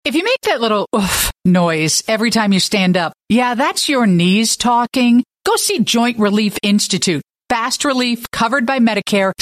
If you make that little oof noise every time you stand up, yeah, that's your knees talking. Go see Joint Relief Institute. Fast relief covered by Medicare,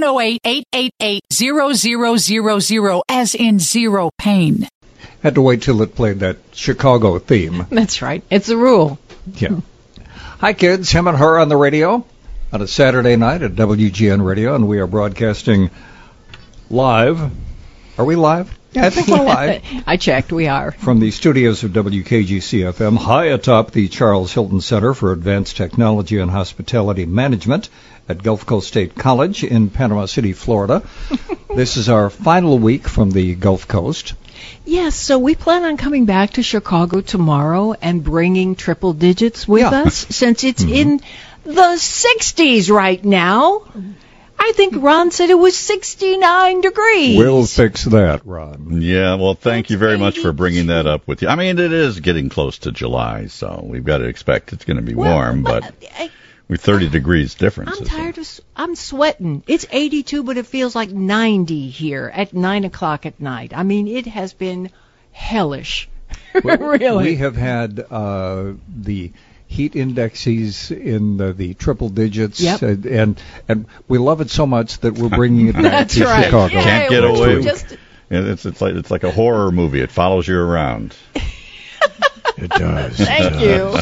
708-888-0000, as in zero pain. Had to wait till it played that Chicago theme. That's right. It's a rule. Yeah. Hi, kids. Him and her on the radio on a Saturday night at WGN Radio, and we are broadcasting live. Are we live? Yeah, I think we're live. I checked. We are. From the studios of WKGC-FM, high atop the Charles Hilton Center for Advanced Technology and Hospitality Management at Gulf Coast State College in Panama City, Florida. This is our final week from the Gulf Coast. Yes, so we plan on coming back to Chicago tomorrow and bringing triple digits with us, since it's in the 60s right now. I think Ron said it was 69 degrees. We'll fix that, Ron. Yeah, well, thank you very much for bringing that up with you. I mean, it is getting close to July, so we've got to expect it's going to be warm, but we're 30 degrees difference. I'm sweating. It's 82, but it feels like 90 here at 9 o'clock at night. I mean, it has been hellish. Really. We have had the heat indexes in the triple digits, and we love it so much that we're bringing it back to Chicago. Yeah, can't get away. It's like a horror movie. It follows you around. It does. Thank you.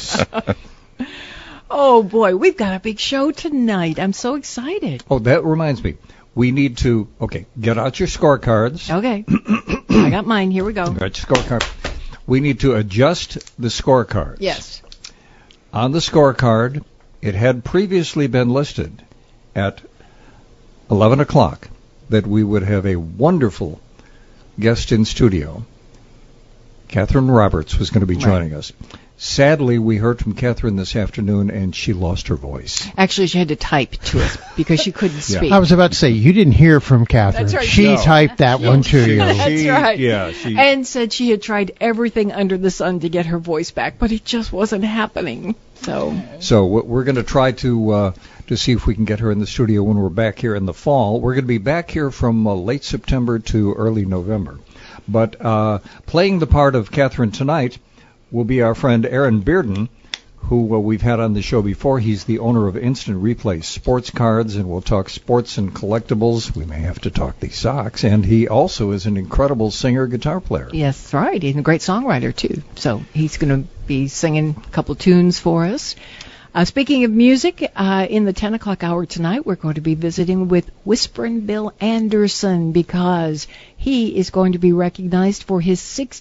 Oh boy, we've got a big show tonight. I'm so excited. Oh, that reminds me. We need to get out your scorecards. Okay, I got mine. Here we go. Got your scorecard. We need to adjust the scorecards. Yes. On the scorecard, it had previously been listed at 11 o'clock that we would have a wonderful guest in studio. Catherine Roberts was going to be joining us. Sadly, we heard from Catherine this afternoon, and she lost her voice. Actually, she had to type to us because she couldn't speak. I was about to say, you didn't hear from Catherine. That's right. She typed that one to you. That's right. Yeah, and said she had tried everything under the sun to get her voice back, but it just wasn't happening. So we're going to try to see if we can get her in the studio when we're back here in the fall. We're going to be back here from late September to early November. But playing the part of Catherine tonight will be our friend Aaron Bearden, who we've had on the show before. He's the owner of Instant Replay Sports Cards, and we'll talk sports and collectibles. We may have to talk the Sox. And he also is an incredible singer-guitar player. Yes, that's right. He's a great songwriter, too. So he's going to be singing a couple tunes for us. Speaking of music, in the 10 o'clock hour tonight, we're going to be visiting with Whisperin' Bill Anderson because he is going to be recognized for his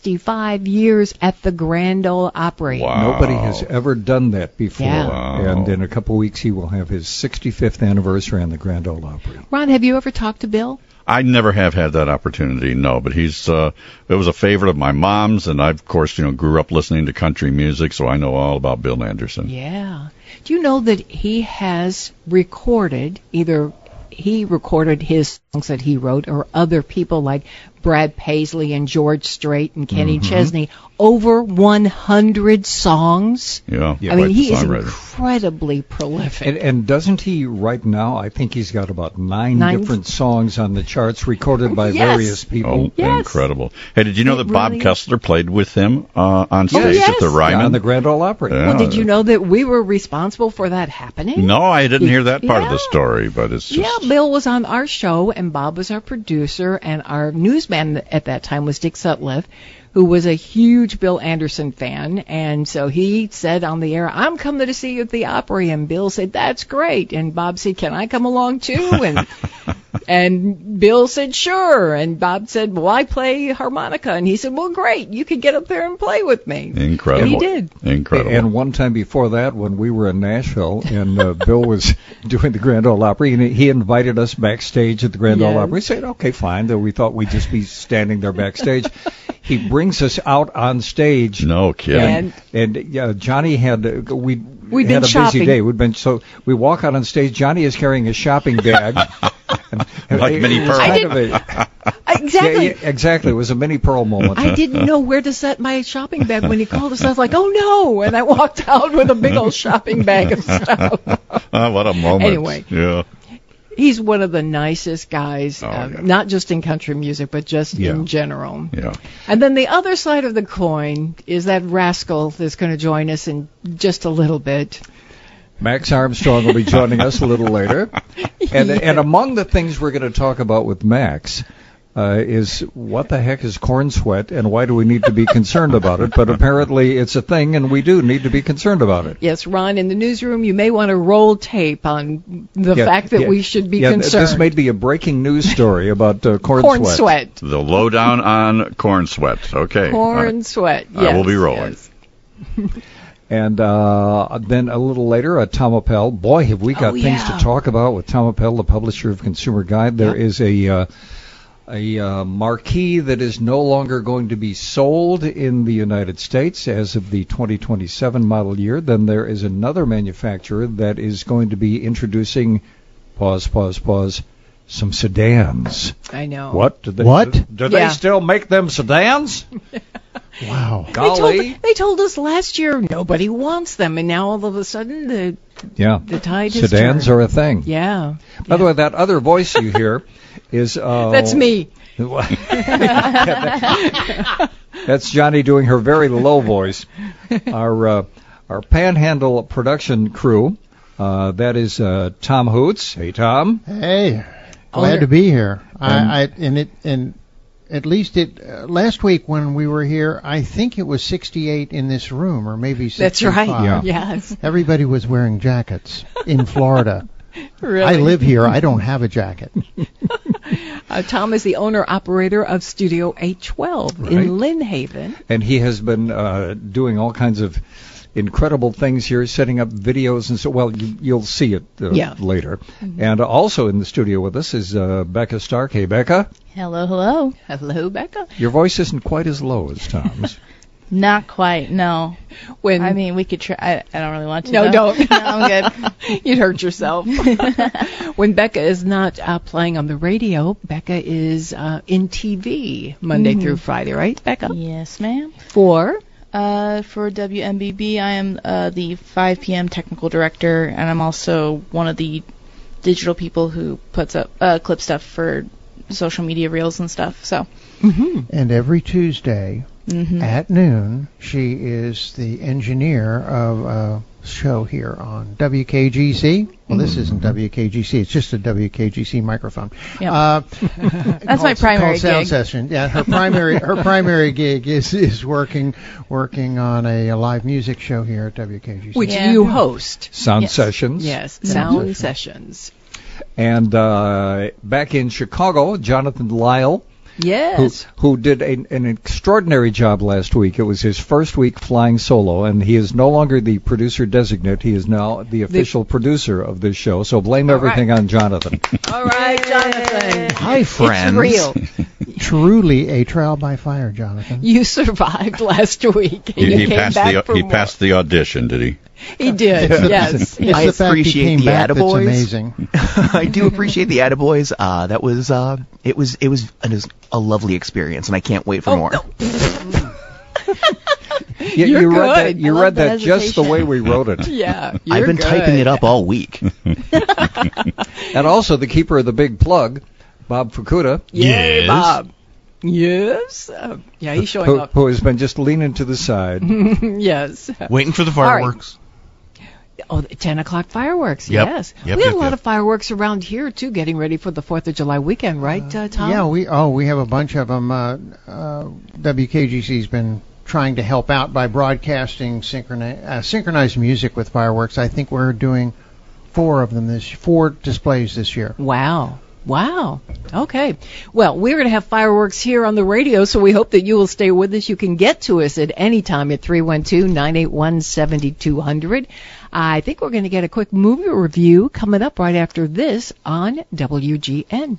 65 years at the Grand Ole Opry. Wow. Nobody has ever done that before. Yeah. Wow. And in a couple of weeks, he will have his 65th anniversary on the Grand Ole Opry. Ron, have you ever talked to Bill? I never have had that opportunity, no, but it was a favorite of my mom's, and I, of course, grew up listening to country music, so I know all about Bill Anderson. Yeah. Do you know that he has recorded, either he recorded his songs that he wrote or other people like Brad Paisley and George Strait and Kenny Chesney, over 100 songs? Yeah. I mean, he is incredibly prolific. And doesn't he right now, I think he's got about nine different songs on the charts recorded by various people. Oh, incredible. Hey, did you know that Bob Kessler played with him on stage at the Ryman? Yeah, on the Grand Ole Opry. Yeah. Well, did you know that we were responsible for that happening? No, I didn't hear that part of the story, but it's just... Yeah, Bill was on our show, and Bob was our producer, and our newsman at that time was Dick Sutliff, who was a huge Bill Anderson fan, and so he said on the air, "I'm coming to see you at the Opry," and Bill said, "That's great," and Bob said, "Can I come along too?" And Bill said, "Sure," and Bob said, "Well, I play harmonica," and he said, "Well, great, you could get up there and play with me." Incredible. And he did. Incredible. And one time before that, when we were in Nashville, and Bill was doing the Grand Ole Opry, and he invited us backstage at the Grand Ole Opry. We said, "Okay, fine," though we thought we'd just be standing there backstage. He brings us out on stage. No kidding. And Johnny had we We'd had been a shopping. busy day. We walk out on stage. Johnny is carrying a shopping bag. Like Minnie Pearl. Exactly. Yeah, exactly. It was a Minnie Pearl moment. I didn't know where to set my shopping bag when he called us. I was like, "Oh no!" And I walked out with a big old shopping bag of stuff. What a moment. Anyway. Yeah. He's one of the nicest guys, not just in country music, but just in general. Yeah. And then the other side of the coin is that rascal that's going to join us in just a little bit. Max Armstrong will be joining us a little later. And among the things we're going to talk about with Max is what the heck is corn sweat and why do we need to be concerned about it? But apparently it's a thing and we do need to be concerned about it. Yes, Ron, in the newsroom, you may want to roll tape on the fact that we should be concerned. This may be a breaking news story about corn sweat. The lowdown on corn sweat. Okay. Corn sweat, yes. I will be rolling. Yes. And then a little later, Tom Appel. Boy, have we got things to talk about with Tom Appel, the publisher of Consumer Guide. There is a marquee that is no longer going to be sold in the United States as of the 2027 model year. Then there is another manufacturer that is going to be introducing, some sedans. I know. What? Do they still make them sedans? Wow. Golly. They told us last year nobody wants them, and now all of a sudden the tide has sedans turned. are a thing. Yeah. By the way, that other voice you hear is... That's me. That's Johnny doing her very low voice. Our Panhandle production crew, that is Tom Hoots. Hey, Tom. Hey, glad to be here. At least last week when we were here, I think it was 68 in this room, or maybe 65. That's right. Yeah. Yes. Everybody was wearing jackets in Florida. Really? I live here. I don't have a jacket. Tom is the owner-operator of Studio 812 in Lynn Haven. And he has been doing all kinds of incredible things here, setting up videos and so. Well, you'll see it later. Mm-hmm. And also in the studio with us is Becca Stark. Hey, Becca. Hello, hello. Hello, Becca. Your voice isn't quite as low as Tom's. Not quite, no. We could try. I don't really want to. No, don't. No, I'm good. You'd hurt yourself. When Becca is not playing on the radio, Becca is in TV Monday through Friday, right, Becca? Yes, ma'am. For WMBB, I am the 5 p.m. technical director, and I'm also one of the digital people who puts up clip stuff for social media reels and stuff. So. And every Tuesday at noon, she is the engineer of a show here on WKGC. Well, this isn't WKGC; it's just a WKGC microphone. Yep. That's my primary sound gig. Session. Yeah, her primary gig is working on a live music show here at WKGC, which you host. Sound Sessions. Yes, Sound Sessions. And back in Chicago, Jonathan Lyle. Yes. Who did an extraordinary job last week. It was his first week flying solo, and he is no longer the producer designate. He is now the official producer of this show. So blame everything on Jonathan. All right, Jonathan. Hi, friends. It's real. Truly a trial by fire, Jonathan. You survived last week. He passed the audition, did he? He did, yes. I appreciate the attaboys. That's amazing. I do appreciate the attaboys. That was it was a lovely experience, and I can't wait for more. No. You read that just the way we wrote it. Yeah, I've been typing it up all week. And also the keeper of the big plug, Bob Fukuda. Yay, Bob. Yes. He's showing up. Who has been just leaning to the side. Yes. Waiting for the fireworks. Oh, 10 o'clock fireworks, Yep. yes. Yep, we had yep, a lot yep. of fireworks around here, too, getting ready for the 4th of July weekend, right, Tom? Yeah, we have a bunch of them. WKGC's been trying to help out by broadcasting synchronized music with fireworks. I think we're doing 4 displays this year. Wow. Okay. Well, we're going to have fireworks here on the radio, so we hope that you will stay with us. You can get to us at any time at 312-981-7200. I think we're going to get a quick movie review coming up right after this on WGN.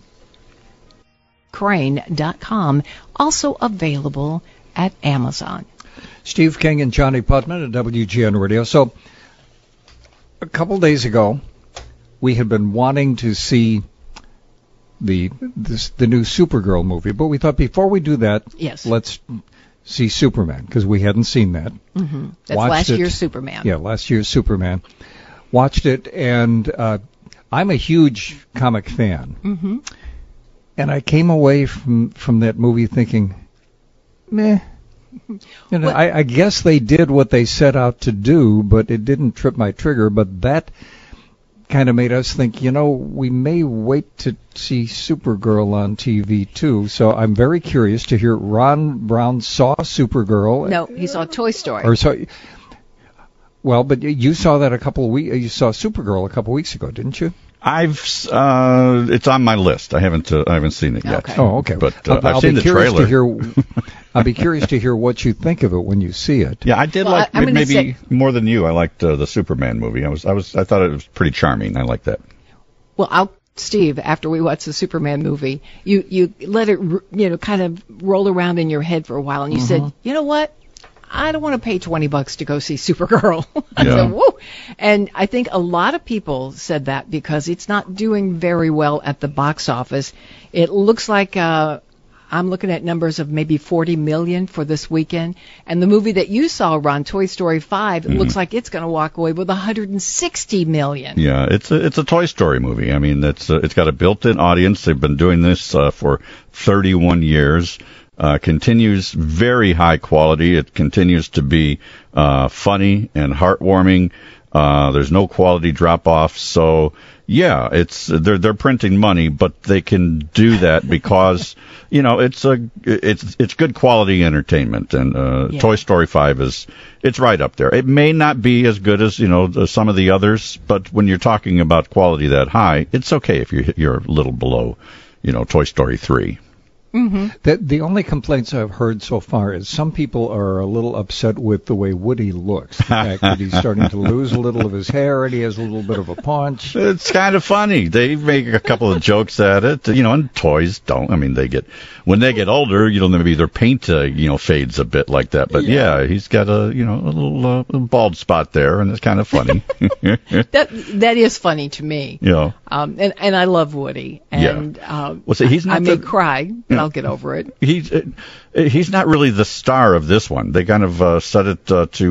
Crane.com, also available at Amazon. Steve King and Johnny Putman at WGN Radio. So, a couple days ago, we had been wanting to see the new Supergirl movie, but we thought before we do that, let's see Superman, because we hadn't seen that. Mm-hmm. That's last year's Superman. Yeah, last year's Superman. Watched it, and I'm a huge comic fan, Mm-hmm. and I came away from that movie thinking, meh. You know, I guess they did what they set out to do, but it didn't trip my trigger. But that kind of made us think, we may wait to see Supergirl on TV too. So I'm very curious to hear. Ron Brown saw Supergirl. No, he saw Toy Story. Well, but you saw that you saw Supergirl a couple weeks ago, didn't you? it's on my list. I haven't seen it yet. Okay. Oh, okay. But I'll I've seen be the curious trailer. to hear. I'll be curious to hear what you think of it when you see it. Yeah, I did Well, I'm gonna maybe say- more than you. I liked the Superman movie. I thought it was pretty charming. I liked that. Well, Steve, after we watched the Superman movie, you let it, kind of roll around in your head for a while, and you said, you know what? I don't want to pay $20 to go see Supergirl. I Yeah. said, whoa. And I think a lot of people said that because it's not doing very well at the box office. It looks like I'm looking at numbers of maybe 40 million for this weekend. And the movie that you saw, Ron, Toy Story 5, it looks like it's going to walk away with 160 million. Yeah, it's a Toy Story movie. I mean, it's got a built-in audience. They've been doing this for 31 years. Continues very high quality. It continues to be funny and heartwarming. There's no quality drop-off. So yeah, they're printing money, but they can do that because it's good quality entertainment. And Toy Story 5 it's right up there. It may not be as good as some of the others, but when you're talking about quality that high, it's okay if you're a little below Toy Story 3. Mm-hmm. The only complaints I've heard so far is some people are a little upset with the way Woody looks. The fact that he's starting to lose a little of his hair and he has a little bit of a paunch. It's kind of funny. They make a couple of jokes at it, and toys don't. I mean, when they get older, maybe their paint, fades a bit like that. But yeah he's got a little bald spot there, and it's kind of funny. That is funny to me. Yeah. And I love Woody. And he's not I may cry, but I'll get over it. He's not really the star of this one. They kind of set it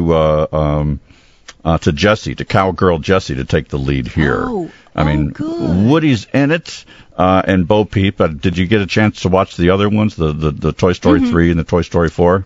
to Jessie, to Cowgirl Jessie, to take the lead here. Good. Woody's in it, and Bo Peep. Did you get a chance to watch the other ones, the Toy Story 3 and the Toy Story 4?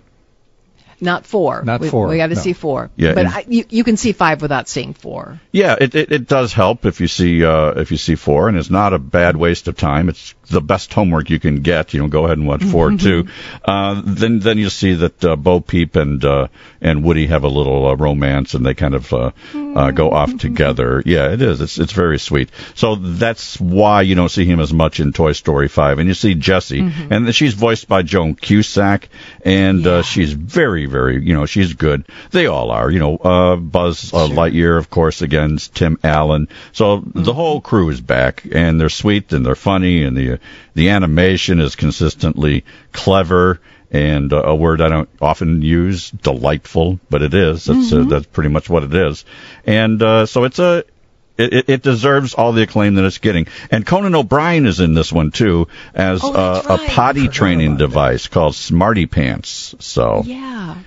Not 4. Not 4. We got to see 4. Yeah, but you can see 5 without seeing 4. Yeah, it does help if you see 4, and it's not a bad waste of time. It's the best homework you can get. Go ahead and watch 4 too. Then you see that Bo Peep and Woody have a little romance, and they kind of go off together. Yeah, it is. It's very sweet. So that's why you don't see him as much in Toy Story 5. And you see Jessie, and she's voiced by Joan Cusack, and she's very, very, she's good. They all are. Buzz Lightyear, of course, again, Tim Allen. So the whole crew is back, and they're sweet and they're funny, and the animation is consistently clever, and a word I don't often use, delightful, but it is. That's pretty much what it is. And so it deserves all the acclaim that it's getting. And Conan O'Brien is in this one too, as a potty training device called Smarty Pants. So Yeah.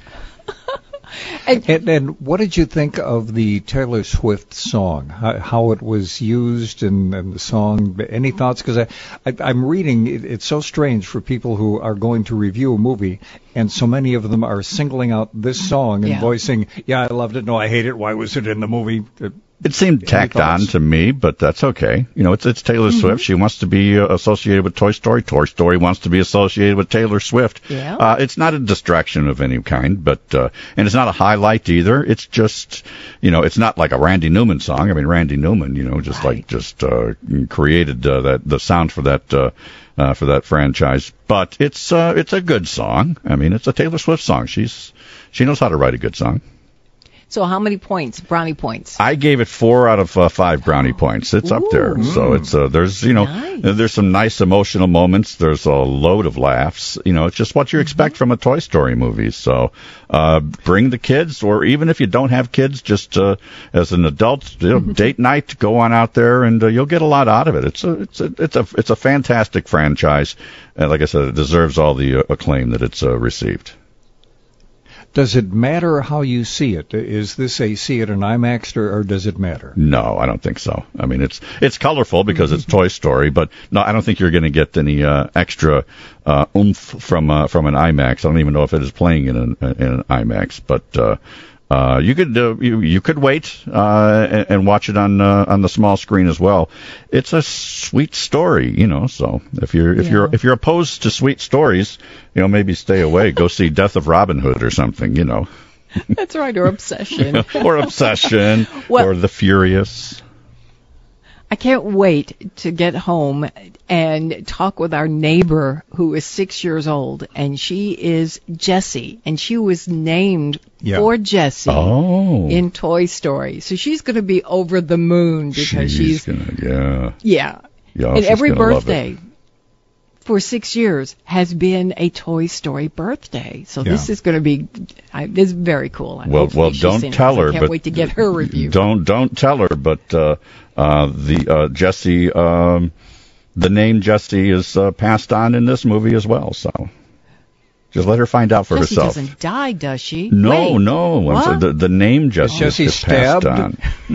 And what did you think of the Taylor Swift song? How it was used and the song? Any thoughts? Because I'm reading, it's so strange for people who are going to review a movie, and so many of them are singling out this song and voicing, I loved it, no, I hate it, why was it in the movie? It seemed tacked on to me, but that's okay. It's Taylor Swift. She wants to be associated with Toy Story. Toy Story wants to be associated with Taylor Swift. Yeah. It's not a distraction of any kind, but and it's not a highlight either. It's just, it's not like a Randy Newman song. I mean, Randy Newman, created the sound for that franchise. But it's a good song. I mean, it's a Taylor Swift song. She knows how to write a good song. So how many points? Brownie points? I gave it 4 out of 5 brownie points. It's up there. So it's there's Nice. there's some nice emotional moments. There's a load of laughs. It's just what you expect from a Toy Story movie. So bring the kids, or even if you don't have kids, just as an adult, date night, go on out there, and you'll get a lot out of it. It's a fantastic franchise, and like I said, it deserves all the acclaim that it's received. Does it matter how you see it? Is this a see it in IMAX, or does it matter? No, I don't think so. I mean, it's colorful because it's Toy Story, but no, I don't think you're going to get any extra oomph from an IMAX. I don't even know if it is playing in an IMAX, but you could wait and watch it on the small screen as well. It's a sweet story, So if you're opposed to sweet stories, maybe stay away. Go see Death of Robin Hood or something, That's right, or Obsession. Or Obsession, or The Furious. I can't wait to get home and talk with our neighbor who is 6 years old, and she is Jessie, and she was named for Jessie in Toy Story. So she's going to be over the moon because she's gonna, and every birthday for 6 years has been a Toy Story birthday. So this is going to be this is very cool. Well, don't tell her. I can't wait to get her review. Don't tell her, but the Jessie, the name Jessie is passed on in this movie as well. So just let her find out for Jessie herself. Jessie doesn't die, does she? No, Wait, no. What? The name Jessie is passed on.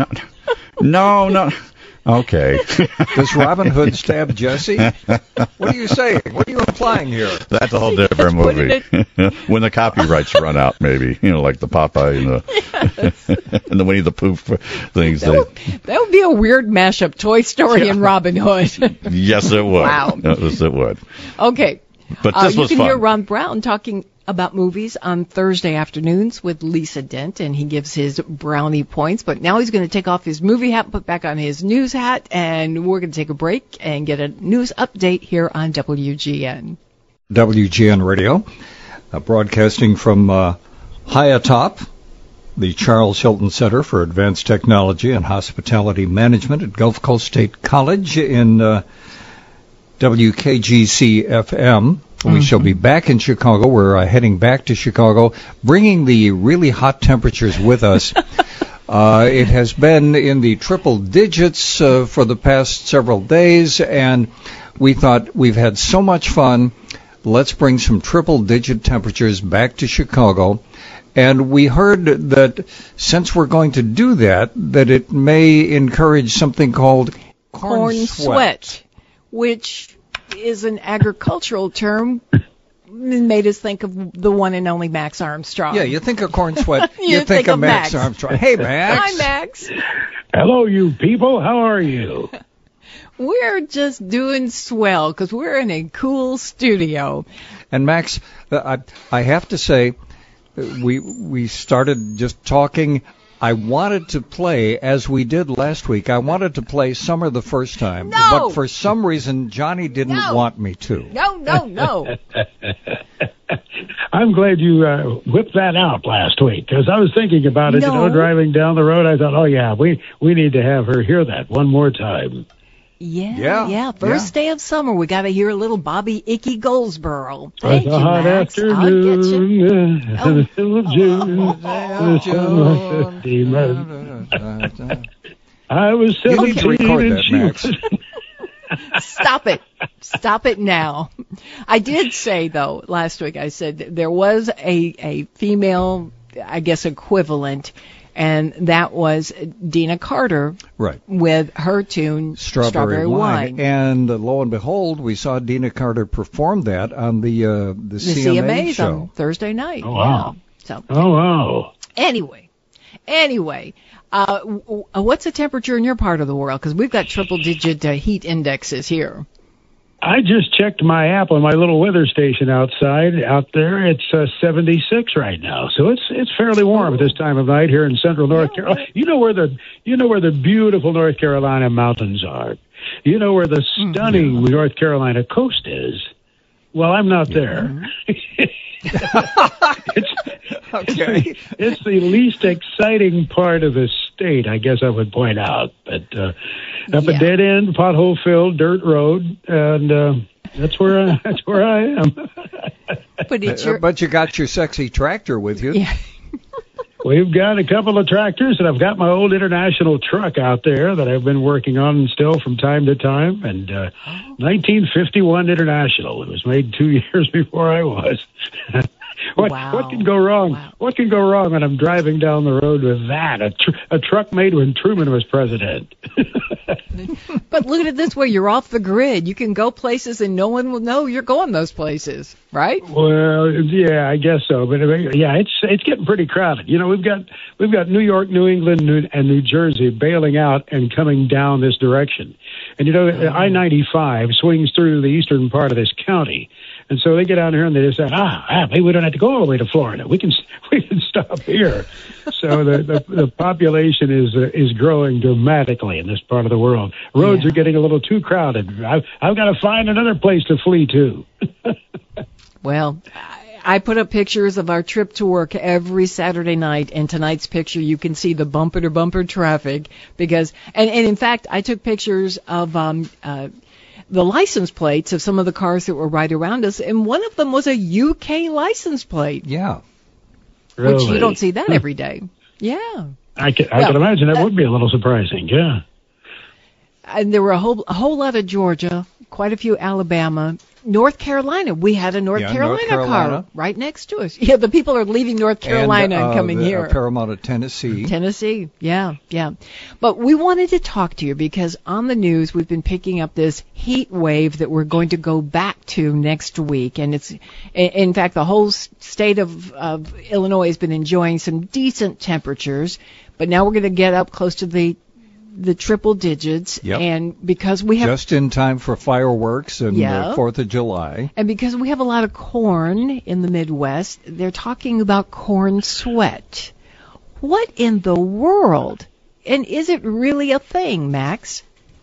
No. Okay. Does Robin Hood stab Jessie? What are you saying? What are you implying here? That's a whole different movie. When the copyrights run out, maybe. Like the Popeye and the Winnie the Pooh things. That would be a weird mashup, Toy Story and Robin Hood. Yes, it would. Wow. Yes, it would. Okay. But this was fun. You can fun. hear Ron Brown talking about movies on Thursday afternoons with Lisa Dent, and he gives his brownie points. But now he's going to take off his movie hat, put back on his news hat, and we're going to take a break and get a news update here on WGN. WGN Radio, broadcasting from high atop the Charles Hilton Center for Advanced Technology and Hospitality Management at Gulf Coast State College in WKGC-FM. We shall be back in Chicago. We're heading back to Chicago, bringing the really hot temperatures with us. It has been in the triple digits for the past several days, and we thought we've had so much fun. Let's bring some triple-digit temperatures back to Chicago. And we heard that since we're going to do that it may encourage something called corn sweat, which is an agricultural term. Made us think of the one and only Max Armstrong. Yeah, you think of corn sweat, you think of Max Armstrong. Hey, Max. Hi, Max. Hello, you people. How are you? We're just doing swell because we're in a cool studio. And Max, I have to say, we started just talking. I wanted to play, as we did last week, I wanted to play Summer the first time. No! But for some reason, Johnny didn't want me to. No. I'm glad you whipped that out last week, because I was thinking about it, driving down the road. I thought, we need to have her hear that one more time. Yeah. First day of summer, we got to hear a little Bobby Icky Goldsboro. Thank you, hot Max. afternoon, I was 17 You need to record and that, she Max. Stop it now. I did say, though, last week, I said there was a female, I guess, equivalent, and that was Dina Carter, right, with her tune Strawberry Wine. And lo and behold, we saw Dina Carter perform that on the CMA show on Thursday night. Oh, wow. Yeah. So, wow. Anyway, what's the temperature in your part of the world? Because we've got triple-digit heat indexes here. I just checked my app on my little weather station out there. It's 76 right now, so it's fairly warm at this time of night here in central North Carolina. You know where the beautiful North Carolina mountains are. You know where the stunning North Carolina coast is. Well, I'm not there. It's the least exciting part of the state, I guess I would point out. But up a dead end, pothole filled dirt road, and that's where I am. But you got your sexy tractor with you. Yeah. We've got a couple of tractors, and I've got my old International truck out there that I've been working on still from time to time. And 1951 International. It was made 2 years before I was. What can go wrong? Wow. What can go wrong when I'm driving down the road with that? A truck made when Truman was president. But look at it this way, you're off the grid. You can go places and no one will know you're going those places, right? Well, yeah, I guess so. But yeah, it's getting pretty crowded. You know, we've got New York, New England, and New Jersey bailing out and coming down this direction. And you know, I-95 swings through the eastern part of this county. And so they get down here and they just say, maybe we don't have to go all the way to Florida. We can stop here. So the population is growing dramatically in this part of the world. Roads are getting a little too crowded. I've got to find another place to flee to. Well, I put up pictures of our trip to work every Saturday night. In tonight's picture, you can see the bumper-to-bumper traffic because, and in fact, I took pictures of the license plates of some of the cars that were right around us, and one of them was a UK license plate. Yeah. Really? Which you don't see that every day. Yeah. I can imagine that would be a little surprising, yeah. And there were a whole lot of Georgia, quite a few Alabama, North Carolina. We had a North Carolina car right next to us. Yeah, the people are leaving North Carolina and coming here. Paramount of Tennessee. Tennessee, yeah. But we wanted to talk to you because on the news we've been picking up this heat wave that we're going to go back to next week. And it's, in fact, the whole state of Illinois has been enjoying some decent temperatures. But now we're going to get up close to the triple digits, and because we have just in time for fireworks and the 4th of July, and because we have a lot of corn in the Midwest, they're talking about corn sweat. What in the world? And is it really a thing, Max?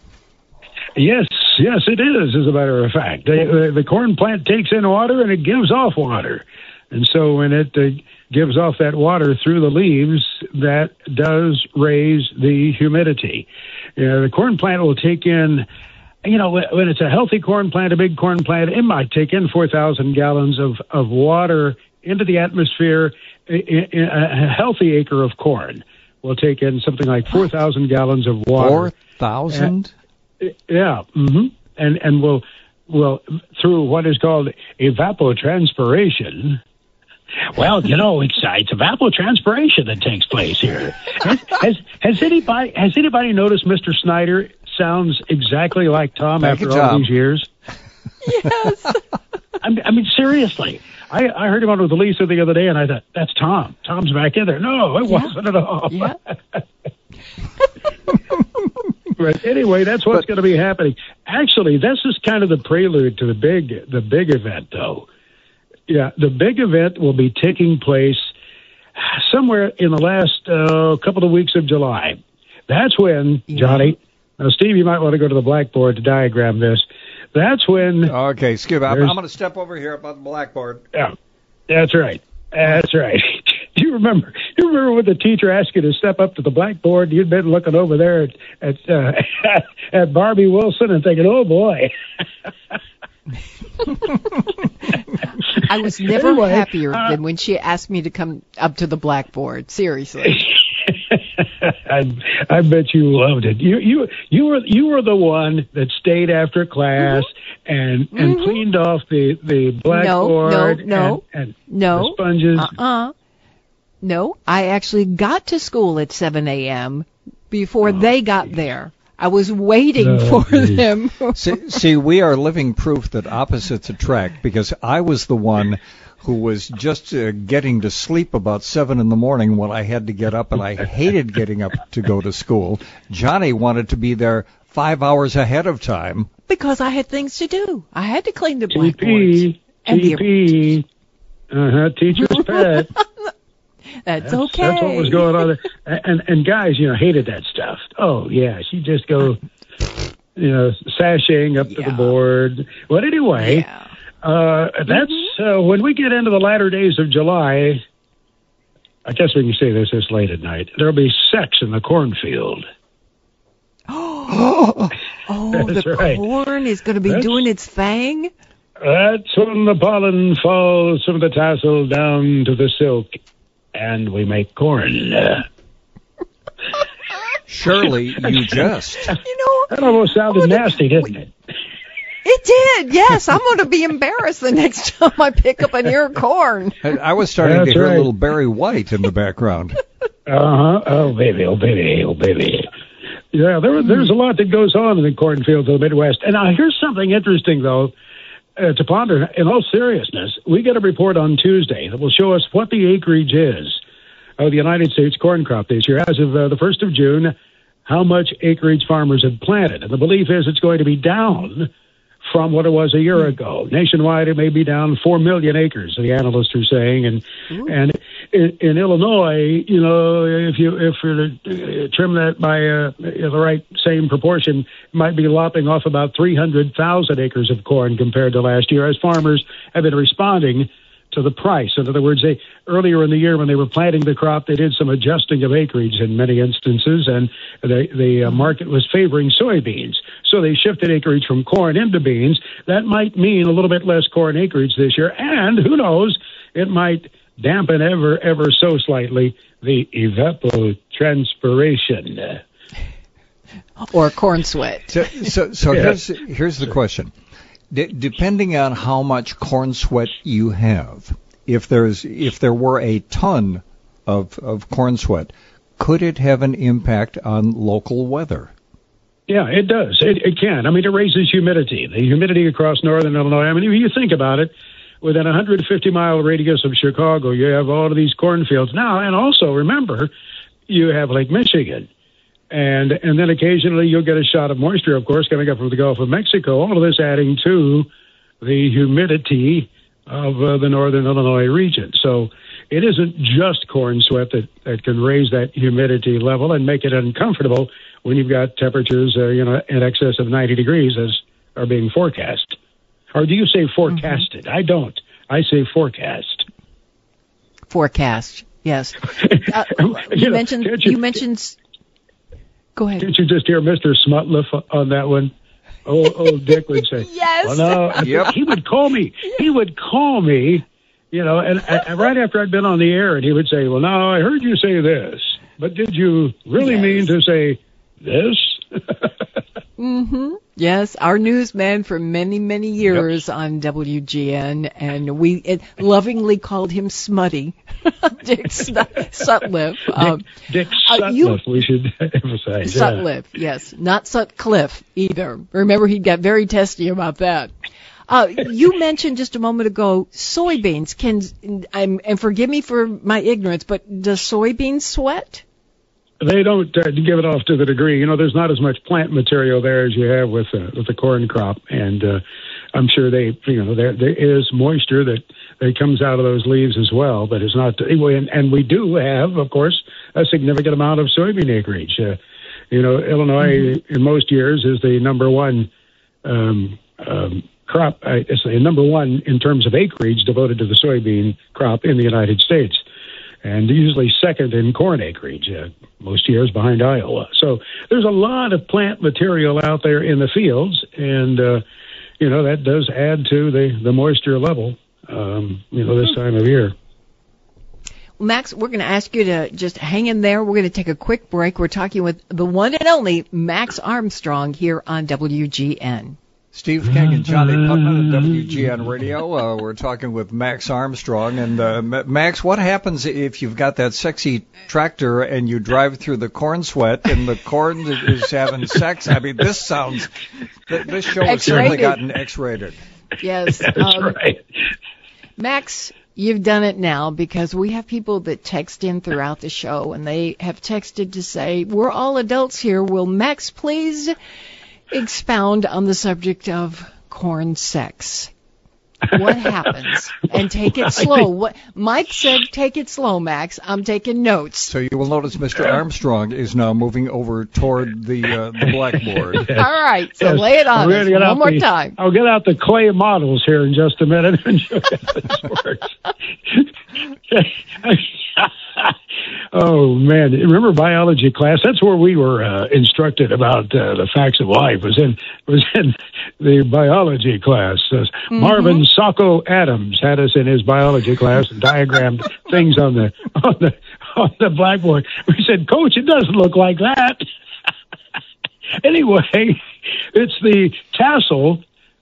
Yes, it is. As a matter of fact, the corn plant takes in water and it gives off water, and so when it gives off that water through the leaves, that does raise the humidity. The corn plant will take in, when it's a healthy corn plant, a big corn plant, it might take in 4,000 gallons of water into the atmosphere. A healthy acre of corn will take in something like 4,000 gallons of water. 4,000? Yeah. Mm-hmm. And will through what is called evapotranspiration. Well, it's evapotranspiration that takes place here. Has anybody noticed Mr. Snyder sounds exactly like Tom after all these years? Yes. I mean, seriously. I heard him on with Lisa the other day, and I thought, that's Tom. Tom's back in there. No, it wasn't at all. Yeah. But anyway, that's what's going to be happening. Actually, this is kind of the prelude to the big event, though. Yeah, the big event will be taking place somewhere in the last couple of weeks of July. That's when, Johnny, now, Steve, you might want to go to the blackboard to diagram this. That's when... Okay, Skip, I'm going to step over here up on the blackboard. Yeah, that's right. That's right. Do you remember when the teacher asked you to step up to the blackboard? You'd been looking over there at Barbie Wilson and thinking, oh, boy. I was never happier than when she asked me to come up to the blackboard. Seriously. I bet you loved it. You were the one that stayed after class and cleaned off the blackboard and the sponges. No, I actually got to school at 7 a.m. before they got there. I was waiting for them. See, we are living proof that opposites attract, because I was the one who was just getting to sleep about 7 in the morning when I had to get up, and I hated getting up to go to school. Johnny wanted to be there 5 hours ahead of time. Because I had things to do. I had to clean the blackboards. TP. Teacher's pet. That's okay. That's what was going on there. And guys, hated that stuff. Oh, yeah, she'd just go, sashaying up to the board. Well, anyway, that's when we get into the latter days of July, I guess we can say this late at night, there'll be sex in the cornfield. That's the right. Corn is going to be doing its thing? That's when the pollen falls from the tassel down to the silk. And we make corn. Surely you just. That almost sounded nasty, didn't it? did. Yes, I'm going to be embarrassed the next time I pick up an ear of corn. I was starting That's to hear right. a little Barry White in the background. Oh, baby, oh, baby, oh, baby. Yeah, there's a lot that goes on in the cornfields of the Midwest. And now here's something interesting, though, to ponder. In all seriousness, we get a report on Tuesday that will show us what the acreage is of the United States corn crop this year. As of the 1st of June, how much acreage farmers have planted. And the belief is it's going to be down from what it was a year ago. Nationwide, it may be down 4 million acres, the analysts are saying. And in Illinois, you know, if you trim that by the right same proportion, it might be lopping off about 300,000 acres of corn compared to last year, as farmers have been responding to the price. In other words, earlier in the year when they were planting the crop, they did some adjusting of acreage in many instances, and the market was favoring soybeans. So they shifted acreage from corn into beans. That might mean a little bit less corn acreage this year, and who knows, it might dampen ever so slightly the evapotranspiration. Or corn sweat. So here's the question. Depending on how much corn sweat you have, if there were a ton of corn sweat, could it have an impact on local weather? Yeah, it does. It can. I mean, it raises humidity. The humidity across northern Illinois. I mean, if you think about it, within a 150-mile radius of Chicago, you have all of these cornfields now. And also, remember, you have Lake Michigan. And then occasionally you'll get a shot of moisture, of course, coming up from the Gulf of Mexico. All of this adding to the humidity of the northern Illinois region. So it isn't just corn sweat that can raise that humidity level and make it uncomfortable when you've got temperatures, in excess of 90 degrees as are being forecast. Or do you say forecasted? I don't. I say forecast. Forecast, yes. You mentioned. Go ahead. Didn't you just hear Mr. Smutliff on that one? Old Dick would say, yes. Well, no, Yep. He would call me, and right after I'd been on the air, and he would say, well, no, I heard you say this, but did you really mean to say this? Mm-hmm. Yes, our newsman for many, many years on WGN, and we lovingly called him Smutty, Dick Sutcliffe. Dick Sutcliffe, we should emphasize. Sutcliffe, yes, not Sutcliffe either. Remember, he got very testy about that. You mentioned just a moment ago soybeans. And forgive me for my ignorance, but does soybeans sweat? They don't give it off to the degree. There's not as much plant material there as you have with the corn crop, and I'm sure there is moisture that comes out of those leaves as well, but it's not. And we do have, of course, a significant amount of soybean acreage. Illinois in most years is the number one crop. It's the number one in terms of acreage devoted to the soybean crop in the United States, and usually second in corn acreage, most years behind Iowa. So there's a lot of plant material out there in the fields, and, that does add to the moisture level, this time of year. Well, Max, we're going to ask you to just hang in there. We're going to take a quick break. We're talking with the one and only Max Armstrong here on WGN. Steve King and Johnny Putman at WGN Radio. We're talking with Max Armstrong. And Max, what happens if you've got that sexy tractor and you drive through the corn sweat and the corn is having sex? I mean, this show has certainly gotten X-rated. Yes. That's right. Max, you've done it now because we have people that text in throughout the show, and they have texted to say, we're all adults here. Will Max please expound on the subject of corn sex? What happens? And take it slow. What Mike said, take it slow, Max. I'm taking notes. So you will notice Mr. Armstrong is now moving over toward the blackboard. All right, so lay it on us one more time. I'll get out the clay models here in just a minute and show you how this works. Oh, man. Remember biology class? That's where we were instructed about the facts of life, was in the biology class. Marvin Sacco Adams had us in his biology class and diagrammed things on the blackboard. We said, Coach, it doesn't look like that. Anyway, it's the tassel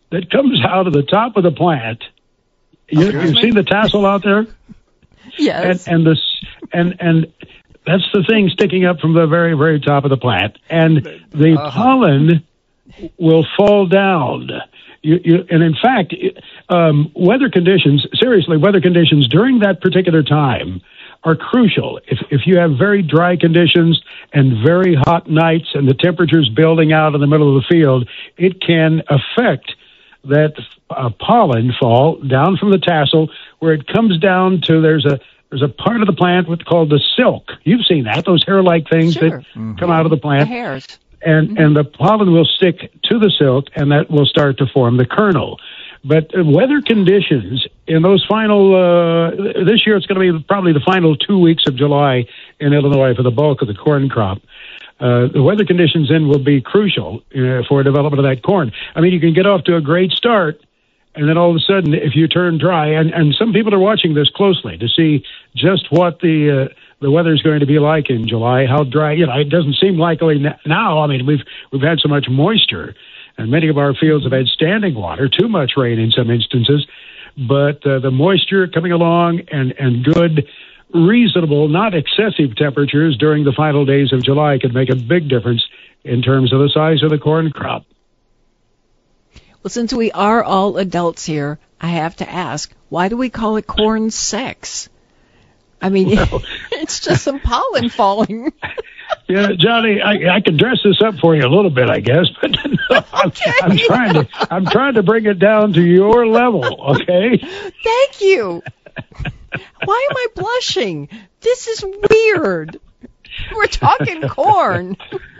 that comes out of the top of the plant. You've seen the tassel out there? Yes. And that's the thing sticking up from the very, very top of the plant. And the pollen will fall down. And in fact, weather conditions during that particular time are crucial. If you have very dry conditions and very hot nights and the temperature's building out in the middle of the field, it can affect that pollen fall down from the tassel where it comes down to there's a part of the plant called the silk. You've seen that, those hair-like things that come out of the plant. The hairs. And the pollen will stick to the silk, and that will start to form the kernel. But weather conditions in those final, this year it's going to be probably the final 2 weeks of July in Illinois for the bulk of the corn crop. The weather conditions then will be crucial for development of that corn. I mean, you can get off to a great start, and then all of a sudden, if you turn dry, and some people are watching this closely to see just what the weather is going to be like in July, how dry. It doesn't seem likely now. I mean, we've had so much moisture, and many of our fields have had standing water, too much rain in some instances. But the moisture coming along and good, reasonable, not excessive temperatures during the final days of July could make a big difference in terms of the size of the corn crop. Well, since we are all adults here, I have to ask, why do we call it corn sex? I mean, it's just some pollen falling. Yeah, Johnny, I can dress this up for you a little bit, I guess, but I'm trying to bring it down to your level, okay? Thank you. Why am I blushing? This is weird. We're talking corn.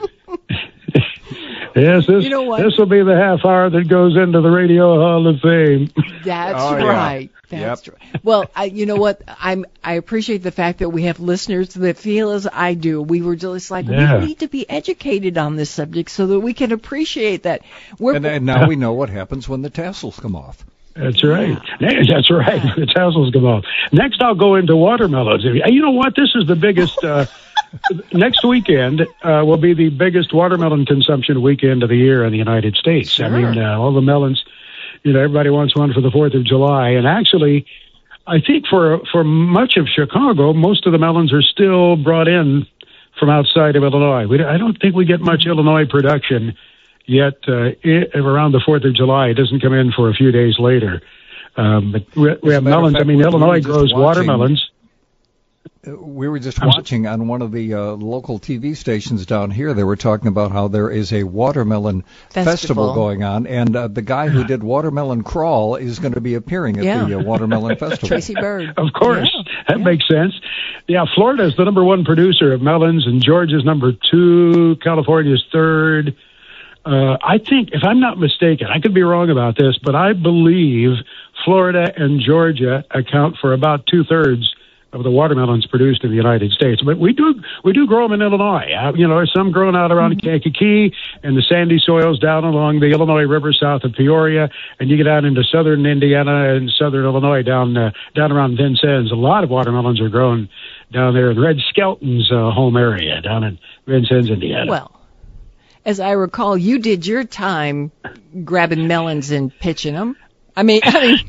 Yes, this will be the half hour that goes into the Radio Hall of Fame. That's right. That's true. Well, you know what? I appreciate the fact that we have listeners that feel as I do. We were just like, we need to be educated on this subject so that we can appreciate that. And now we know what happens when the tassels come off. That's right. That's right. The tassels come off. Next, I'll go into watermelons. You know what? This is the biggest. Next weekend will be the biggest watermelon consumption weekend of the year in the United States. Sure. I mean, all the melons. Everybody wants one for the 4th of July. And actually, I think for much of Chicago, most of the melons are still brought in from outside of Illinois. I don't think we get much Illinois production yet around the 4th of July. It doesn't come in for a few days later. But we have melons. I mean, Illinois grows watermelons. We were just watching on one of the local TV stations down here. They were talking about how there is a watermelon festival going on, and the guy who did Watermelon Crawl is going to be appearing at the Watermelon Festival. Tracy Bird. Of course. That makes sense. Yeah, Florida is the number 1 producer of melons, and Georgia's number 2, California's 3rd. I think, if I'm not mistaken, I could be wrong about this, but I believe Florida and Georgia account for about 2/3 of the watermelons produced in the United States. But we do grow them in Illinois. There's some grown out around Kankakee and the sandy soils down along the Illinois River south of Peoria, and you get out into southern Indiana and southern Illinois down around Vincennes. A lot of watermelons are grown down there in Red Skelton's home area down in Vincennes, Indiana. Well, as I recall, you did your time grabbing melons and pitching them. I mean,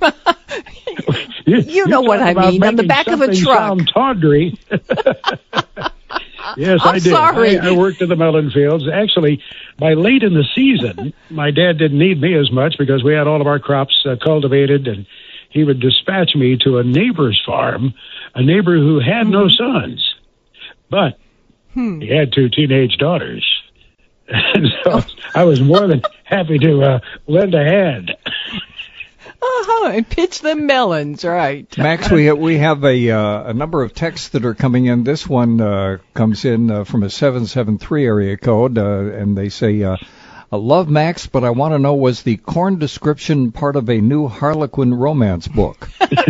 you know what I mean, on the back of a truck. Sound tawdry. Yes, I did. Sorry. I worked in the melon fields. Actually, by late in the season, my dad didn't need me as much because we had all of our crops cultivated, and he would dispatch me to a neighbor's farm, a neighbor who had no sons, but he had 2 teenage daughters. And so I was more than happy to lend a hand. And pitch the melons, right? Max, we have a number of texts that are coming in. This one comes in from a 773 area code, and they say, I love Max, but I want to know, was the corn description part of a new Harlequin romance book?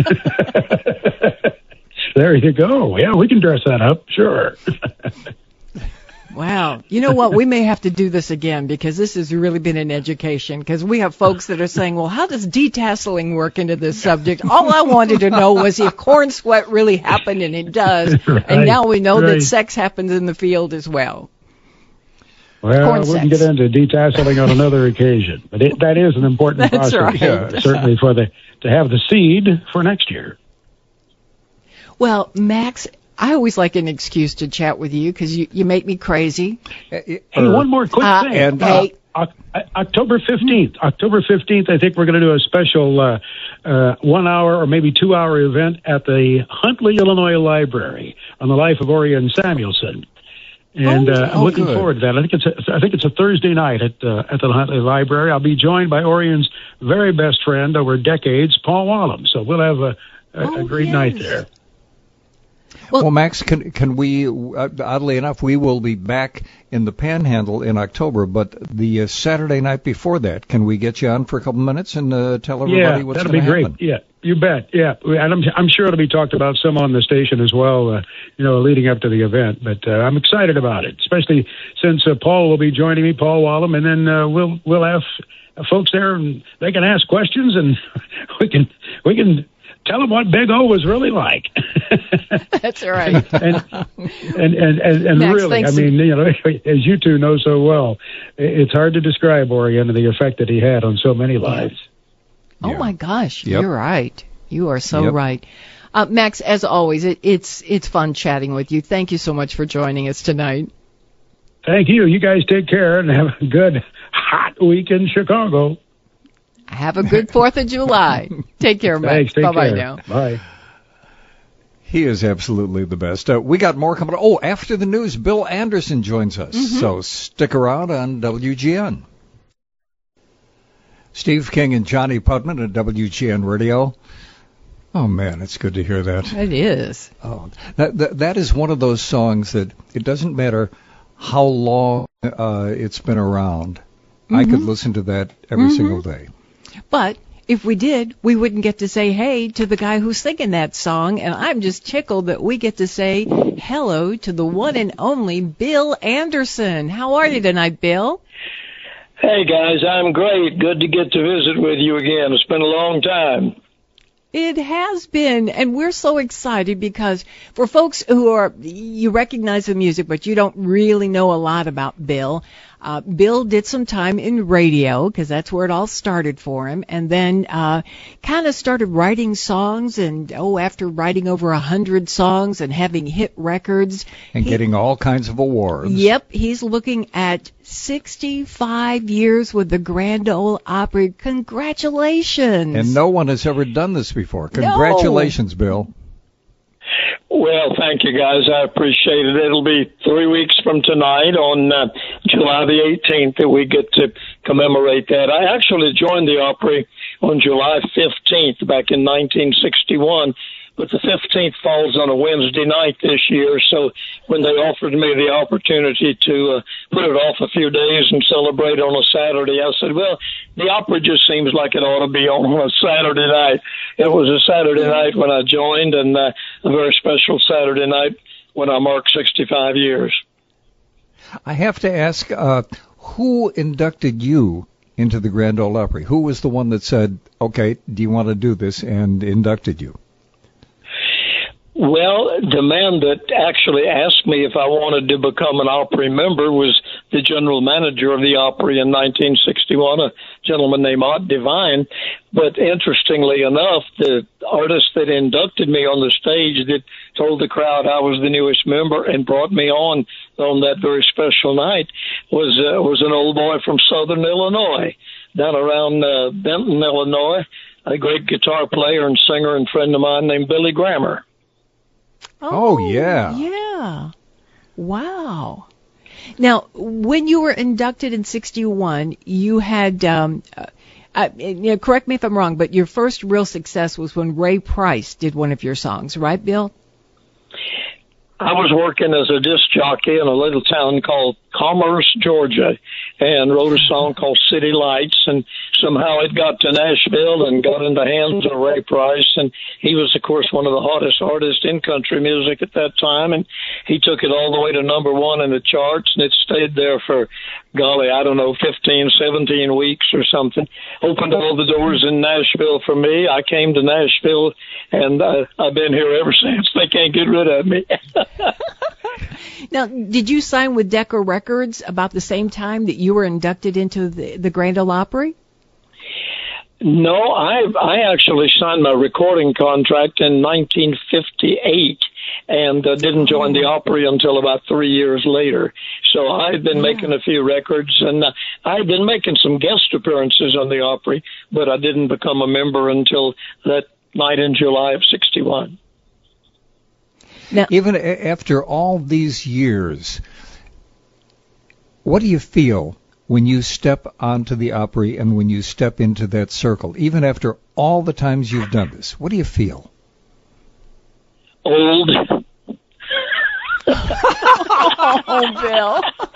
There you go. Yeah, we can dress that up, sure. Wow. You know what? We may have to do this again because this has really been an education, because we have folks that are saying, well, how does detasseling work into this subject? All I wanted to know was if corn sweat really happened, and it does. Right, and now we know that sex happens in the field as well. Well, Corn I wouldn't sex. get into detasseling on another occasion, but that is an important That's process, right. certainly to have the seed for next year. Well, Max, I always like an excuse to chat with you because you make me crazy. Hey, one more quick thing. And October 15th. October 15th, I think we're going to do a special 1 hour or maybe 2 hour event at the Huntley, Illinois Library on the life of Orion Samuelson. And I'm looking forward to that. I think it's a Thursday night at the Huntley Library. I'll be joined by Orion's very best friend over decades, Paul Wallum. So we'll have a great night there. Well, Max, can we, oddly enough, we will be back in the Panhandle in October, but the Saturday night before that, can we get you on for a couple minutes and tell everybody what's going to happen? That'll be great. Yeah, you bet. Yeah, and I'm sure it'll be talked about some on the station as well, leading up to the event. But I'm excited about it, especially since Paul will be joining me, Paul Wallum, and then we'll have folks there, and they can ask questions, and we can tell them what Big O was really like. That's right. and Max, really, I mean, as you two know so well, it's hard to describe Orion and the effect that he had on so many lives. Oh my gosh, Yep. You're right. You are so right. Max, as always, it's fun chatting with you. Thank you so much for joining us tonight. Thank you. You guys take care and have a good hot week in Chicago. Have a good 4th of July. Take care, Max. Thanks. Take Bye-bye care. now. Bye. He is absolutely the best. We got more coming. Oh, after the news, Bill Anderson joins us. So stick around on WGN. Steve King and Johnny Putman at WGN Radio. Oh, man, it's good to hear that. It is. Oh, that is one of those songs that it doesn't matter how long it's been around. I could listen to that every single day. But if we did, we wouldn't get to say hey to the guy who's singing that song, and I'm just tickled that we get to say hello to the one and only Bill Anderson. How are you tonight, Bill? Hey, guys, I'm great. Good to get to visit with you again. It's been a long time. It has been, and we're so excited because for folks you recognize the music, but you don't really know a lot about Bill. Bill did some time in radio because that's where it all started for him, and then kind of started writing songs, and after writing over 100 songs and having hit records. And getting all kinds of awards. Yep, he's looking at 65 years with the Grand Ole Opry. Congratulations. And no one has ever done this before. Congratulations, Bill. Well, thank you, guys. I appreciate it. It'll be 3 weeks from tonight on July the 18th that we get to commemorate that. I actually joined the Opry on July 15th back in 1961. But the 15th falls on a Wednesday night this year, so when they offered me the opportunity to put it off a few days and celebrate on a Saturday, I said, well, the opera just seems like it ought to be on a Saturday night. It was a Saturday night when I joined, and a very special Saturday night when I marked 65 years. I have to ask, who inducted you into the Grand Ole Opry? Who was the one that said, okay, do you want to do this, and inducted you? Well, the man that actually asked me if I wanted to become an Opry member was the general manager of the Opry in 1961, a gentleman named Ott Devine. But interestingly enough, the artist that inducted me on the stage that told the crowd I was the newest member and brought me on that very special night was an old boy from Southern Illinois, down around Benton, Illinois, a great guitar player and singer and friend of mine named Billy Grammer. Oh, yeah. Yeah. Wow. Now, when you were inducted in 61, you had, correct me if I'm wrong, but your first real success was when Ray Price did one of your songs, right, Bill? I was working as a disc jockey in a little town called Commerce, Georgia, and wrote a song called City Lights, and somehow it got to Nashville and got in the hands of Ray Price, and he was, of course, one of the hottest artists in country music at that time, and he took it all the way to number one in the charts, and it stayed there for, golly, I don't know, 15, 17 weeks or something. Opened all the doors in Nashville for me. I came to Nashville, and I've been here ever since. They can't get rid of me. Now, did you sign with Decca Records about the same time that you were inducted into the Grand Ole Opry? No, I actually signed my recording contract in 1958 and didn't join the Opry until about 3 years later. So I had been making a few records, and I had been making some guest appearances on the Opry, but I didn't become a member until that night in July of '61. Now, even after all these years, what do you feel when you step onto the Opry and when you step into that circle? Even after all the times you've done this, what do you feel? Old. Oh, Bill.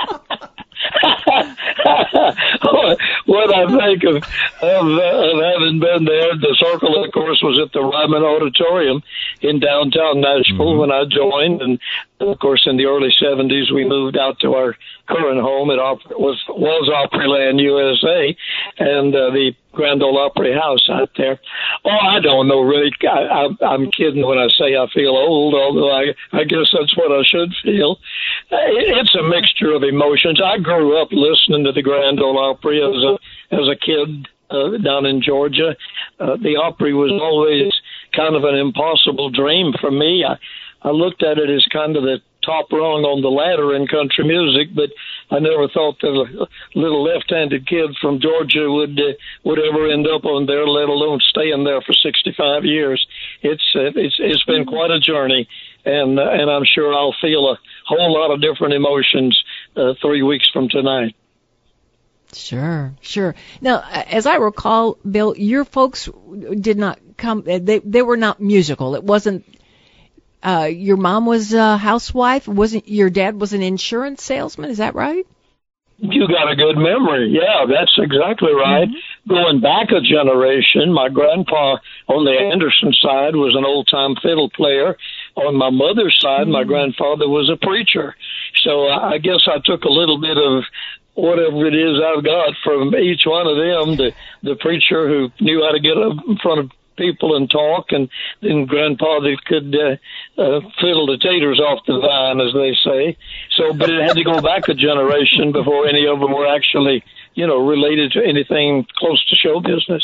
What I think of having been there, the circle, of course, was at the Ryman Auditorium in downtown Nashville when I joined, and of course, in the early '70s, we moved out to our current home. It was Opryland, USA, and the Grand Ole Opry House out there. Oh, I don't know, really. I'm kidding when I say I feel old, although I guess that's what I should feel. It's a mixture of emotions. I grew up listening to the Grand Ole Opry as a kid down in Georgia. The Opry was always kind of an impossible dream for me. I looked at it as kind of the top rung on the ladder in country music, but I never thought that a little left-handed kid from Georgia would ever end up on there, let alone staying there for 65 years. It's been quite a journey, and I'm sure I'll feel a whole lot of different emotions 3 weeks from tonight. Sure. Now, as I recall, Bill, your folks did not come. They were not musical. It wasn't. Your mom was a housewife. Wasn't your dad was an insurance salesman? Is that right? You got a good memory. Yeah, that's exactly right. Mm-hmm. Going back a generation, my grandpa on the Anderson side was an old-time fiddle player. On my mother's side, my grandfather was a preacher. So I guess I took a little bit of whatever it is I've got from each one of them. The preacher who knew how to get up in front of people and talk, and then grandpa that could fiddle the taters off the vine, as they say. So, but it had to go back a generation before any of them were actually, related to anything close to show business.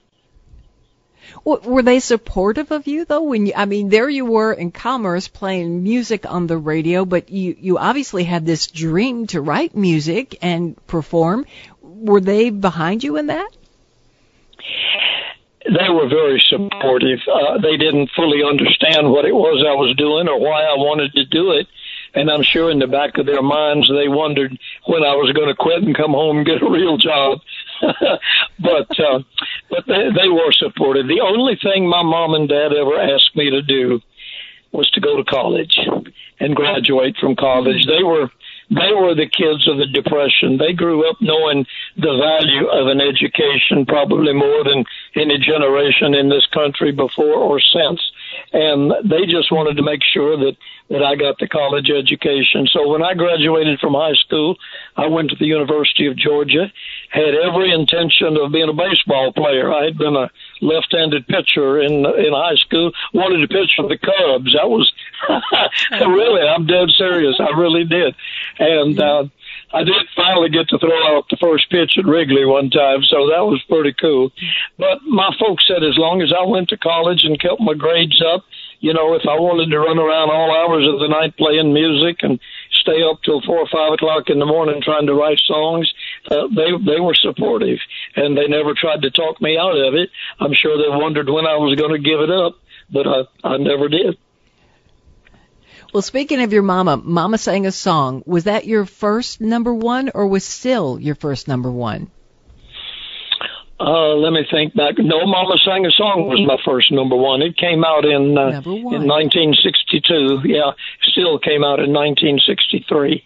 Were they supportive of you, though? There you were in Commerce playing music on the radio, but you obviously had this dream to write music and perform. Were they behind you in that? They were very supportive. They didn't fully understand what it was I was doing or why I wanted to do it. And I'm sure in the back of their minds they wondered when I was going to quit and come home and get a real job. But they were supportive. The only thing my mom and dad ever asked me to do was to go to college and graduate from college. They were the kids of the Depression. They grew up knowing the value of an education probably more than any generation in this country before or since. And they just wanted to make sure that I got the college education. So when I graduated from high school, I went to the University of Georgia, had every intention of being a baseball player. I had been a left-handed pitcher in high school, wanted to pitch for the Cubs. That was really, I'm dead serious. I really did. And I did finally get to throw out the first pitch at Wrigley one time, so that was pretty cool. But my folks said as long as I went to college and kept my grades up, if I wanted to run around all hours of the night playing music and stay up till 4 or 5 o'clock in the morning trying to write songs, they were supportive, and they never tried to talk me out of it. I'm sure they wondered when I was going to give it up, but I never did. Well, speaking of your Mama Sang a Song, was that your first number one or was still your first number one? Let me think back. No, Mama Sang a Song was my first number one. It came out in 1962. Yeah, still came out in 1963.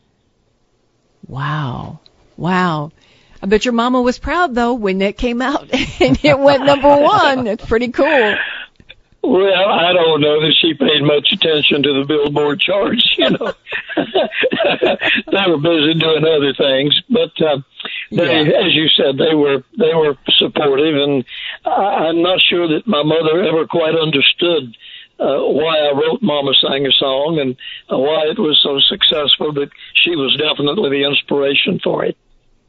Wow. I bet your mama was proud, though, when it came out and it went number one. That's pretty cool. Well, I don't know that she paid much attention to the Billboard charts, They were busy doing other things, but as you said, they were supportive, and I'm not sure that my mother ever quite understood why I wrote Mama Sang a Song and why it was so successful, but she was definitely the inspiration for it.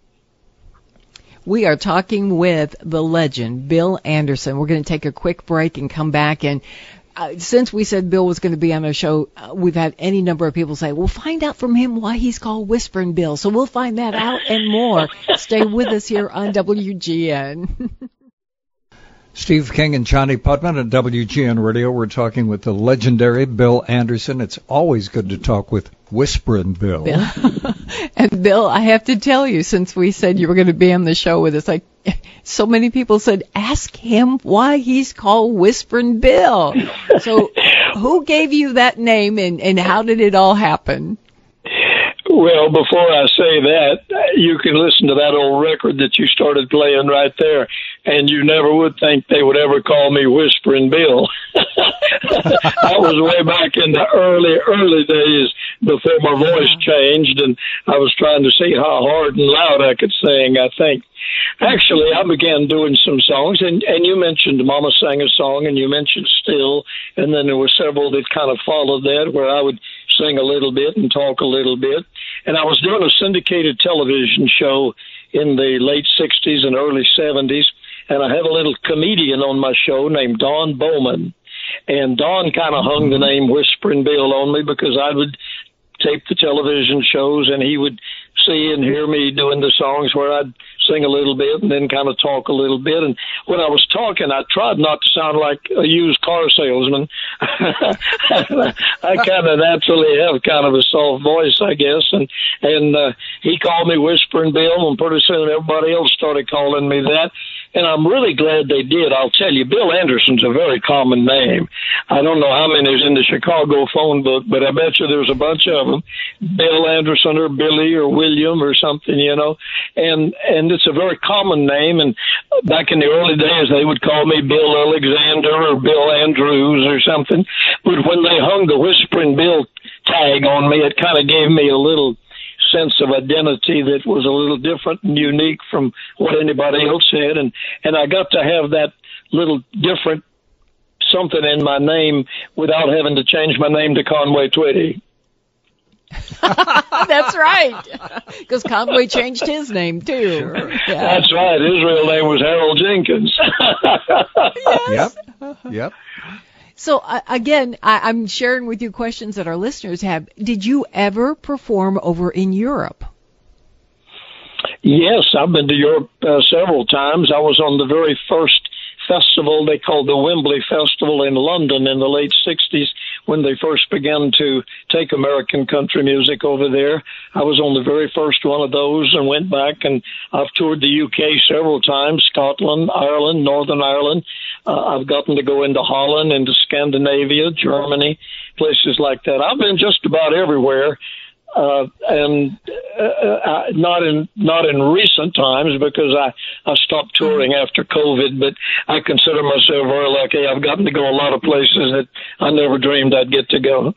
We are talking with the legend, Bill Anderson. We're going to take a quick break and come back. And since we said Bill was going to be on our show, we've had any number of people say, we'll find out from him why he's called Whisperin' Bill. So we'll find that out and more. Stay with us here on WGN. Steve King and Johnny Putman at WGN Radio. We're talking with the legendary Bill Anderson. It's always good to talk with Whisperin' Bill. And Bill, I have to tell you, since we said you were going to be on the show with us, like so many people said, ask him why he's called Whisperin' Bill. So who gave you that name and how did it all happen? Well, before I say that, you can listen to that old record that you started playing right there, and you never would think they would ever call me Whisperin' Bill. I was way back in the early days before my voice changed, and I was trying to see how hard and loud I could sing, I think. Actually, I began doing some songs, and you mentioned Mama Sang a Song, and you mentioned Still, and then there were several that kind of followed that, where I would sing a little bit and talk a little bit. And I was doing a syndicated television show in the late 60s and early 70s, and I had a little comedian on my show named Don Bowman. And Don kind of hung the name Whisperin' Bill on me because I would tape the television shows, and he would see and hear me doing the songs where I'd sing a little bit and then kind of talk a little bit. And when I was talking, I tried not to sound like a used car salesman. I kind of naturally have kind of a soft voice, I guess. And he called me Whisperin' Bill, and pretty soon everybody else started calling me that. And I'm really glad they did. I'll tell you, Bill Anderson's a very common name. I don't know how many is in the Chicago phone book, but I bet you there's a bunch of them. Bill Anderson or Billy or William or something, you know. And it's a very common name. And back in the early days, they would call me Bill Alexander or Bill Andrews or something. But when they hung the Whisperin' Bill tag on me, it kind of gave me a little sense of identity that was a little different and unique from what anybody else had, and I got to have that little different something in my name without having to change my name to Conway Twitty. That's right, because Conway changed his name too. Sure. Yeah. That's right. His real name was Harold Jenkins. Yes. Yep. So, again, I'm sharing with you questions that our listeners have. Did you ever perform over in Europe? Yes, I've been to Europe several times. I was on the very first festival they called the Wembley Festival in London in the late 60s when they first began to take American country music over there. I was on the very first one of those and went back, and I've toured the UK several times, Scotland, Ireland, Northern Ireland. I've gotten to go into Holland, into Scandinavia, Germany, places like that. I've been just about everywhere. And not in recent times because I stopped touring after COVID, but I consider myself very lucky. I've gotten to go a lot of places that I never dreamed I'd get to go.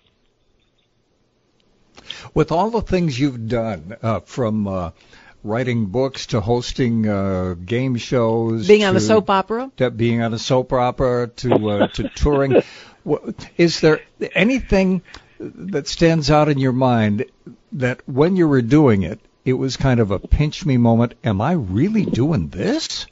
With all the things you've done, from writing books to hosting game shows, being on a soap opera, being on a soap opera to touring, is there anything that stands out in your mind that when you were doing it, it was kind of a pinch me moment? Am I really doing this?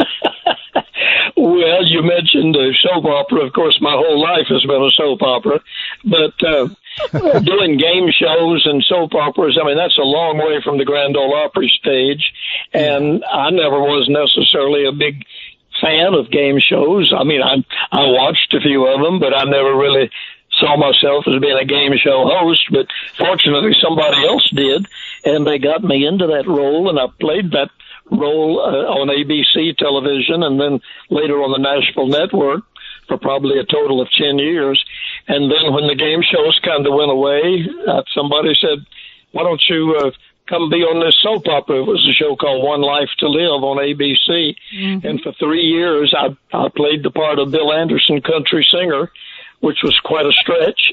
Well, you mentioned a soap opera. Of course, my whole life has been a soap opera. But doing game shows and soap operas, I mean, that's a long way from the Grand Ole Opry stage. And I never was necessarily a big fan of game shows. I mean, I watched a few of them, but I never really saw myself as being a game show host, but fortunately somebody else did, and they got me into that role, and I played that role on ABC television and then later on the Nashville Network for probably a total of 10 years. And then when the game shows kind of went away, somebody said, why don't you come be on this soap opera? It was a show called One Life to Live on ABC. Mm-hmm. And for 3 years, I played the part of Bill Anderson, country singer, which was quite a stretch.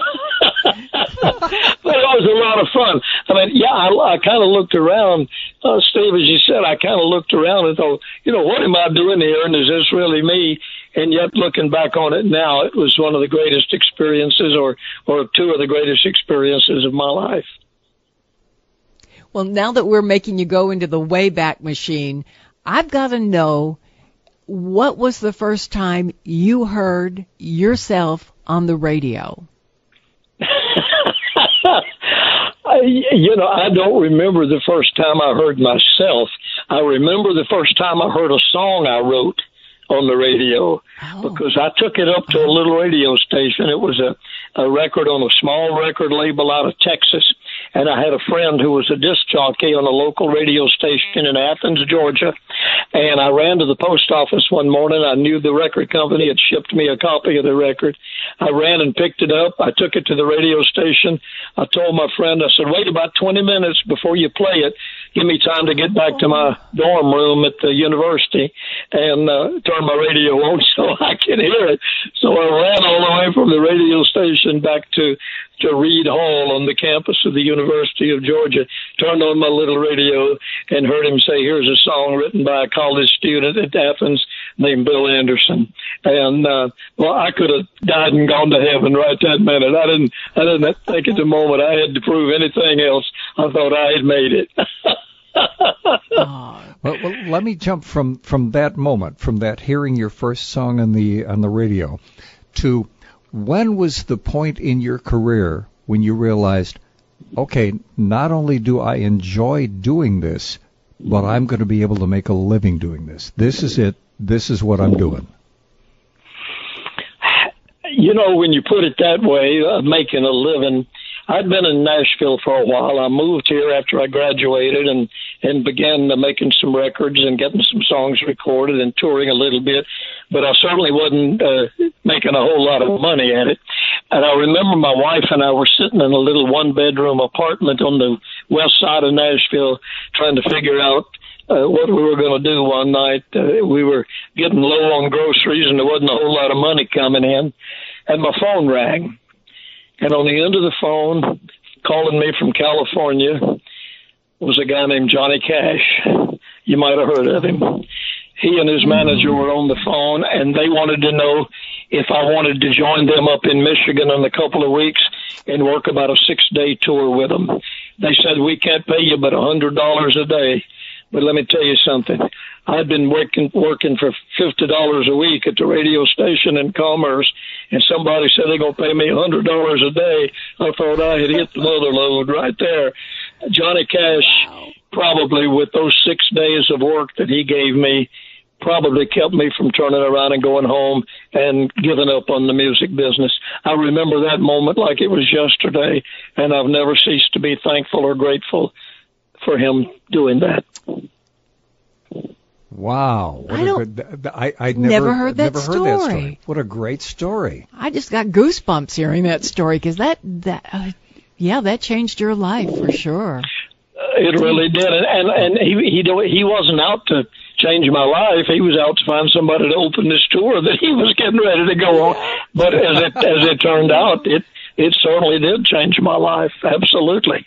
But it was a lot of fun. I mean, yeah, I kind of looked around, Steve, as you said, I kind of looked around and thought, what am I doing here? And is this really me? and yet looking back on it now, it was one of the greatest experiences, or two of the greatest experiences of my life. Well, now that we're making you go into the Wayback Machine, I've got to know, what was the first time you heard yourself on the radio? I don't remember the first time I heard myself. I remember the first time I heard a song I wrote on the radio, because I took it up to a little radio station. It was a record on a small record label out of Texas, and I had a friend who was a disc jockey on a local radio station in Athens, Georgia, and I ran to the post office one morning. I knew the record company had shipped me a copy of the record. I ran and picked it up. I took it to the radio station. I told my friend, I said, wait about 20 minutes before you play it. Give me time to get back to my dorm room at the university and turn my radio on so I can hear it. So I ran all the way from the radio station back to Reed Hall on the campus of the University of Georgia, turned on my little radio and heard him say, here's a song written by a college student at Athens named Bill Anderson. And, I could have died and gone to heaven right that minute. I didn't think at the moment I had to prove anything else. I thought I had made it. Well, let me jump from that moment, from that hearing your first song on the radio, to when was the point in your career when you realized, okay, not only do I enjoy doing this, but I'm going to be able to make a living doing this. This is it. This is what I'm doing. When you put it that way, making a living, I'd been in Nashville for a while. I moved here after I graduated and began making some records and getting some songs recorded and touring a little bit. But I certainly wasn't making a whole lot of money at it. And I remember my wife and I were sitting in a little one-bedroom apartment on the west side of Nashville trying to figure out what we were going to do one night. We were getting low on groceries and there wasn't a whole lot of money coming in. And my phone rang. And on the end of the phone, calling me from California, was a guy named Johnny Cash. You might have heard of him. He and his manager were on the phone, and they wanted to know if I wanted to join them up in Michigan in a couple of weeks and work about a 6-day tour with them. They said, we can't pay you but $100 a day. But let me tell you something. I'd been working for $50 a week at the radio station in Commerce, and somebody said they're going to pay me $100 a day. I thought I had hit the mother load right there. Johnny Cash, probably with those 6 days of work that he gave me, probably kept me from turning around and going home and giving up on the music business. I remember that moment like it was yesterday, and I've never ceased to be thankful or grateful for him doing that. Wow. I never heard that story. What a great story. I just got goosebumps hearing that story, because that changed your life for sure. It really did. And he wasn't out to change my life. He was out to find somebody to open this tour that he was getting ready to go on. But as it turned out, it certainly did change my life. Absolutely.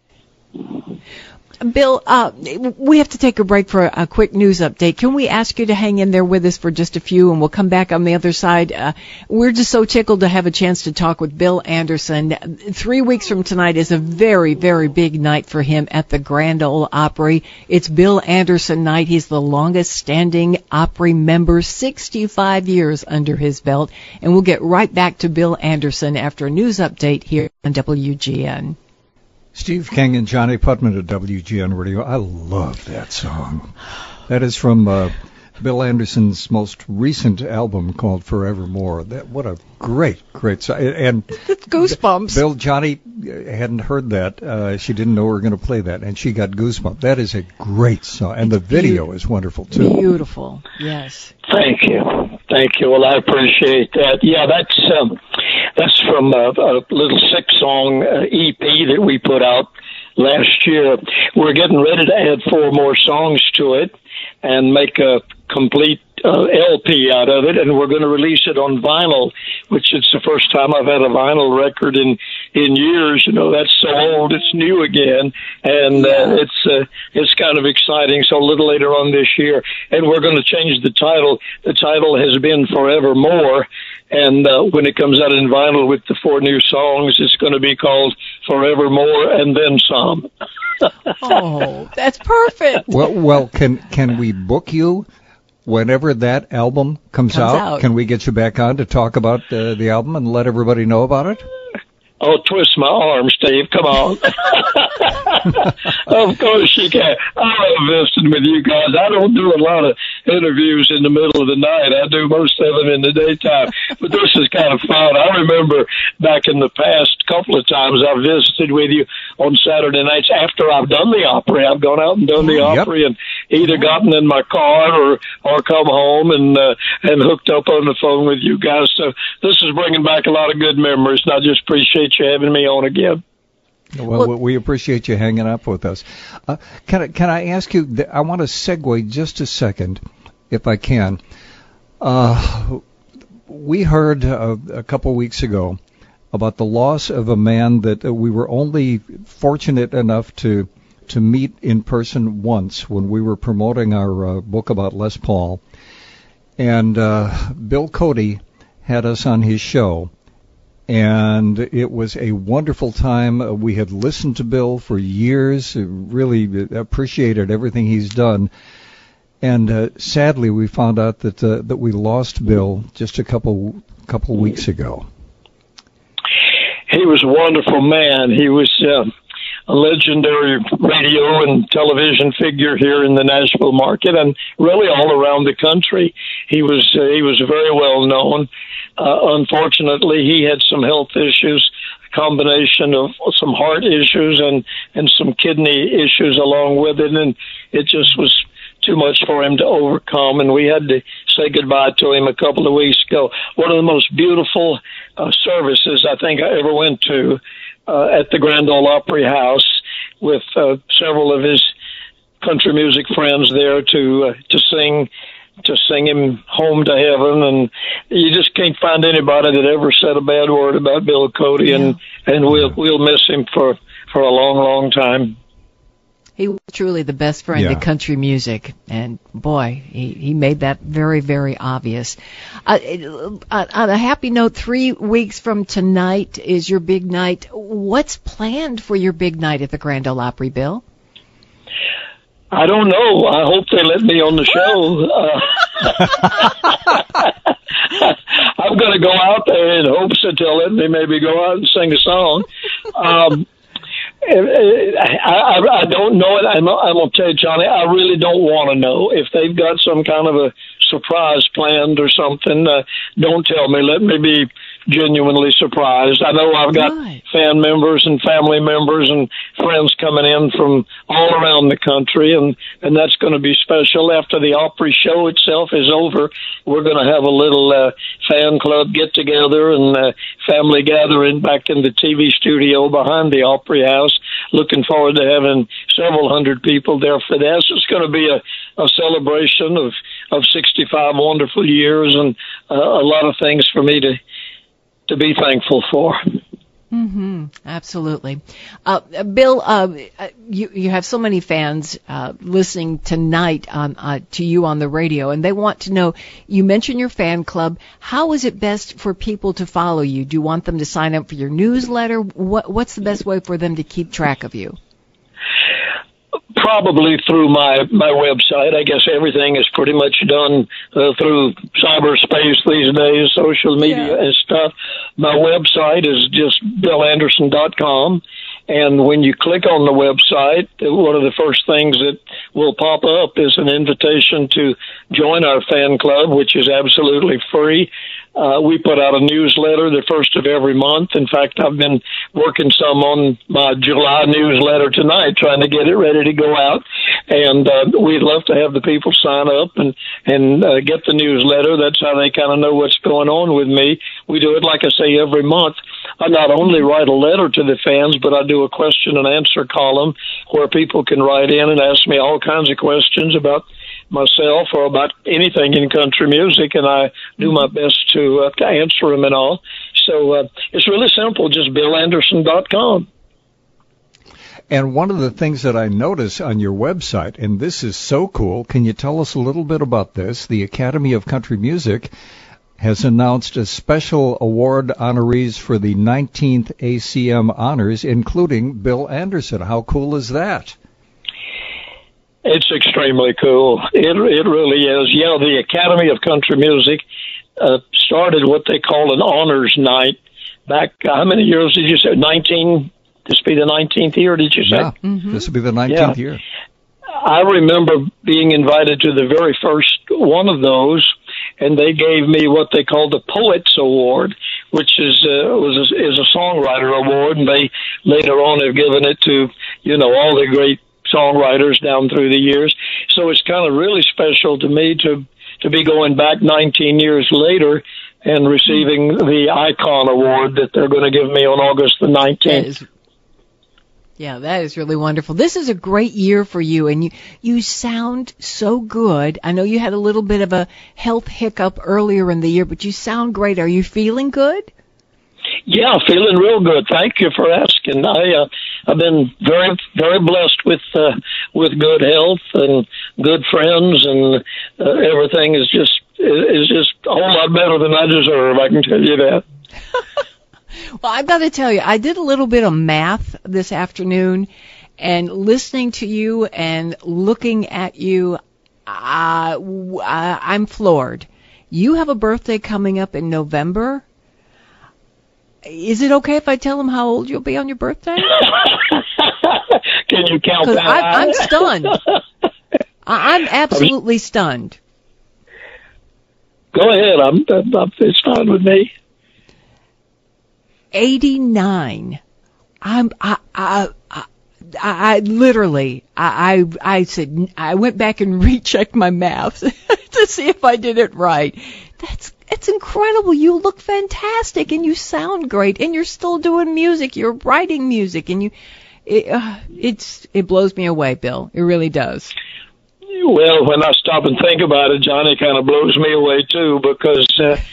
Bill, we have to take a break for a quick news update. Can we ask you to hang in there with us for just a few, and we'll come back on the other side? We're just so tickled to have a chance to talk with Bill Anderson. 3 weeks from tonight is a very, very big night for him at the Grand Ole Opry. It's Bill Anderson night. He's the longest-standing Opry member, 65 years under his belt. And we'll get right back to Bill Anderson after a news update here on WGN. Steve King and Johnny Putman at WGN Radio. I love that song. That is from Bill Anderson's most recent album called Forevermore. What a great song. And goosebumps. Johnny hadn't heard that. She didn't know we were going to play that, and she got goosebumps. That is a great song, and the video is wonderful too. Beautiful. Yes. Thank you. Well, I appreciate that. Yeah, that's from a little 6-song EP that we put out last year. We're getting ready to add 4 more songs to it and make a complete LP out of it, and we're going to release it on vinyl, which is the first time I've had a vinyl record in in years. You know, that's so old, it's new again, and it's kind of exciting. So a little later on this year, and we're going to change the title. The title has been Forevermore, and when it comes out in vinyl with the 4 new songs, it's going to be called Forevermore and Then Some. Oh, that's perfect. Well, can we book you whenever that album comes out? Can we get you back on to talk about the album and let everybody know about it? Oh, twist my arm, Steve. Come on. Of course you can. I love visiting with you guys. I don't do a lot of interviews in the middle of the night. I do most of them in the daytime. But this is kind of fun. I remember back in the past couple of times I've visited with you on Saturday nights after I've done the Opry. I've gone out and done the Opry and either gotten in my car or come home and hooked up on the phone with you guys. So this is bringing back a lot of good memories, and I just appreciate you having me on again. Well, we appreciate you hanging up with us. Can I ask you? I want to segue just a second, if I can. We heard a couple weeks ago about the loss of a man that we were only fortunate enough to meet in person once when we were promoting our book about Les Paul, and Bill Cody had us on his show. And it was a wonderful time. We had listened to Bill for years, really appreciated everything he's done. And sadly, we found out that we lost Bill just a couple weeks ago. He was a wonderful man. He was a legendary radio and television figure here in the Nashville market, and really all around the country. He was very well known. Unfortunately, he had some health issues, a combination of some heart issues and some kidney issues along with it, and it just was too much for him to overcome, and we had to say goodbye to him a couple of weeks ago. One of the most beautiful services I think I ever went to at the Grand Ole Opry House with several of his country music friends there to sing him home to heaven, and you just can't find anybody that ever said a bad word about Bill Cody, and we'll miss him for a long, long time. He was truly the best friend of country music, and boy, he made that very, very obvious. On a happy note, 3 weeks from tonight is your big night. What's planned for your big night at the Grand Ole Opry, Bill? I don't know. I hope they let me on the show. I'm going to go out there in hopes that they'll let me maybe go out and sing a song. I don't know it. I'm going to tell you, Johnny, I really don't want to know. If they've got some kind of a surprise planned or something, don't tell me. Let me be genuinely surprised. I know I've got fan members and family members and friends coming in from all around the country, and that's going to be special. After the Opry show itself is over, we're going to have a little fan club get-together and family gathering back in the TV studio behind the Opry House. Looking forward to having several hundred people there for that. So it's going to be a celebration of 65 wonderful years and a lot of things for me to be thankful for. Mm-hmm. Absolutely. Bill, you have so many fans listening tonight to you on the radio, and they want to know, you mentioned your fan club. How is it best for people to follow you? Do you want them to sign up for your newsletter? What's the best way for them to keep track of you? Probably through my website. I guess everything is pretty much done through cyberspace these days, social media and stuff. My website is just BillAnderson.com. And when you click on the website, one of the first things that will pop up is an invitation to join our fan club, which is absolutely free. We put out a newsletter the first of every month. In fact, I've been working some on my July newsletter tonight, trying to get it ready to go out. And we'd love to have the people sign up and get the newsletter. That's how they kind of know what's going on with me. We do it, like I say, every month. I not only write a letter to the fans, but I do a question and answer column where people can write in and ask me all kinds of questions about myself or about anything in country music, and I do my best to answer them and all. So it's really simple, just BillAnderson.com. And one of the things that I notice on your website, and this is so cool, can you tell us a little bit about this? The Academy of Country Music has announced a special award honorees for the 19th ACM honors, including Bill Anderson. How cool is that? It's extremely cool. It really is. Yeah, the Academy of Country Music started what they call an honors night back, how many years did you say? 19? This be the 19th year, did you say? Yeah, this will be the 19th year. I remember being invited to the very first one of those, and they gave me what they called the Poets Award, which is a songwriter award, and they later on have given it to, all the great songwriters down through the years. So it's kind of really special to me to be going back 19 years later and receiving the Icon Award that they're going to give me on August the 19th. Yeah, that is really wonderful. This is a great year for you, and you sound so good. I know you had a little bit of a health hiccup earlier in the year, but you sound great. Are you feeling good? Yeah, feeling real good. Thank you for asking. I've been very, very blessed with good health and good friends, and everything is just a whole lot better than I deserve. I can tell you that. Well, I've got to tell you, I did a little bit of math this afternoon, and listening to you and looking at you, I'm floored. You have a birthday coming up in November. Is it okay if I tell them how old you'll be on your birthday? Can you count that? I'm stunned. I'm absolutely stunned. Go ahead. It's fine with me. 89. I literally said, I went back and rechecked my math to see if I did it right. It's incredible. You look fantastic, and you sound great, and you're still doing music. You're writing music, and it blows me away, Bill. It really does. Well, when I stop and think about it, Johnny, kind of blows me away too, because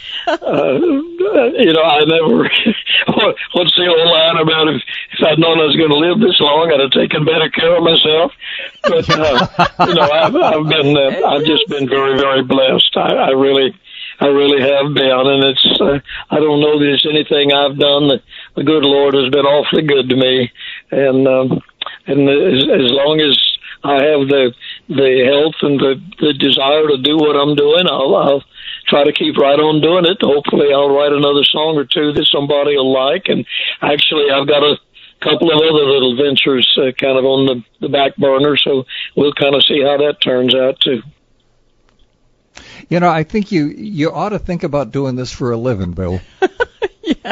I never. What's the old line about if I'd known I was going to live this long, I'd have taken better care of myself. But I've just been very, very blessed. I really have been, and it's. I don't know that there's anything I've done that the good Lord has been awfully good to me, and as long as I have the health and the desire to do what I'm doing, I'll try to keep right on doing it. Hopefully I'll write another song or two that somebody will like. And actually I've got a couple of other little ventures kind of on the back burner, so we'll kind of see how that turns out too. I think you ought to think about doing this for a living, Bill. Yeah.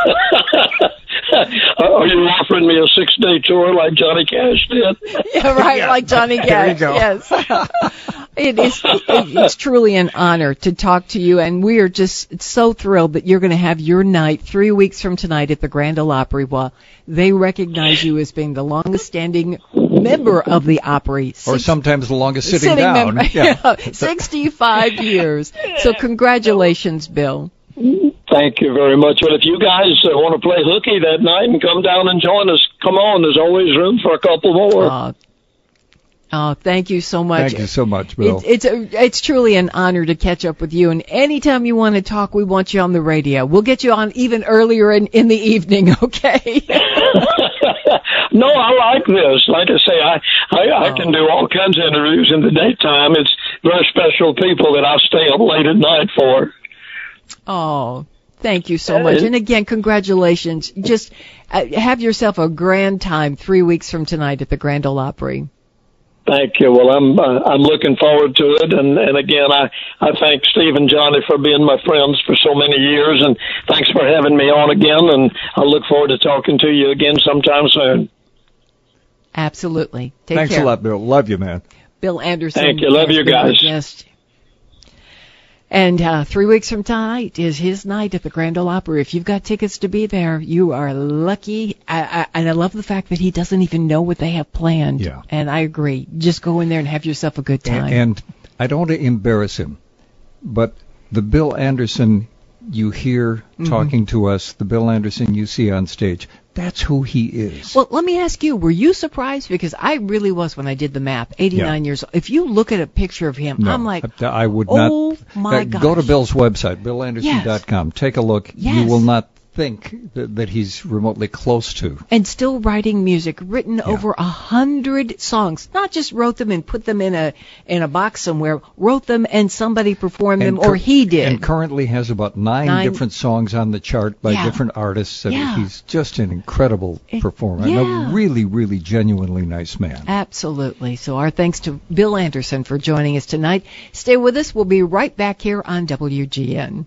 Are you offering me a 6-day tour like Johnny Cash did? Yeah, right, like Johnny Cash. There you go. Yes. It's truly an honor to talk to you, and we are just so thrilled that you're going to have your night 3 weeks from tonight at the Grand Ole Opry. While they recognize you as being the longest-standing member of the Opry. Or sometimes the longest sitting down. Member. Yeah. 65 years. So congratulations, Bill. Thank you very much. Well, if you guys want to play hooky that night and come down and join us, come on. There's always room for a couple more. Oh, thank you so much. Thank you so much, Bill. It's truly an honor to catch up with you. And anytime you want to talk, we want you on the radio. We'll get you on even earlier in the evening, okay? No, I like this. Like I say, I can do all kinds of interviews in the daytime. It's very special people that I stay up late at night for. Oh, thank you so much. And again, congratulations. Just have yourself a grand time 3 weeks from tonight at the Grand Ole Opry. Thank you. Well, I'm looking forward to it. And again, I thank Steve and Johnny for being my friends for so many years. And thanks for having me on again. And I look forward to talking to you again sometime soon. Absolutely. Thanks a lot, Bill. Love you, man. Bill Anderson. Thank you. Love you guys. And 3 weeks from tonight is his night at the Grand Ole Opry. If you've got tickets to be there, you are lucky. And I love the fact that he doesn't even know what they have planned. Yeah. And I agree. Just go in there and have yourself a good time. And I don't want to embarrass him, but the Bill Anderson you hear talking to us, the Bill Anderson you see on stage, that's who he is. Well, let me ask you, were you surprised? Because I really was when I did the map, 89 years old. If you look at a picture of him, No, I'm like, I would not. oh my gosh. Go to Bill's website, BillAnderson.com. Take a look. Yes. You will not think that he's remotely close to. And still writing music, written over 100 songs. Not just wrote them and put them in a box somewhere. Wrote them and somebody performed them, or he did. And currently has about nine different songs on the chart by different artists. And he's just an incredible performer. And a really, really genuinely nice man. Absolutely. So our thanks to Bill Anderson for joining us tonight. Stay with us. We'll be right back here on WGN.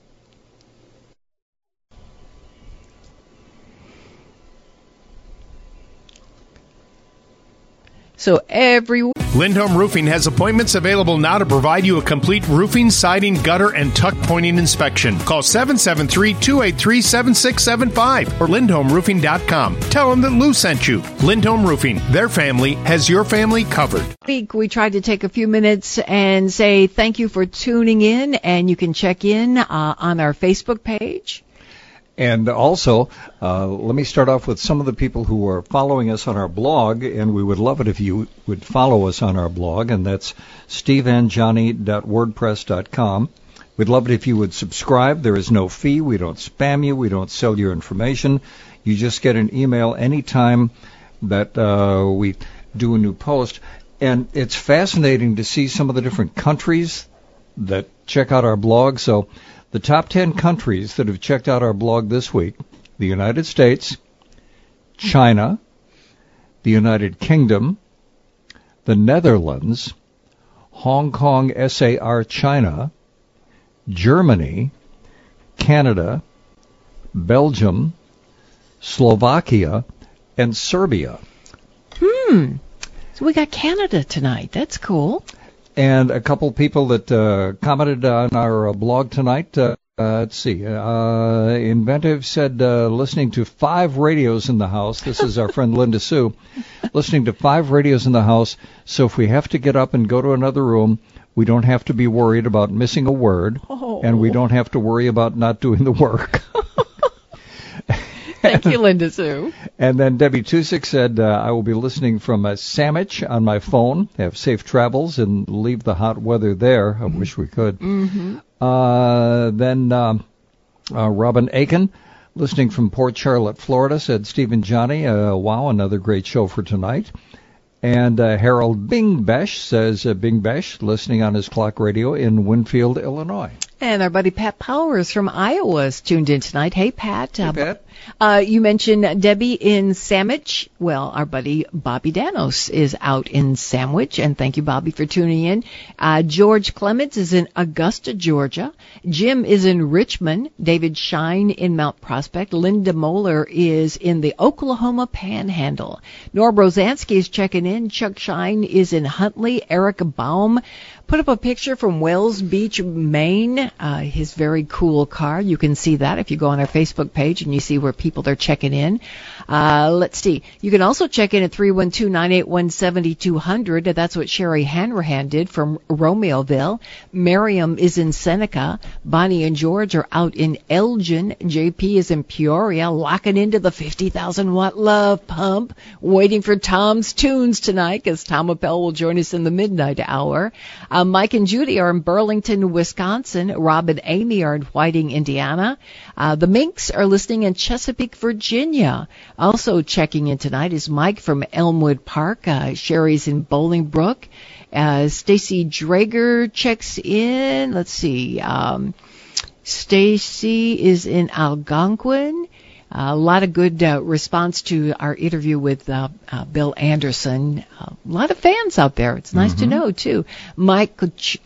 So Lindholm Roofing has appointments available now to provide you a complete roofing, siding, gutter, and tuck pointing inspection. Call 773-283-7675 or lindholmroofing.com. Tell them that Lou sent you. Lindholm Roofing, their family has your family covered. Week we tried to take a few minutes and say thank you for tuning in, and you can check in on our Facebook page. And also, let me start off with some of the people who are following us on our blog, and we would love it if you would follow us on our blog, and that's steveandjohnny.wordpress.com. We'd love it if you would subscribe. There is no fee. We don't spam you. We don't sell your information. You just get an email anytime that we do a new post. And it's fascinating to see some of the different countries that check out our blog. So the top 10 countries that have checked out our blog this week: the United States, China, the United Kingdom, the Netherlands, Hong Kong SAR China, Germany, Canada, Belgium, Slovakia, and Serbia. So we got Canada tonight. That's cool. And a couple people that commented on our blog tonight. Let's see. Inventive said listening to 5 radios in the house. This is our friend Linda Sue. Listening to 5 radios in the house, so if we have to get up and go to another room, we don't have to be worried about missing a word, and we don't have to worry about not doing the work. Thank you, Linda Sue. And then Debbie Tusick said, I will be listening from Sandwich on my phone. Have safe travels and leave the hot weather there. I wish we could. Then Robin Aiken, listening from Port Charlotte, Florida, said, Steve and Johnny, wow, another great show for tonight. And Harold Bingbesh says, Bingbesh, listening on his clock radio in Winfield, Illinois. And our buddy Pat Powers from Iowa is tuned in tonight. Hey, Pat. Hey, Pat. You mentioned Debbie in Sandwich. Well, our buddy Bobby Danos is out in Sandwich, and thank you, Bobby, for tuning in. George Clements is in Augusta, Georgia. Jim is in Richmond. David Shine in Mount Prospect. Linda Moeller is in the Oklahoma Panhandle. Norb Rosansky is checking in. Chuck Shine is in Huntley. Eric Baum put up a picture from Wells Beach, Maine, his very cool car. You can see that if you go on our Facebook page and you see where people are checking in. Let's see. You can also check in at 312-981-7200. That's what Sherry Hanrahan did from Romeoville. Miriam is in Seneca. Bonnie and George are out in Elgin. JP is in Peoria, locking into the 50,000-watt love pump, waiting for Tom's tunes tonight, because Tom Appel will join us in the midnight hour. Mike and Judy are in Burlington, Wisconsin. Rob and Amy are in Whiting, Indiana. The Minks are listening in Chesapeake, Virginia. Also checking in tonight is Mike from Elmwood Park. Sherry's in Bolingbrook. Stacy Drager checks in. Let's see. Stacy is in Algonquin. A lot of good response to our interview with Bill Anderson. A lot of fans out there. It's nice to know, too. Mike,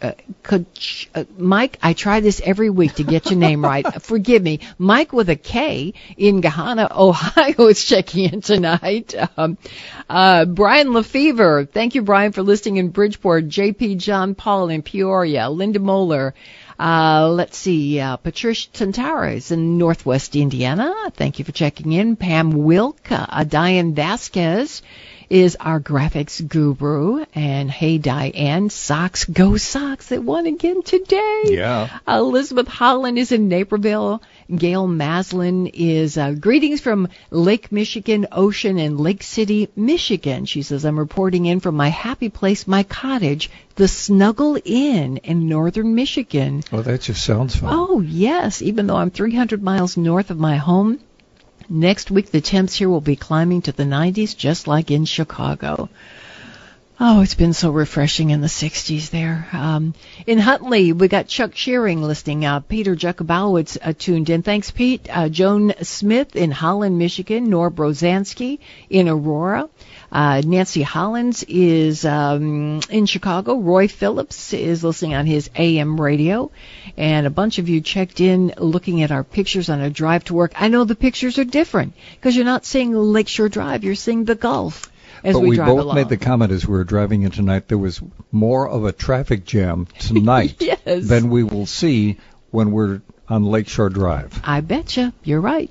Mike, I try this every week to get your name right. Forgive me. Mike with a K in Gahanna, Ohio is checking in tonight. Brian Lefevre. Thank you, Brian, for listening in Bridgeport. JP John Paul in Peoria. Linda Moeller. Let's see. Patricia Tantara is in Northwest Indiana. Thank you for checking in. Pam Wilk. Diane Vasquez is our graphics guru. And hey, Diane, Sox, go Sox. They won again today. Yeah. Elizabeth Holland is in Naperville. Gail Maslin is greetings from Lake Michigan, Ocean, and Lake City, Michigan. She says, I'm reporting in from my happy place, my cottage, the Snuggle Inn in northern Michigan. Oh, that just sounds fun. Oh, yes, even though I'm 300 miles north of my home. Next week, the temps here will be climbing to the 90s, just like in Chicago. Oh, it's been so refreshing in the 60s there. In Huntley, we got Chuck Shearing listening. Peter Jakubowicz tuned in. Thanks, Pete. Joan Smith in Holland, Michigan. Nora Brozansky in Aurora. Nancy Hollins is in Chicago. Roy Phillips is listening on his AM radio. And a bunch of you checked in looking at our pictures on a drive to work. I know the pictures are different because you're not seeing Lakeshore Drive. You're seeing the Gulf. But we both along. made the comment as we were driving in tonight, there was more of a traffic jam tonight yes. than we will see when we're on Lakeshore Drive. I betcha. You're right.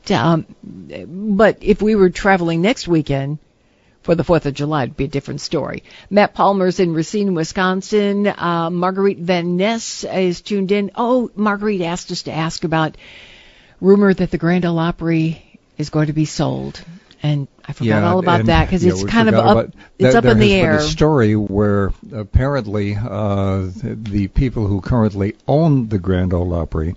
But if we were traveling next weekend for the 4th of July, it'd be a different story. Matt Palmer's in Racine, Wisconsin. Marguerite Van Ness is tuned in. Oh, Marguerite asked us to ask about rumor that the Grand Ole Opry is going to be sold. And I forgot all about that because it's kind of up. It's up in the air. There has been a story where apparently the people who currently own the Grand Ole Opry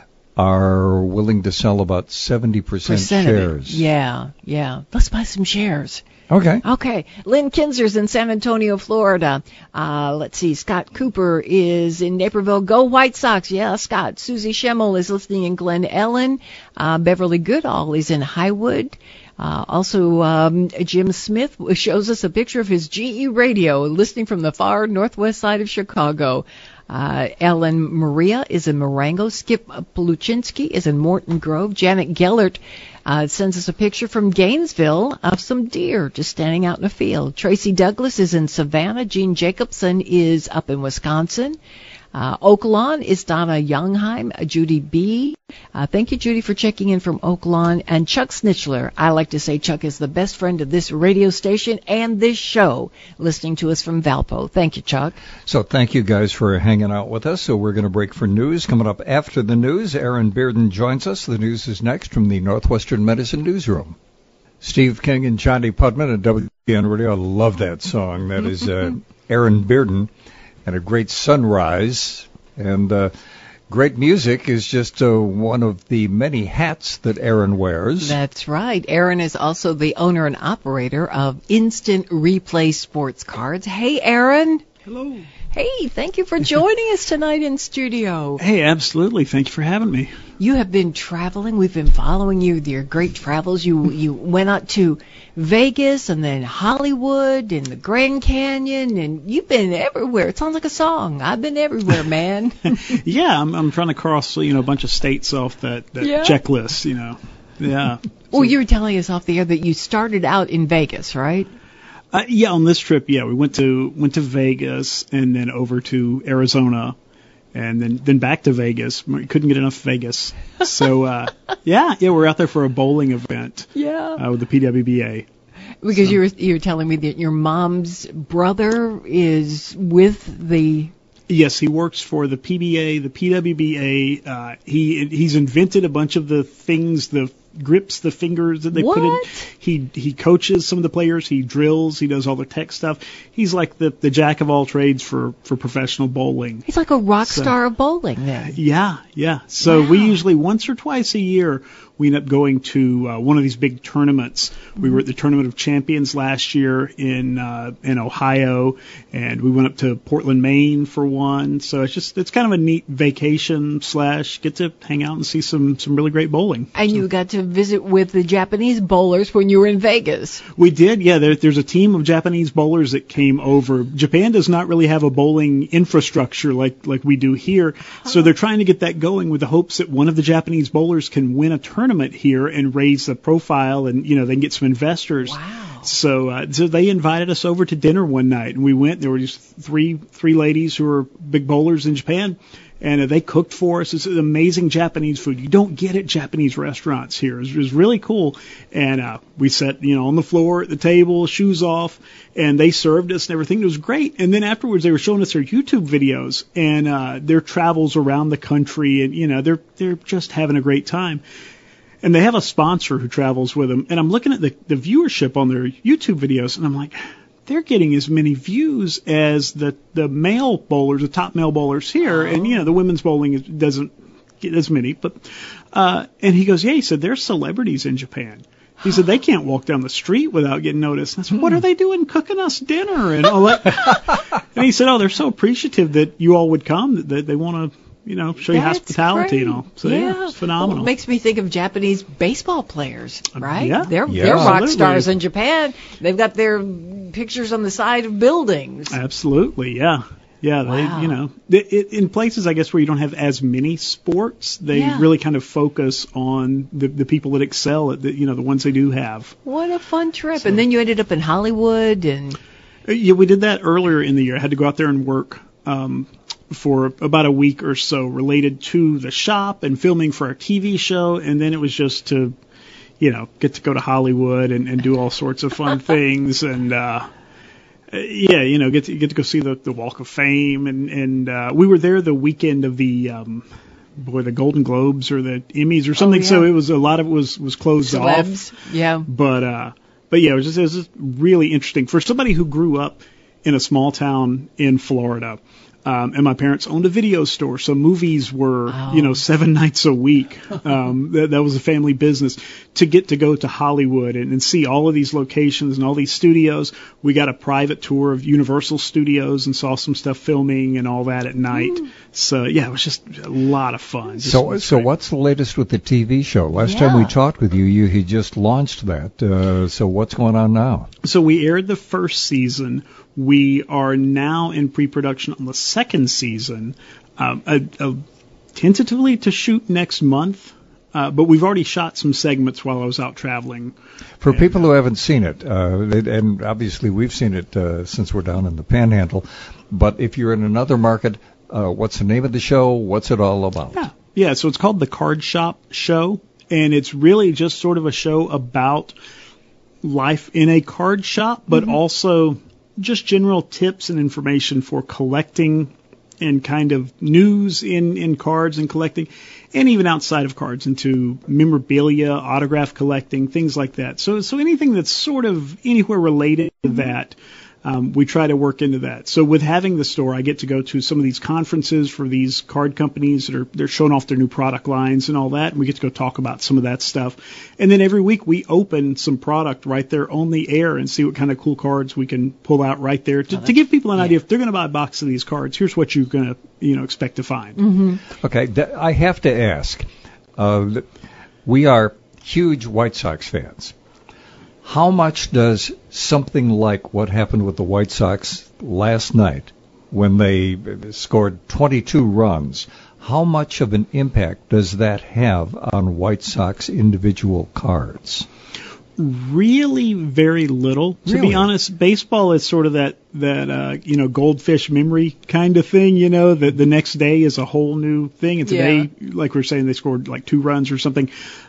are willing to sell about 70% shares. Yeah. Let's buy some shares. Okay. Lynn Kinzer's in San Antonio, Florida. Let's see. Scott Cooper is in Naperville. Go White Sox. Yeah, Scott. Susie Schemmel is listening in Glen Ellen. Beverly Goodall is in Highwood. Also, Jim Smith shows us a picture of his GE radio listening from the far northwest side of Chicago. Ellen Maria is in Marengo. Skip Paluchinski is in Morton Grove. Janet Gellert sends us a picture from Gainesville of some deer just standing out in a field. Tracy Douglas is in Savannah. Jean Jacobson is up in Wisconsin. Oaklawn is Donna Youngheim. Judy B. Thank you, Judy, for checking in from Oaklawn. And Chuck Snitchler. I like to say Chuck is the best friend of this radio station and this show, listening to us from Valpo. Thank you, Chuck. So thank you guys for hanging out with us. So we're going to break for news. Coming up after the news, Aaron Bearden joins us. The news is next from the Northwestern Medicine Newsroom. Steve King and Johnny Putman at WBN Radio. I love that song. That is Aaron Bearden. And a great sunrise, and great music is just one of the many hats that Aaron wears. That's right. Aaron is also the owner and operator of Instant Replay Sports Cards. Hey, Aaron. Hello. Hey, thank you for joining us tonight in studio. Hey, absolutely. Thank you for having me. You have been traveling. We've been following you with your great travels. You went out to Vegas and then Hollywood and the Grand Canyon, and you've been everywhere. It sounds like a song. I've been everywhere, man. Yeah, I'm trying to cross a bunch of states off that checklist. Yeah. Well, you were telling us off the air that you started out in Vegas, right? Yeah, on this trip, we went to Vegas and then over to Arizona, and then back to Vegas. We couldn't get enough Vegas, so we're out there for a bowling event. Yeah, with the PWBA. Because you were telling me that your mom's brother is with the. Yes, he works for the PBA, the PWBA. He's invented a bunch of the things, the grips, the fingers that they put in. He coaches some of the players. He drills. He does all the tech stuff. He's like the jack of all trades for professional bowling. He's like a rock star of bowling then. Yeah. So we usually once or twice a year we end up going to one of these big tournaments. We were at the Tournament of Champions last year in Ohio, and we went up to Portland, Maine for one. So it's kind of a neat vacation / get to hang out and see some really great bowling. And you got to visit with the Japanese bowlers when you were in Vegas. We did, yeah. There's a team of Japanese bowlers that came over. Japan does not really have a bowling infrastructure like we do here, so they're trying to get that going with the hopes that one of the Japanese bowlers can win a tournament here and raise the profile, and they can get some investors. Wow. So they invited us over to dinner one night, and we went. There were just three ladies who were big bowlers in Japan, and they cooked for us. It's amazing Japanese food. You don't get at Japanese restaurants here. It was really cool. And we sat, on the floor at the table, shoes off, and they served us and everything. It was great. And then afterwards, they were showing us their YouTube videos and their travels around the country, and they're just having a great time. And they have a sponsor who travels with them. And I'm looking at the viewership on their YouTube videos, and I'm like, they're getting as many views as the male bowlers, the top male bowlers here. Oh. And, the women's bowling doesn't get as many. But and he goes, he said, they're celebrities in Japan. He said, they can't walk down the street without getting noticed. And I said, what are they doing cooking us dinner and all that? And he said, they're so appreciative that you all would come, that they want to, show you hospitality and all. So it's phenomenal. Well, it makes me think of Japanese baseball players, right? Yeah. They're rock stars in Japan. They've got their pictures on the side of buildings. Absolutely, yeah. Yeah, wow. In places, I guess, where you don't have as many sports, they really kind of focus on the people that excel at the ones they do have. What a fun trip. So, and then you ended up in Hollywood and... Yeah, we did that earlier in the year. I had to go out there and work for about a week or so related to the shop and filming for our TV show, and then it was just to, get to go to Hollywood and do all sorts of fun things, and get to go see the Walk of Fame, and we were there the weekend of the the Golden Globes or the Emmys or something, so it was a lot of it was closed Celebs. off. Yeah. But yeah, it was just really interesting for somebody who grew up in a small town in Florida. And my parents owned a video store, so movies were, 7 nights a week. That was a family business. To get to go to Hollywood and see all of these locations and all these studios, we got a private tour of Universal Studios and saw some stuff filming and all that at night. So yeah, it was just a lot of fun. So what's the latest with the TV show? Last time we talked with you had just launched that. So what's going on now? So we aired the first season. We are now in pre-production on the second season, tentatively to shoot next month, but we've already shot some segments while I was out traveling. For people who haven't seen it, and obviously we've seen it since we're down in the Panhandle, but if you're in another market, what's the name of the show? What's it all about? Yeah, so it's called The Card Shop Show, and it's really just sort of a show about life in a card shop, but also just general tips and information for collecting and kind of news in cards and collecting, and even outside of cards into memorabilia, autograph collecting, things like that. So anything that's sort of anywhere related to that, we try to work into that. So with having the store, I get to go to some of these conferences for these card companies they're showing off their new product lines and all that, and we get to go talk about some of that stuff. And then every week we open some product right there on the air and see what kind of cool cards we can pull out right there to give people an idea. If they're going to buy a box of these cards, here's what you're going to expect to find. Mm-hmm. Okay, I have to ask. We are huge White Sox fans. How much does something like what happened with the White Sox last night when they scored 22 runs, how much of an impact does that have on White Sox individual cards? Really very little. To be honest, baseball is sort of that goldfish memory kind of thing, that the next day is a whole new thing. And today, like we were saying, they scored like 2 runs or something.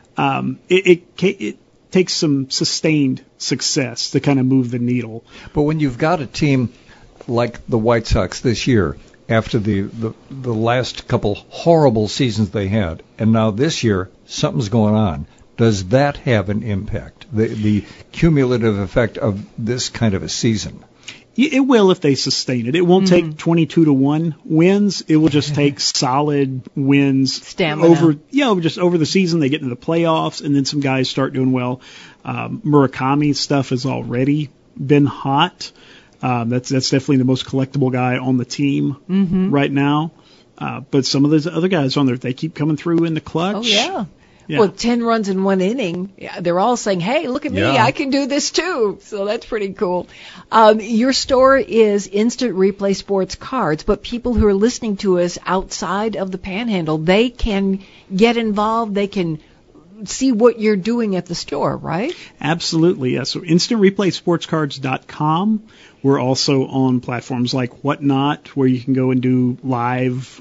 It takes some sustained success to kind of move the needle. But when you've got a team like the White Sox this year, after the last couple horrible seasons they had, and now this year something's going on, does that have an impact, the cumulative effect of this kind of a season? It will if they sustain it. It won't take 22-1 wins. It will just take solid wins. Stamina. Over the season. They get into the playoffs, and then some guys start doing well. Murakami's stuff has already been hot. That's definitely the most collectible guy on the team right now. But some of those other guys on there, they keep coming through in the clutch. Oh, yeah. Well, 10 runs in 1 inning. They're all saying, hey, look at me. I can do this too. So that's pretty cool. Your store is Instant Replay Sports Cards, but people who are listening to us outside of the Panhandle, they can get involved. They can see what you're doing at the store, right? Absolutely, yes. So InstantReplaySportsCards.com. We're also on platforms like Whatnot, where you can go and do live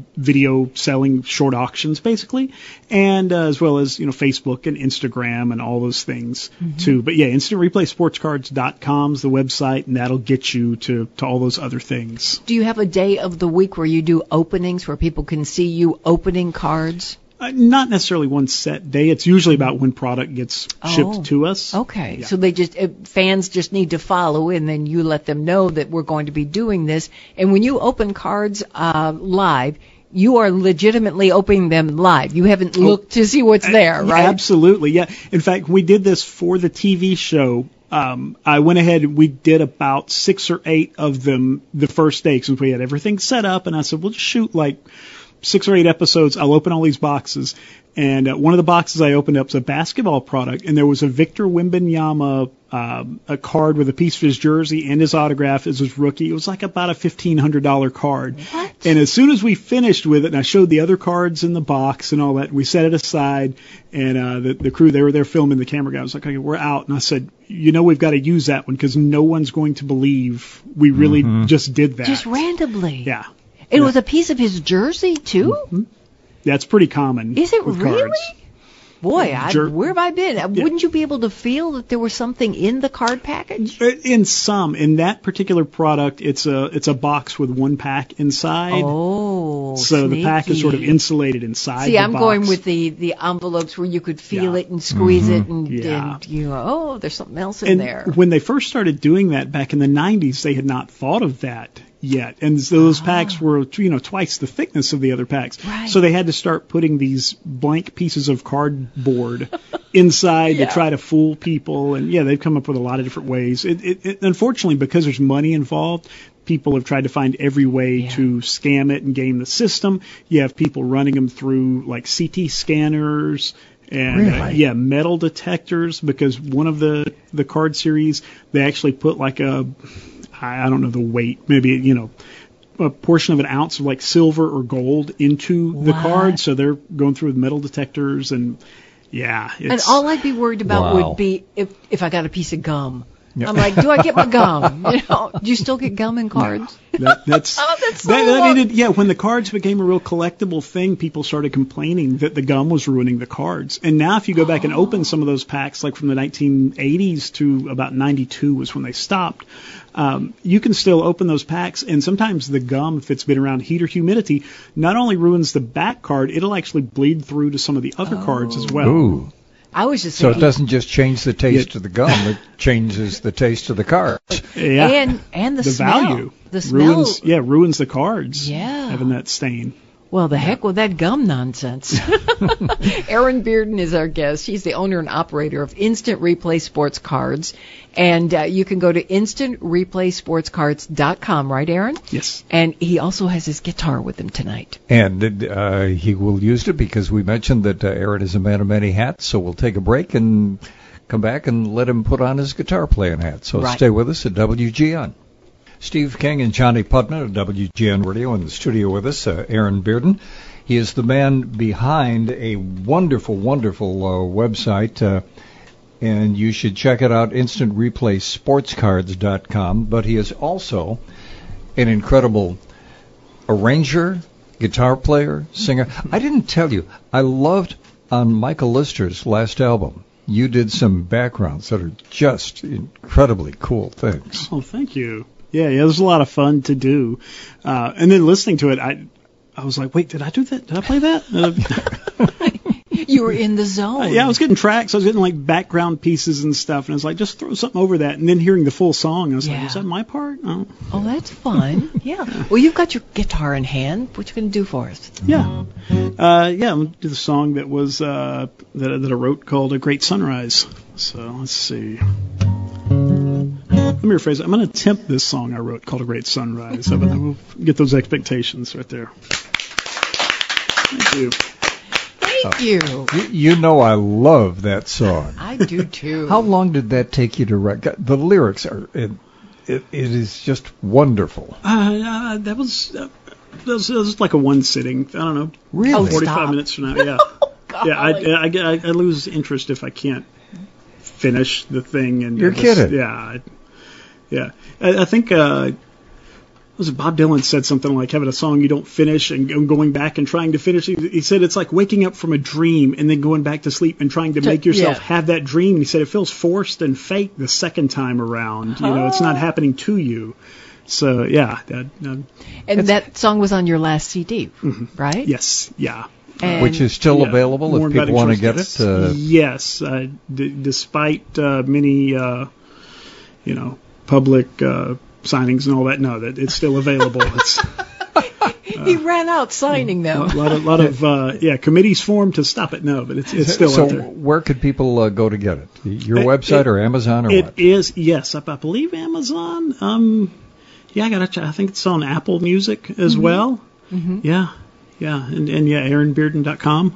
video selling, short auctions, basically, and as well as Facebook and Instagram and all those things too. But yeah, InstantReplaySportsCards.com is the website, and that'll get you to all those other things. Do you have a day of the week where you do openings where people can see you opening cards? Not necessarily one set day. It's usually about when product gets shipped to us. Okay. Yeah. So they fans just need to follow, and then you let them know that we're going to be doing this. And when you open cards live, you are legitimately opening them live. You haven't looked to see what's there, right? Absolutely, yeah. In fact, we did this for the TV show. I went ahead and we did about 6 or 8 of them the first day because we had everything set up, and I said, we'll just shoot like 6 or 8 episodes. I'll open all these boxes. And one of the boxes I opened up was a basketball product, and there was a Victor Wembanyama a card with a piece of his jersey and his autograph as his rookie. It was like about a $1,500 card. What? And as soon as we finished with it, and I showed the other cards in the box and all that, we set it aside, and the crew, they were there filming, the camera guy was like, okay, we're out. And I said, we've got to use that one because no one's going to believe we really just did that. Just randomly. Yeah. It was a piece of his jersey, too? Mm-hmm. That's pretty common. Is it with really? Cards. Boy, where have I been? Wouldn't you be able to feel that there was something in the card package? In that particular product, it's a box with one pack inside. Oh, so sneaky. the pack is sort of insulated inside. See, the I'm box. going with the envelopes where you could feel it and squeeze it, and there's something else in there. When they first started doing that back in the 90s, they had not thought of that yet, and those packs were twice the thickness of the other packs. Right. So they had to start putting these blank pieces of cardboard inside to try to fool people, and they've come up with a lot of different ways. It unfortunately, because there's money involved, people have tried to find every way to scam it and game the system. You have people running them through like CT scanners and metal detectors, because one of the card series, they actually put like I don't know the weight, maybe, a portion of an ounce of like silver or gold into the card. So they're going through with metal detectors and and all I'd be worried about would be if I got a piece of gum. I'm like, do I get my gum? Do you still get gum in cards? That's when the cards became a real collectible thing, people started complaining that the gum was ruining the cards. And now if you go back and open some of those packs, like from the 1980s to about 92 was when they stopped, you can still open those packs, and sometimes the gum, if it's been around heat or humidity, not only ruins the back card, it'll actually bleed through to some of the other cards as well. Ooh. I was just so it doesn't just change the taste of the gum; it changes the taste of the cards. Yeah, and the smell. Value. The smell ruins the cards. Yeah, having that stain. Well, the heck with that gum nonsense. Erin Bearden is our guest. She's the owner and operator of Instant Replay Sports Cards. And you can go to InstantReplaySportsCards.com, right, Erin? Yes. And he also has his guitar with him tonight. And he will use it because we mentioned that Erin is a man of many hats, so we'll take a break and come back and let him put on his guitar playing hat. So stay with us at WGN. Steve King and Johnny Putnam of WGN Radio in the studio with us, Erin Bearden. He is the man behind a wonderful, wonderful website, and you should check it out, InstantReplaySportsCards.com. But he is also an incredible arranger, guitar player, singer. I didn't tell you, I loved on Michael Lister's last album, you did some backgrounds that are just incredibly cool things. Oh, thank you. Yeah, it was a lot of fun to do. And then listening to it, I was like, wait, did I do that? Did I play that? You were in the zone. I was getting tracks. I was getting like background pieces and stuff. And I was like, just throw something over that. And then hearing the full song, I was like, is that my part? Oh, that's fun. Yeah. Well, you've got your guitar in hand. What you going to do for us? I'm going to do the song that was that I wrote called A Great Sunrise. So let's see. Let me rephrase it. I'm going to attempt this song I wrote called A Great Sunrise. So we'll get those expectations right there. Thank you. Thank you. You know I love that song. I do too. How long did that take you to write? The lyrics are, it is just wonderful. That was like a one sitting. I don't know. Really? 45 minutes from now, yeah. I lose interest if I can't finish the thing. And you're kidding? Yeah. I think was it Bob Dylan said something like having a song you don't finish and going back and trying to finish. He said it's like waking up from a dream and then going back to sleep and trying to make yourself have that dream. And he said it feels forced and fake the second time around. You know, it's not happening to you. So yeah. And that song was on your last CD, right? Yes. Yeah. Which is still available if people want to get it. Yes. Despite many, public signings and all that. No, that it's still available. It's, he ran out signing them. A lot of committees formed to stop it. No, but it's still out there. So where could people go to get it? Your website or Amazon or what? It is, yes, I believe Amazon. I gotta. I think it's on Apple Music as well. Mm-hmm. Yeah, and AaronBearden.com.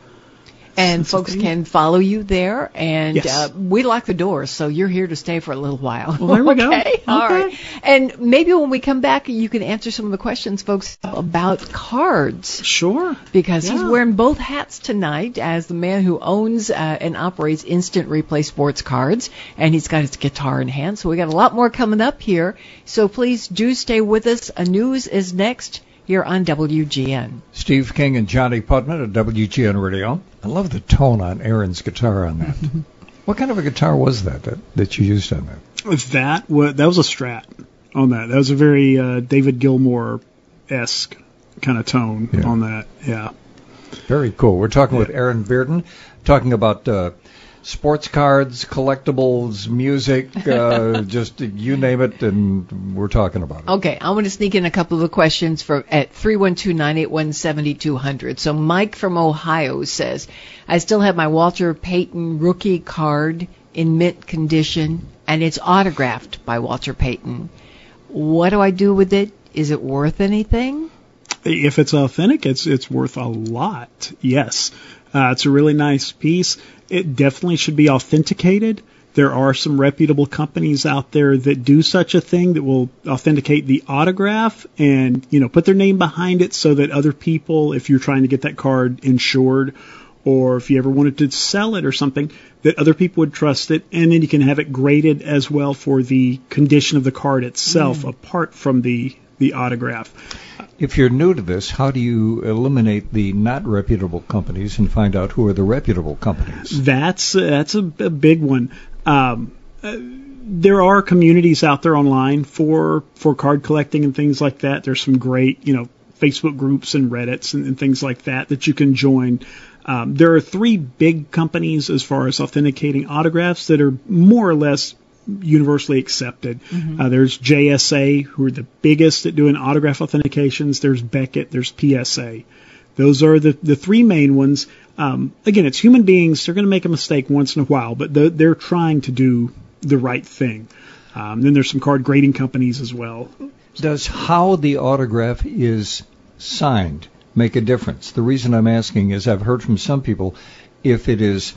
And folks can follow you there, and we lock the doors, so you're here to stay for a little while. Well, there we go. Okay, all right. And maybe when we come back, you can answer some of the questions folks have about cards. Sure. Because he's wearing both hats tonight as the man who owns and operates Instant Replay Sports Cards, and he's got his guitar in hand. So we got a lot more coming up here. So please do stay with us. News is next here on WGN. Steve King and Johnny Putman at WGN Radio. I love the tone on Aaron's guitar on that. What kind of a guitar was that you used on that? That was a Strat on that. That was a very David Gilmour-esque kind of tone on that. Yeah. Very cool. We're talking with Aaron Bearden, talking about sports cards, collectibles, music, just you name it, and we're talking about it. Okay, I want to sneak in a couple of questions at 312-981-7200. So Mike from Ohio says, I still have my Walter Payton rookie card in mint condition, and it's autographed by Walter Payton. What do I do with it? Is it worth anything? If it's authentic, it's worth a lot, yes. It's a really nice piece. It definitely should be authenticated. There are some reputable companies out there that do such a thing, that will authenticate the autograph and, put their name behind it so that other people, if you're trying to get that card insured, or if you ever wanted to sell it or something, that other people would trust it. And then you can have it graded as well for the condition of the card itself, apart from the autograph. If you're new to this, how do you eliminate the not reputable companies and find out who are the reputable companies? That's a big one. There are communities out there online for card collecting and things like that. There's some great, Facebook groups and Reddits and things like that you can join. There are three big companies as far as authenticating autographs that are more or less universally accepted. There's JSA, who are the biggest at doing autograph authentications. There's Beckett. There's PSA. Those are the three main ones. Again, it's human beings. They're going to make a mistake once in a while, but they're trying to do the right thing. Then there's some card grading companies as well. Does how the autograph is signed make a difference? The reason I'm asking is I've heard from some people, if it is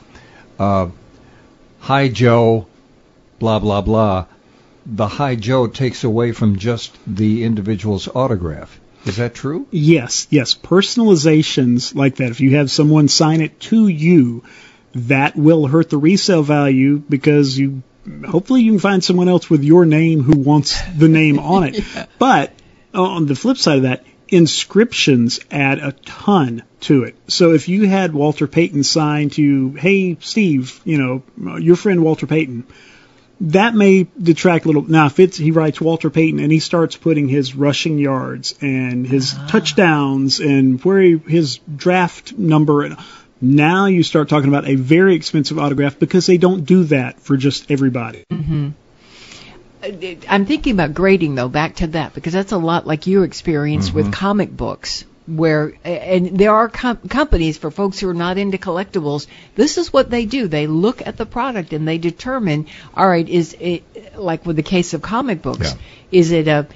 Hi Joe, blah, blah, blah, the Hi Joe takes away from just the individual's autograph. Is that true? Yes. Personalizations like that, if you have someone sign it to you, that will hurt the resale value, because hopefully you can find someone else with your name who wants the name on it. But on the flip side of that, inscriptions add a ton to it. So if you had Walter Payton sign to, hey, Steve, your friend Walter Payton, that may detract a little. Now, if he writes Walter Payton and he starts putting his rushing yards and his touchdowns and his draft number, now you start talking about a very expensive autograph, because they don't do that for just everybody. I'm thinking about grading, though, back to that, because that's a lot like you experienced with comic books, and there are companies for folks who are not into collectibles. This is what they do. They look at the product and they determine, all right, is it, like with the case of comic books, is it a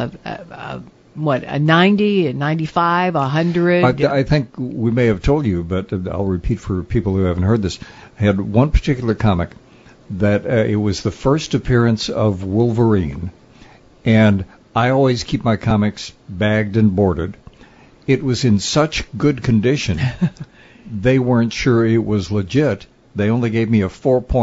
90, a 95, 100? I think we may have told you, but I'll repeat for people who haven't heard this. I had one particular comic that it was the first appearance of Wolverine, and I always keep my comics bagged and boarded. It was in such good condition they weren't sure it was legit. They only gave me a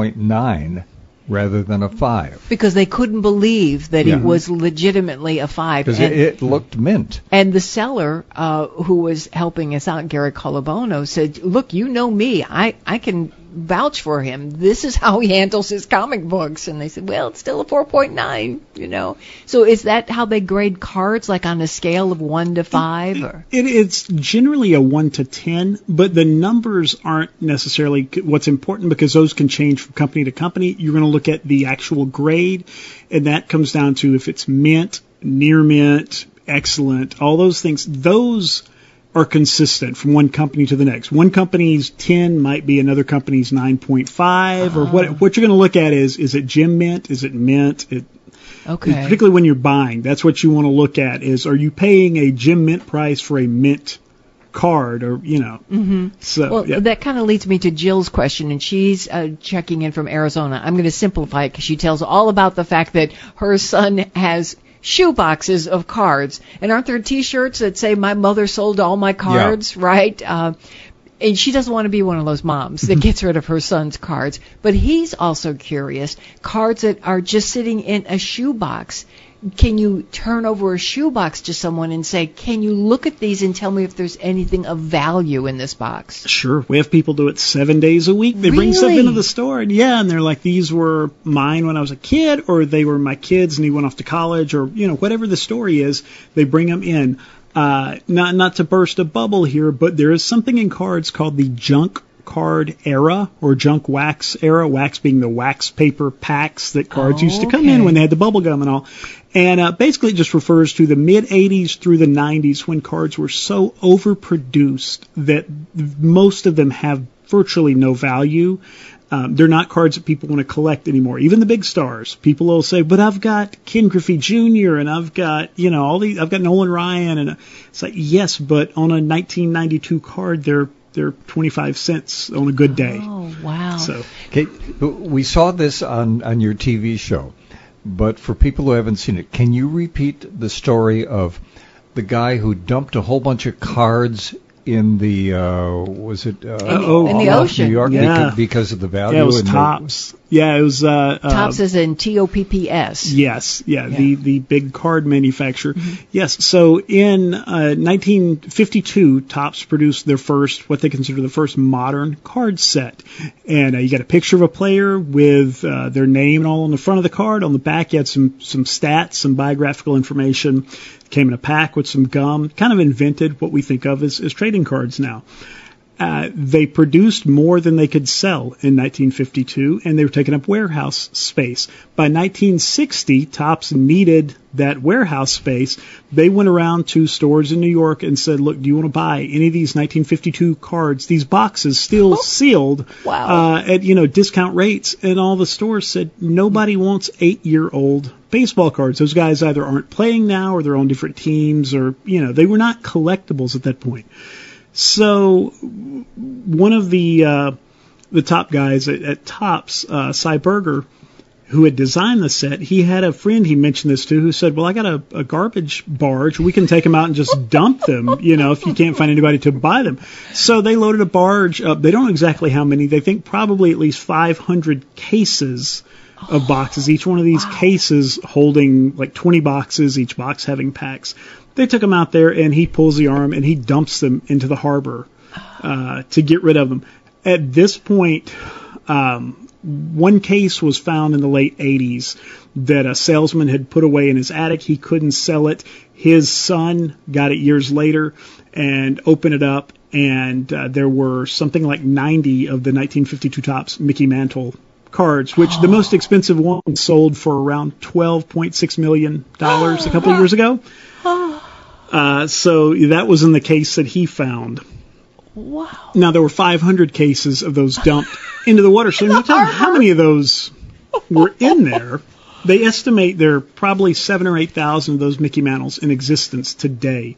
4.9 rather than a 5. Because they couldn't believe that it was legitimately a 5. Because it looked mint. And the seller who was helping us out, Gary Colabono, said, look, you know me. I can vouch for him. This is how he handles his comic books. And they said, well, it's still a 4.9, you know. So is that how they grade cards, like on a scale of 1 to 5? Or? It's generally a 1 to 10, but the numbers aren't necessarily what's important because those can change from company to company. You're going to look at the actual grade, and that comes down to if it's mint, near mint, excellent, all those things. Those are consistent from one company to the next. One company's 10 might be another company's 9.5, or what you're going to look at is it gem mint? Is it mint? Okay. Particularly when you're buying, that's what you want to look at is, are you paying a gem mint price for a mint card, or, you know. Mm-hmm. So, well, that kind of leads me to Jill's question, and she's checking in from Arizona. I'm going to simplify it because she tells all about the fact that her son has shoe boxes of cards. And aren't there T-shirts that say, my mother sold all my cards, right? And she doesn't want to be one of those moms that gets rid of her son's cards. But he's also curious, cards that are just sitting in a shoebox. Can you turn over a shoebox to someone and say, can you look at these and tell me if there's anything of value in this box? Sure. We have people do it 7 days a week. They bring stuff into the store, and and they're like, these were mine when I was a kid, or they were my kids and he went off to college, or, you know, whatever the story is, they bring them in. Not to burst a bubble here, but there is something in cards called the junk card era, or junk wax era, wax being the wax paper packs that cards used to come in when they had the bubble gum and all. And basically it just refers to the mid-'80s through the 90s when cards were so overproduced that most of them have virtually no value. They're not cards that people want to collect anymore. Even the big stars. People will say, but I've got Ken Griffey Jr. and I've got, you know, I've got Nolan Ryan. And it's like, yes, but on a 1992 card, they're 25 cents on a good day. Oh, wow. So, okay, we saw this on your TV show, but for people who haven't seen it, can you repeat the story of the guy who dumped a whole bunch of cards in the in the ocean, New York, because of the value? Yeah, it was Topps. It was Topps as in TOPPS. Yes, the big card manufacturer. Mm-hmm. Yes, so in 1952, Topps produced their first, what they consider the first modern card set, and you got a picture of a player with their name and all on the front of the card. On the back, you had some stats, some biographical information. Came in a pack with some gum. Kind of invented what we think of as trading cards now. They produced more than they could sell in 1952, and they were taking up warehouse space. By 1960, Topps needed that warehouse space. They went around to stores in New York and said, look, do you want to buy any of these 1952 cards, these boxes still sealed at discount rates? And all the stores said, nobody wants 8-year-old baseball cards. Those guys either aren't playing now or they're on different teams, or, they were not collectibles at that point. So one of the top guys at Topps, Cy Berger, who had designed the set, he had a friend he mentioned this to who said, well, I got a garbage barge. We can take them out and just dump them, if you can't find anybody to buy them. So they loaded a barge up. They don't know exactly how many. They think probably at least 500 cases of boxes, each one of these cases holding like 20 boxes, each box having packs. They took them out there, and he pulls the arm, and he dumps them into the harbor to get rid of them. At this point, one case was found in the late 80s that a salesman had put away in his attic. He couldn't sell it. His son got it years later and opened it up, and there were something like 90 of the 1952 Topps Mickey Mantle cards, which the most expensive one sold for around $12.6 million a couple of years ago. So that was in the case that he found. Wow. Now, there were 500 cases of those dumped into the water. So you tell me how many of those were in there. They estimate there are probably 7,000 or 8,000 of those Mickey Mantles in existence today.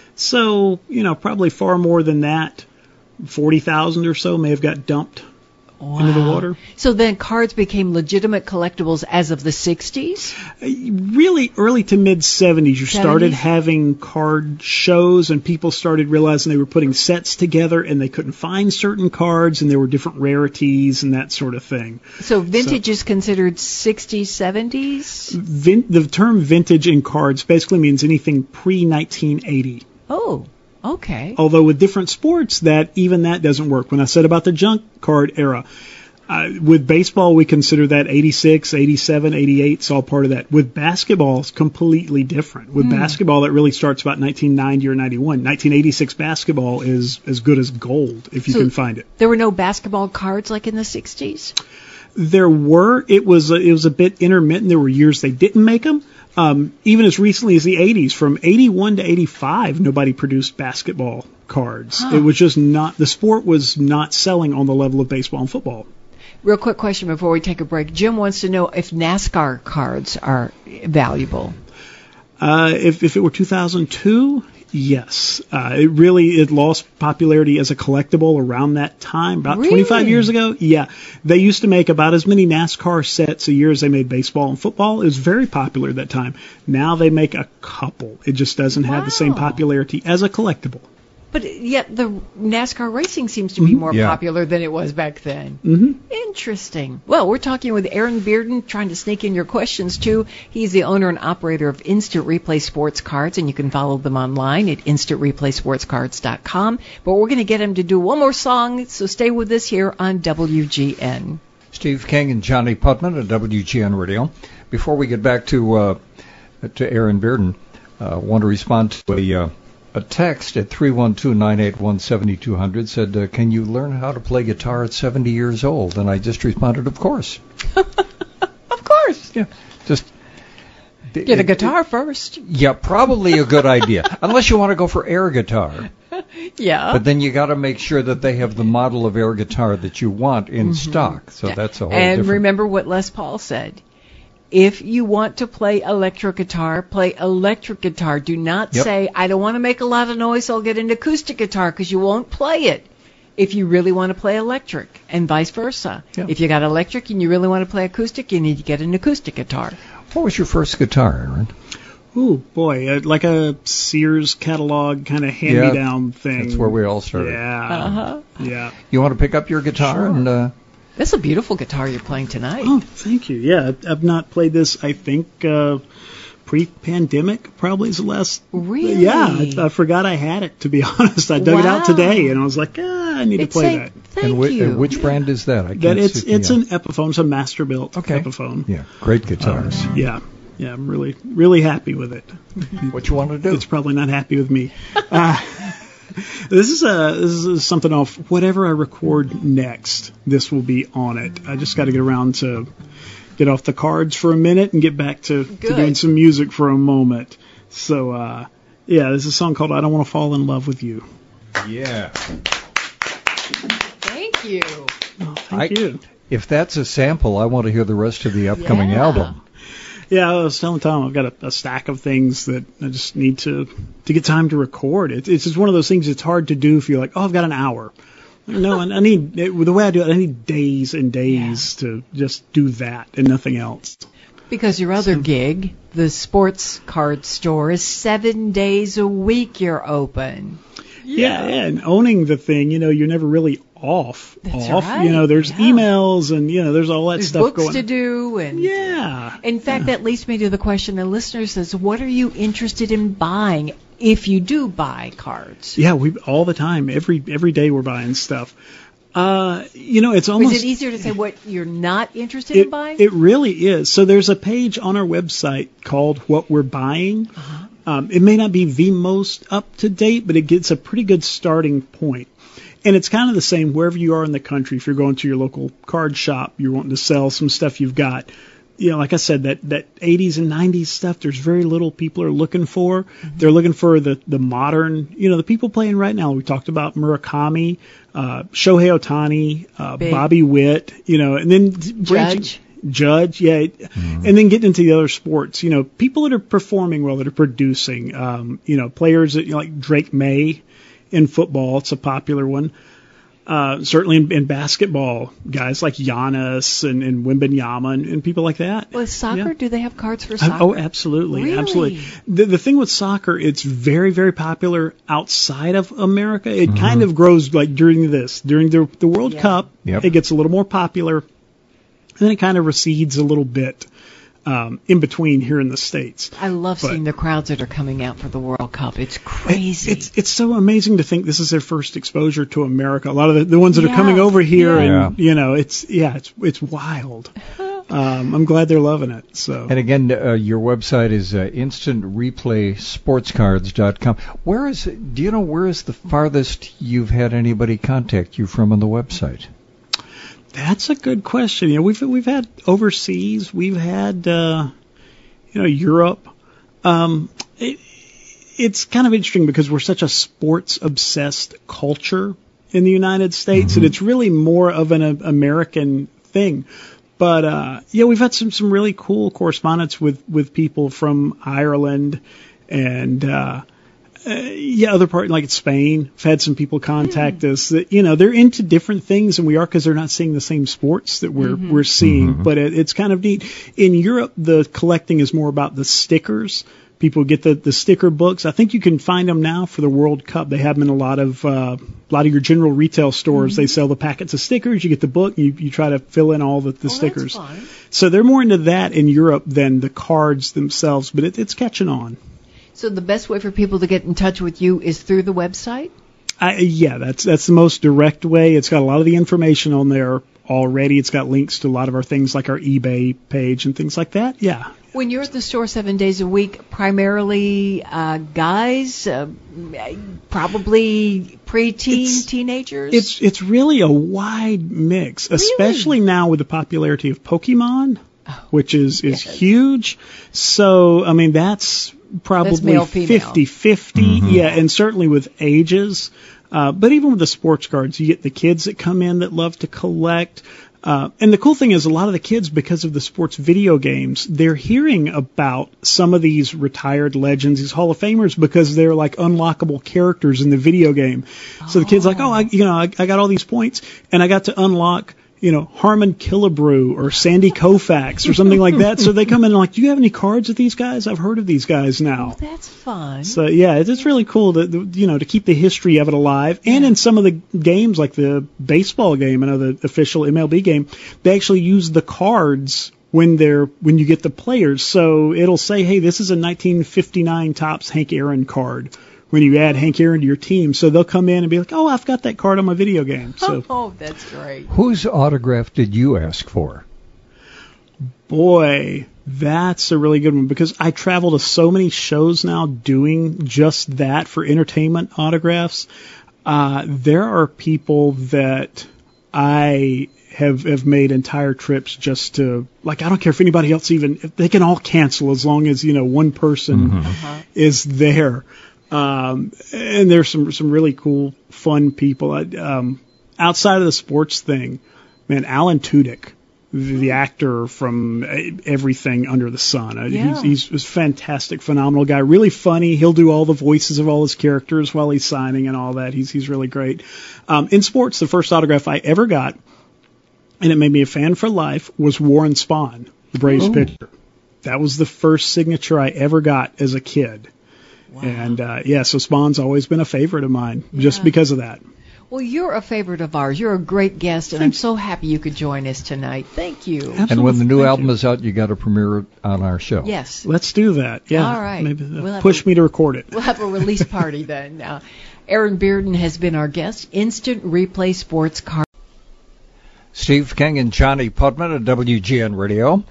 So, probably far more than that. 40,000 or so may have got dumped into the water. So then cards became legitimate collectibles as of the 60s? Really early to mid 70s, you started having card shows, and people started realizing they were putting sets together and they couldn't find certain cards, and there were different rarities and that sort of thing. So vintage is considered 60s, 70s? The term vintage in cards basically means anything pre-1980. Oh, okay. Although with different sports, that doesn't work. When I said about the junk card era, with baseball, we consider that 86, 87, 88. It's all part of that. With basketball, it's completely different. With basketball, that really starts about 1990 or 91. 1986 basketball is as good as gold if you can find it. There were no basketball cards like in the 60s? There were. It was a bit intermittent. There were years they didn't make them. Even as recently as the 80s, from 81 to 85, nobody produced basketball cards. It was just not, the sport was not selling on the level of baseball and football. Real quick question before we take a break. Jim wants to know if NASCAR cards are valuable. If it were 2002, yes. It lost popularity as a collectible around that time, about 25 years ago. Yeah. They used to make about as many NASCAR sets a year as they made baseball and football. It was very popular at that time. Now they make a couple. It just doesn't have the same popularity as a collectible. But yet the NASCAR racing seems to be more popular than it was back then. Interesting. Well, we're talking with Aaron Bearden, trying to sneak in your questions, too. He's the owner and operator of Instant Replay Sports Cards, and you can follow them online at instantReplaySportsCards.com. But we're going to get him to do one more song, so stay with us here on WGN. Steve King and Johnny Putman at WGN Radio. Before we get back to Aaron Bearden, I want to respond to a text at 312-981-7200 said, can you learn how to play guitar at 70 years old? And I just responded, of course. Of course. Yeah. Just get a guitar first. Yeah, probably a good idea. Unless you want to go for air guitar. Yeah. But then you got to make sure that they have the model of air guitar that you want in stock. So that's a whole different. And remember what Les Paul said. If you want to play electric guitar, play electric guitar. Do not say, I don't want to make a lot of noise, so I'll get an acoustic guitar, because you won't play it if you really want to play electric, and vice versa. Yep. If you got electric and you really want to play acoustic, you need to get an acoustic guitar. What was your first guitar, Aaron? Ooh, boy, like a Sears catalog kind of hand-me-down thing. That's where we all started. Yeah. Yeah. You want to pick up your guitar? Sure. And that's a beautiful guitar you're playing tonight. Oh, thank you. Yeah, I've not played this, I think, pre-pandemic probably is the last. Really? Yeah, I forgot I had it, to be honest. I dug it out today, and I was like, I need to play that. Thank you. Which brand is that? It's an Epiphone. It's a Master-built Epiphone. Yeah, great guitars. Yeah, I'm really, really happy with it. What you want to do? It's probably not happy with me. This is something off whatever I record next. This will be on it. I just got to get around to get off the cards for a minute and get back to doing some music for a moment. So this is a song called "I Don't Want to Fall in Love with You." Yeah. Thank you. Oh, thank you. If that's a sample, I want to hear the rest of the upcoming album. Yeah, I was telling Tom I've got a stack of things that I just need to get time to record. It's just one of those things it's hard to do if you're like, I've got an hour. No, and the way I do it, I need days and days to just do that and nothing else. Because your other gig, the sports card store, is 7 days a week you're open. Yeah, and owning the thing, you're never really off. That's right. There's emails and, there's all that stuff going on. There's books to do. And in fact, that leads me to the question the listener says, what are you interested in buying if you do buy cards? Yeah, we all the time. Every day we're buying stuff. It's almost... Is it easier to say what you're not interested in buying? It really is. So there's a page on our website called What We're Buying. It may not be the most up-to-date, but it gets a pretty good starting point. And it's kind of the same wherever you are in the country. If you're going to your local card shop, you're wanting to sell some stuff you've got. Like I said, that 80s and 90s stuff, there's very little people are looking for. Mm-hmm. They're looking for the modern, the people playing right now. We talked about Murakami, Shohei Ohtani, Bobby Witt, and then Judge, yeah. Mm-hmm. And then getting into the other sports, people that are performing well, that are producing, players that, like Drake May in football. It's a popular one. Certainly in basketball, guys like Giannis and Wembanyama and people like that. Well, soccer, do they have cards for soccer? Oh, absolutely. Really? Absolutely. The thing with soccer, it's very, very popular outside of America. It kind of grows like during the World Cup. Yep. It gets a little more popular, and then it kind of recedes a little bit in between here in the States. I love seeing the crowds that are coming out for the World Cup. It's crazy. It's so amazing to think this is their first exposure to America. A lot of the ones that are coming over here, and it's wild. I'm glad they're loving it. So. And again, your website is instantReplaySportsCards.com. Do you know where is the farthest you've had anybody contact you from on the website? That's a good question. You know, we've had overseas, we've had Europe. It's kind of interesting because we're such a sports obsessed culture in the United States, and it's really more of an American thing. But we've had some really cool correspondence with people from Ireland and other part like Spain. I've had some people contact us that they're into different things than we are because they're not seeing the same sports that we're seeing. But it's kind of neat. In Europe, the collecting is more about the stickers. People get the sticker books. I think you can find them now for the World Cup. They have them in a lot of your general retail stores. They sell the packets of stickers. You get the book, and you try to fill in all the stickers. That's fun. So they're more into that in Europe than the cards themselves. But it's catching on. So the best way for people to get in touch with you is through the website? That's the most direct way. It's got a lot of the information on there already. It's got links to a lot of our things like our eBay page and things like that. Yeah. When you're at the store 7 days a week, primarily guys, probably preteen, teenagers? It's really a wide mix, especially now with the popularity of Pokemon, which is huge. So, I mean, that's probably 50-50, and certainly with ages. But even with the sports cards, you get the kids that come in that love to collect. And the cool thing is a lot of the kids, because of the sports video games, they're hearing about some of these retired legends, these Hall of Famers, because they're like unlockable characters in the video game. So the kid's like, I got all these points, and I got to unlock Harmon Killebrew or Sandy Koufax or something like that. So they come in and like, do you have any cards with these guys? I've heard of these guys now. Oh, that's fun. So yeah, it's really cool to keep the history of it alive. And in some of the games, like the baseball game, the official MLB game, they actually use the cards when you get the players. So it'll say, hey, this is a 1959 Topps Hank Aaron card, when you add Hank Aaron to your team. So they'll come in and be like, oh, I've got that card on my video game. So, oh, that's great. Whose autograph did you ask for? Boy, that's a really good one, because I travel to so many shows now doing just that for entertainment autographs. There are people that I have made entire trips just to, like, I don't care if anybody else if they can all cancel as long as, one person is there. And there's some really cool, fun people. Outside of the sports thing, man, Alan Tudyk, the actor from everything under the sun. He's a fantastic, phenomenal guy. Really funny. He'll do all the voices of all his characters while he's signing and all that. He's really great. In sports, the first autograph I ever got, and it made me a fan for life, was Warren Spahn, the Braves pitcher. That was the first signature I ever got as a kid. Wow. And, so Spahn's always been a favorite of mine, just because of that. Well, you're a favorite of ours. You're a great guest, and I'm so happy you could join us tonight. Thank you. Absolutely. And when the new album is out, you got to premiere it on our show. Yes. Let's do that. Yeah. All right. Maybe push me to record it. We'll have a release party then. Aaron Bearden has been our guest. Instant Replay Sports Card. Steve King and Johnny Putman at WGN Radio.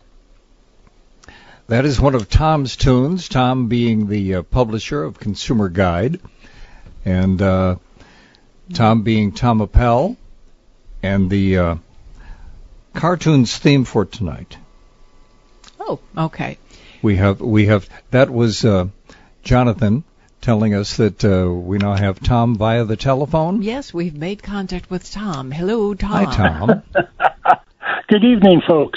That is one of Tom's tunes, Tom being the publisher of Consumer Guide, and Tom being Tom Appel, and the cartoons theme for tonight. Oh, okay. We have that was Jonathan telling us that we now have Tom via the telephone. Yes, we've made contact with Tom. Hello, Tom. Hi, Tom. Good evening, folks.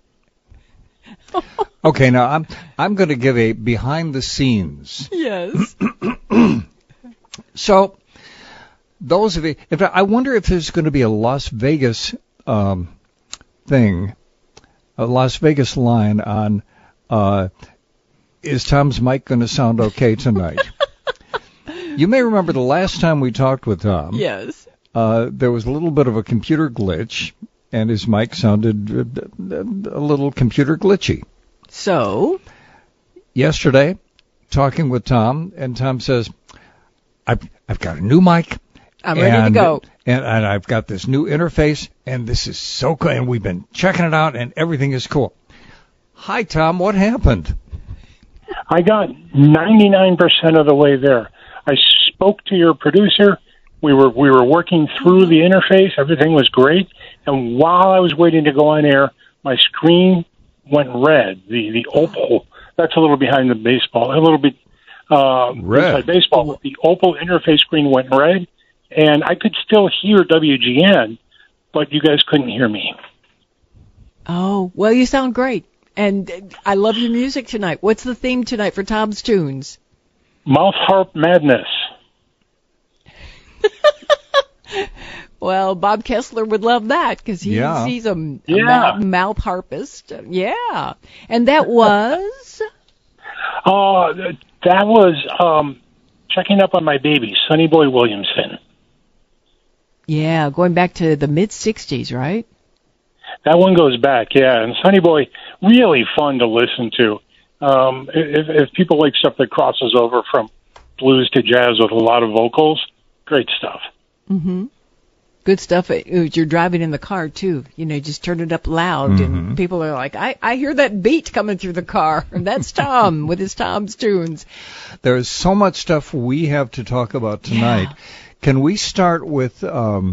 Okay, now I'm going to give a behind the scenes. Yes. So those of you, in fact, I wonder if there's going to be a Las Vegas thing, a Las Vegas line on, is Tom's mic going to sound okay tonight? You may remember the last time we talked with Tom. Yes. There was a little bit of a computer glitch, and his mic sounded a little computer glitchy. So? Yesterday, talking with Tom, and Tom says, I've got a new mic. I'm ready to go. And I've got this new interface, and this is so cool, and we've been checking it out, and everything is cool. Hi, Tom, what happened? I got 99% of the way there. I spoke to your producer. We were working through the interface. Everything was great. And while I was waiting to go on air, my screen went red. The Opal, that's a little behind the baseball, a little bit inside baseball. But the Opal interface screen went red, and I could still hear WGN, but you guys couldn't hear me. Oh, well, you sound great. And I love your music tonight. What's the theme tonight for Tom's Tunes? Mouth harp madness. Well, Bob Kessler would love that because he's a mouth harpist. Yeah. And that was? That was checking up on my baby, Sonny Boy Williamson. Yeah, going back to the mid-'60s, right? That one goes back, yeah. And Sonny Boy, really fun to listen to. If people like stuff that crosses over from blues to jazz with a lot of vocals, great stuff. Mm-hmm. Good stuff. You're driving in the car, too. You know, just turn it up loud, and people are like, I hear that beat coming through the car. And that's Tom with his Tom's Tunes. There's so much stuff we have to talk about tonight. Yeah. Can we start with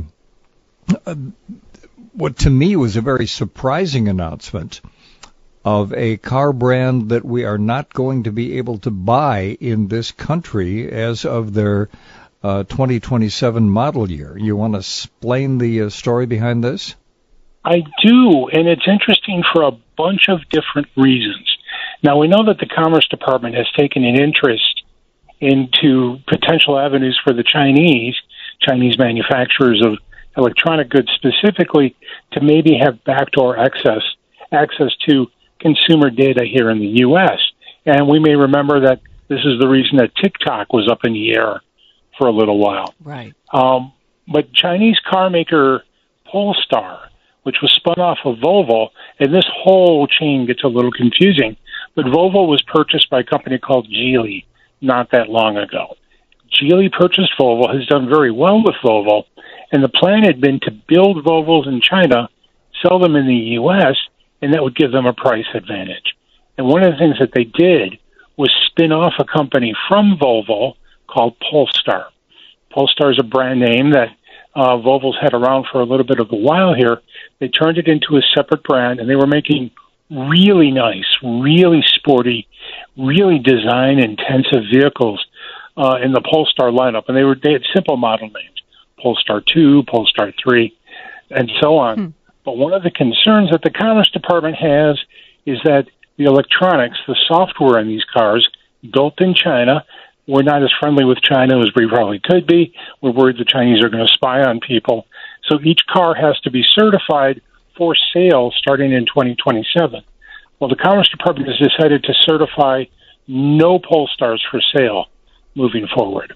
what to me was a very surprising announcement of a car brand that we are not going to be able to buy in this country as of their 2027 model year. You want to explain the story behind this? I do, and it's interesting for a bunch of different reasons. Now, we know that the Commerce Department has taken an interest into potential avenues for the Chinese manufacturers of electronic goods specifically to maybe have backdoor access to consumer data here in the U.S. And we may remember that this is the reason that TikTok was up in the air for a little while. Right. But Chinese car maker Polestar, which was spun off of Volvo, and this whole chain gets a little confusing, but Volvo was purchased by a company called Geely not that long ago. Geely purchased Volvo, has done very well with Volvo, and the plan had been to build Volvos in China, sell them in the U.S., and that would give them a price advantage. And one of the things that they did was spin off a company from Volvo called Polestar. Polestar is a brand name that Volvo's had around for a little bit of a while here. They turned it into a separate brand, and they were making really nice, really sporty, really design-intensive vehicles in the Polestar lineup. And they had simple model names, Polestar 2, Polestar 3, and so on. But one of the concerns that the Commerce Department has is that the electronics, the software in these cars, built in China, we're not as friendly with China as we probably could be. We're worried the Chinese are going to spy on people. So each car has to be certified for sale starting in 2027. Well, the Commerce Department has decided to certify no Polestars for sale moving forward.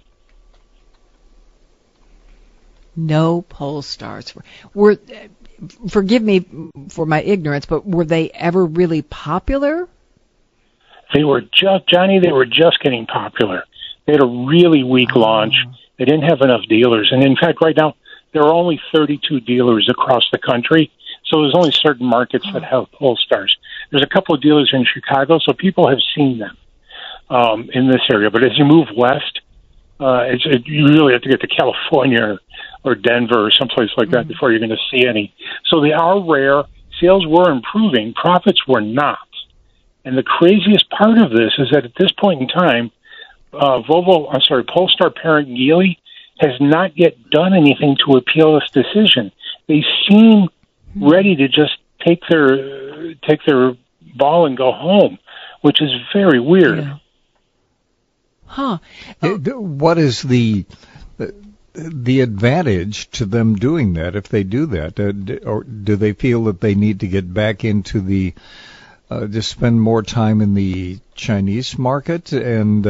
No Polestars. Forgive me for my ignorance, but were they ever really popular? They were just getting popular. They had a really weak launch. They didn't have enough dealers. And in fact, right now, there are only 32 dealers across the country. So there's only certain markets that have Polestars. There's a couple of dealers in Chicago, so people have seen them in this area. But as you move west, you really have to get to California or Denver or someplace like that before you're going to see any. So they are rare. Sales were improving. Profits were not. And the craziest part of this is that at this point in time, Polestar parent Geely has not yet done anything to appeal this decision. They seem ready to just take their ball and go home, which is very weird. Yeah. Huh. What is the the advantage to them doing that, if they do that, or do they feel that they need to get back into the to spend more time in the Chinese market and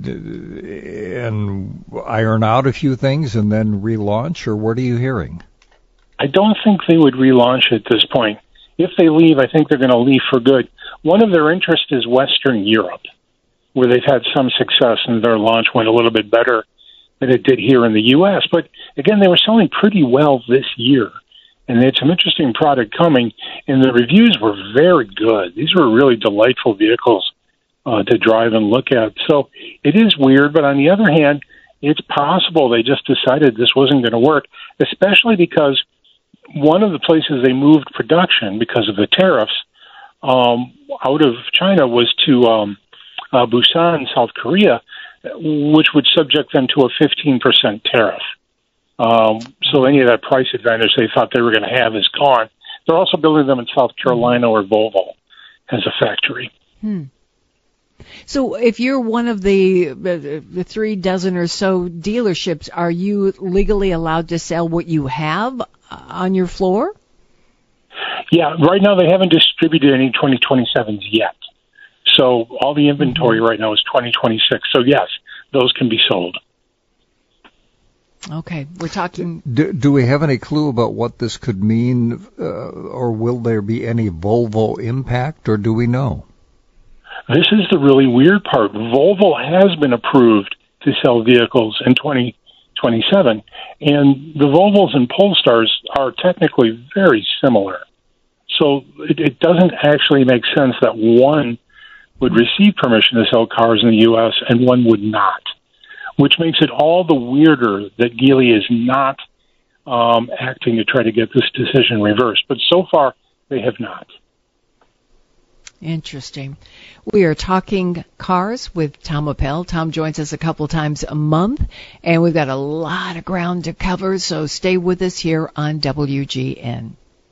iron out a few things and then relaunch, or what are you hearing? I don't think they would relaunch at this point. If they leave, I think they're going to leave for good. One of their interests is Western Europe, where they've had some success and their launch went a little bit better than it did here in the U.S. But again, they were selling pretty well this year, and they had some interesting product coming, and the reviews were very good. These were really delightful vehicles to drive and look at. So it is weird, but on the other hand, it's possible they just decided this wasn't going to work, especially because one of the places they moved production because of the tariffs out of China was to Busan, South Korea, which would subject them to a 15% tariff. So any of that price advantage they thought they were going to have is gone. They're also building them in South Carolina, where Volvo has a factory. So if you're one of the 3 dozen or so dealerships, are you legally allowed to sell what you have on your floor? Yeah, right now they haven't distributed any 2027s yet. So all the inventory right now is 2026. So yes, those can be sold. Okay, we're talking... Do we have any clue about what this could mean, or will there be any Volvo impact, or do we know? This is the really weird part. Volvo has been approved to sell vehicles in 2027, and the Volvos and Polestars are technically very similar. So it doesn't actually make sense that one would receive permission to sell cars in the U.S. and one would not, which makes it all the weirder that Geely is not acting to try to get this decision reversed. But so far, they have not. Interesting. We are talking cars with Tom Appel. Tom joins us a couple times a month, and we've got a lot of ground to cover, so stay with us here on WGN.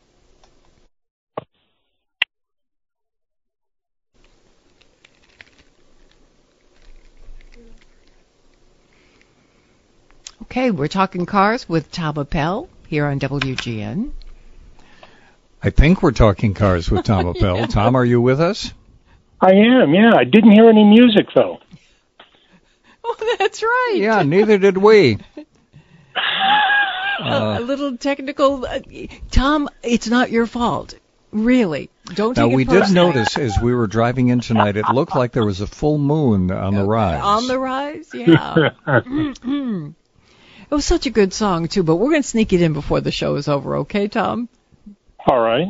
Okay, we're talking cars with Tom Appel here on WGN. I think we're talking cars with Tom Appel. Yeah. Tom, are you with us? I am, yeah. I didn't hear any music, though. Oh, that's right. Yeah, neither did we. A little technical. Tom, it's not your fault. Really. Don't take it personally. Now, we did notice as we were driving in tonight, it looked like there was a full moon on the rise. On the rise? Yeah. It was such a good song, too, but we're going to sneak it in before the show is over, okay, Tom? All right.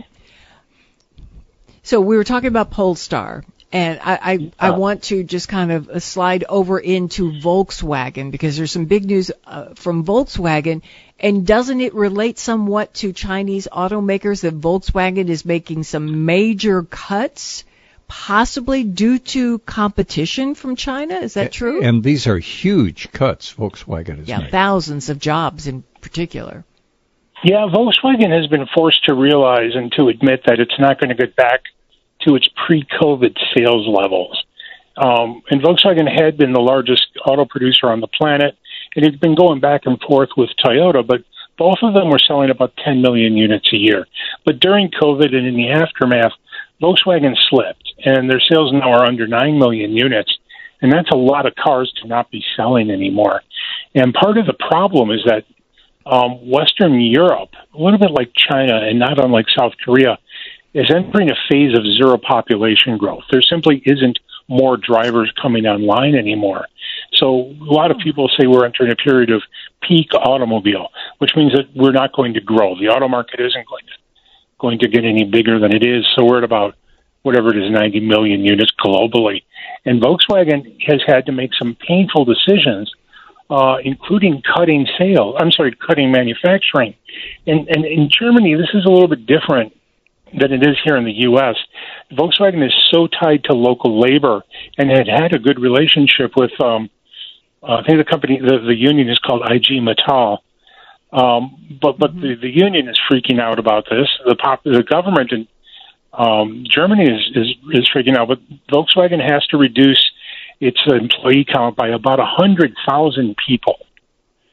So we were talking about Polestar, and I want to just kind of slide over into Volkswagen, because there's some big news from Volkswagen, and doesn't it relate somewhat to Chinese automakers that Volkswagen is making some major cuts, possibly due to competition from China? Is that true? And these are huge cuts Volkswagen has made. Thousands of jobs in particular. Yeah, Volkswagen has been forced to realize and to admit that it's not going to get back to its pre-COVID sales levels. And Volkswagen had been the largest auto producer on the planet, and it had been going back and forth with Toyota, but both of them were selling about 10 million units a year. But during COVID and in the aftermath, Volkswagen slipped, and their sales now are under 9 million units, and that's a lot of cars to not be selling anymore. And part of the problem is that Western Europe, a little bit like China and not unlike South Korea, is entering a phase of zero population growth. There simply isn't more drivers coming online anymore. So a lot of people say we're entering a period of peak automobile, which means that we're not going to grow. The auto market isn't going to get any bigger than it is. So we're at about whatever it is, 90 million units globally. And Volkswagen has had to make some painful decisions, including cutting manufacturing. And in Germany, this is a little bit different than it is here in the U.S. Volkswagen is so tied to local labor and had a good relationship with, I think the company, the union is called IG Metall. But the union is freaking out about this. The government in Germany is freaking out. But Volkswagen has to reduce its employee count by about 100,000 people.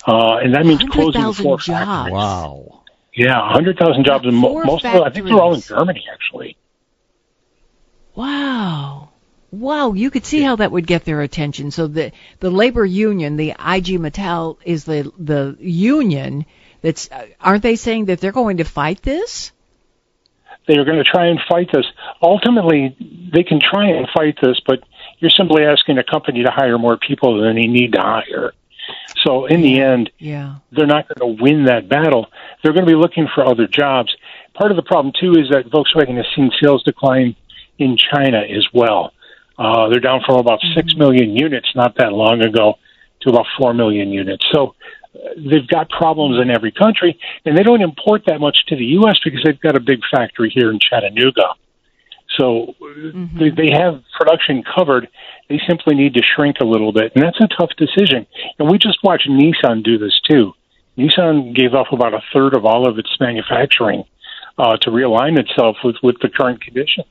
And that means closing 4 jobs. factories. Wow. Yeah, 100,000 jobs, and most of them, I think they're all in Germany, actually. Wow. Wow, you could see how that would get their attention. So the labor union, the IG Metall, is the union that's, aren't they saying that they're going to fight this? They are going to try and fight this. Ultimately, they can try and fight this, but you're simply asking a company to hire more people than they need to hire. So in the end, they're not going to win that battle. They're going to be looking for other jobs. Part of the problem, too, is that Volkswagen has seen sales decline in China as well. They're down from about 6 million units not that long ago to about 4 million units. So they've got problems in every country, and they don't import that much to the U.S. because they've got a big factory here in Chattanooga. So they have production covered. They simply need to shrink a little bit, and that's a tough decision. And we just watched Nissan do this too. Nissan gave up about a third of all of its manufacturing to realign itself with the current conditions.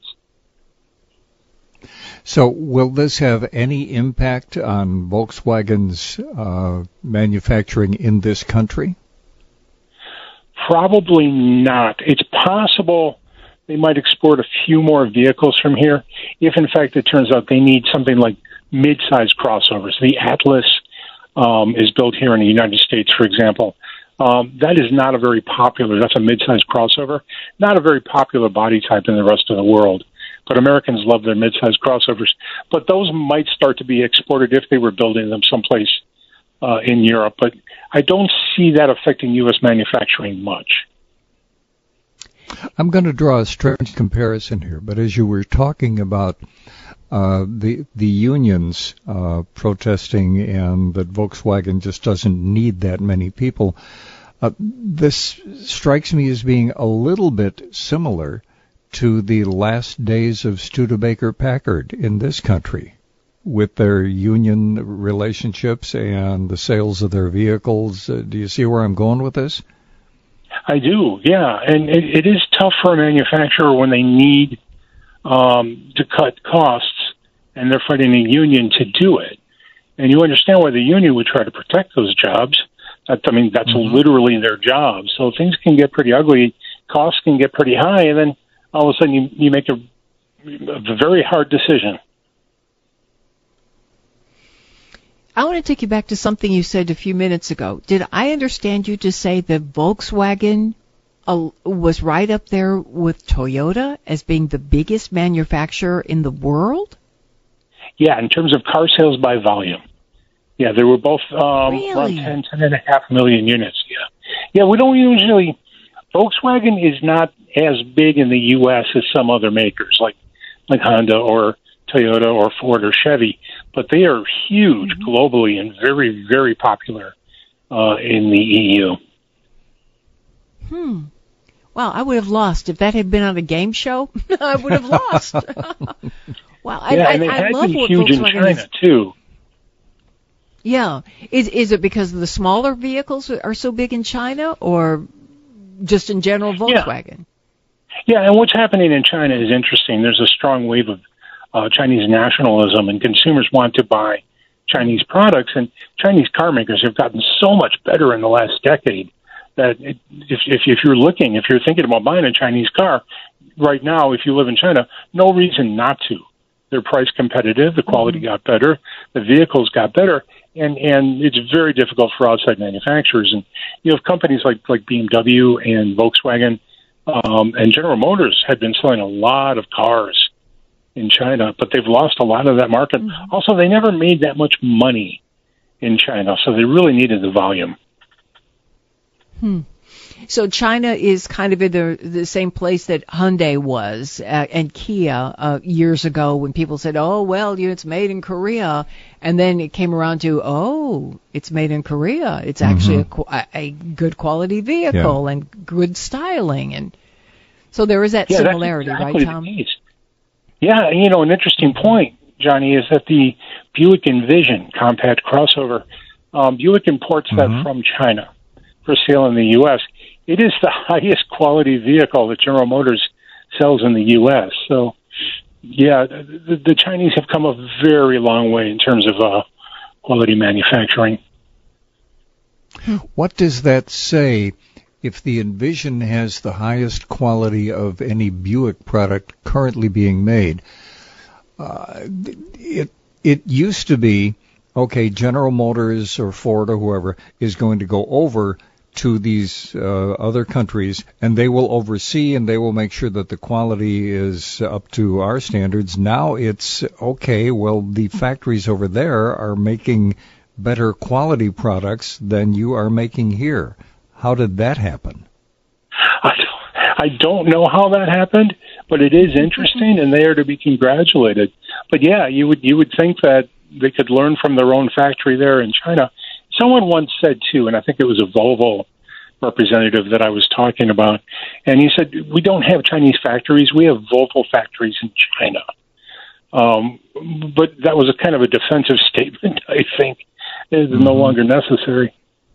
So will this have any impact on Volkswagen's manufacturing in this country? Probably not. It's possible they might export a few more vehicles from here if, in fact, it turns out they need something like mid-size crossovers. The Atlas is built here in the United States, for example. That is not a very popular, that's a mid-size crossover, not a very popular body type in the rest of the world. But Americans love their mid-size crossovers. But those might start to be exported if they were building them someplace in Europe. But I don't see that affecting U.S. manufacturing much. I'm going to draw a strange comparison here, but as you were talking about the unions protesting and that Volkswagen just doesn't need that many people, this strikes me as being a little bit similar to the last days of Studebaker-Packard in this country with their union relationships and the sales of their vehicles. Do you see where I'm going with this? I do, yeah. And it is tough for a manufacturer when they need to cut costs and they're fighting a union to do it. And you understand why the union would try to protect those jobs. That's literally their job. So things can get pretty ugly, costs can get pretty high, and then all of a sudden you make a very hard decision. I want to take you back to something you said a few minutes ago. Did I understand you to say that Volkswagen was right up there with Toyota as being the biggest manufacturer in the world? Yeah, in terms of car sales by volume. Yeah, they were both around 10.5 million units. Yeah, we don't usually... Volkswagen is not as big in the U.S. as some other makers, like Honda or Toyota or Ford or Chevy, but they are huge globally and very, very popular in the EU. Wow, I would have lost. If that had been on a game show, I would have lost. Wow, and they had been huge in China, too. Yeah. Is it because the smaller vehicles are so big in China, or just in general Volkswagen? Yeah, and what's happening in China is interesting. There's a strong wave of Chinese nationalism, and consumers want to buy Chinese products, and Chinese car makers have gotten so much better in the last decade that if you're thinking about buying a Chinese car right now, if you live in China, no reason not to. They're price competitive, the quality got better, the vehicles got better, and it's very difficult for outside manufacturers. And you have companies like BMW and Volkswagen and General Motors had been selling a lot of cars in China, but they've lost a lot of that market. Also, they never made that much money in China, so they really needed the volume. So China is kind of in the same place that Hyundai was and Kia years ago when people said, oh, well, it's made in Korea. And then it came around to, oh, it's made in Korea. It's actually a good quality vehicle and good styling. And so there is that similarity, that's exactly right, Tom? Yeah, an interesting point, Johnny, is that the Buick Envision compact crossover, Buick imports that from China for sale in the U.S. It is the highest quality vehicle that General Motors sells in the U.S. So, yeah, the Chinese have come a very long way in terms of quality manufacturing. What does that say if the Envision has the highest quality of any Buick product currently being made? It used to be, okay, General Motors or Ford or whoever is going to go over to these other countries, and they will oversee and they will make sure that the quality is up to our standards. Now it's, okay, well, the factories over there are making better quality products than you are making here. How did that happen? I don't know how that happened, but it is interesting, and they are to be congratulated. But yeah, you would think that they could learn from their own factory there in China. Someone once said too, and I think it was a Volvo representative that I was talking about, and he said, we don't have Chinese factories, we have Volvo factories in China. But that was a kind of a defensive statement, I think. It is no longer necessary.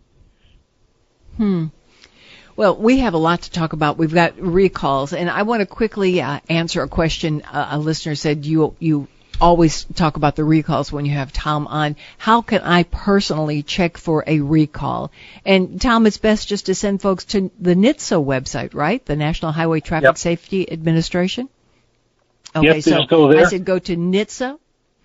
Well, we have a lot to talk about. We've got recalls, and I want to quickly answer a question. A listener said you always talk about the recalls when you have Tom on. How can I personally check for a recall? And, Tom, it's best just to send folks to the NHTSA website, right? The National Highway Traffic Safety Administration? Okay, yep, so still there. I said go to NHTSA,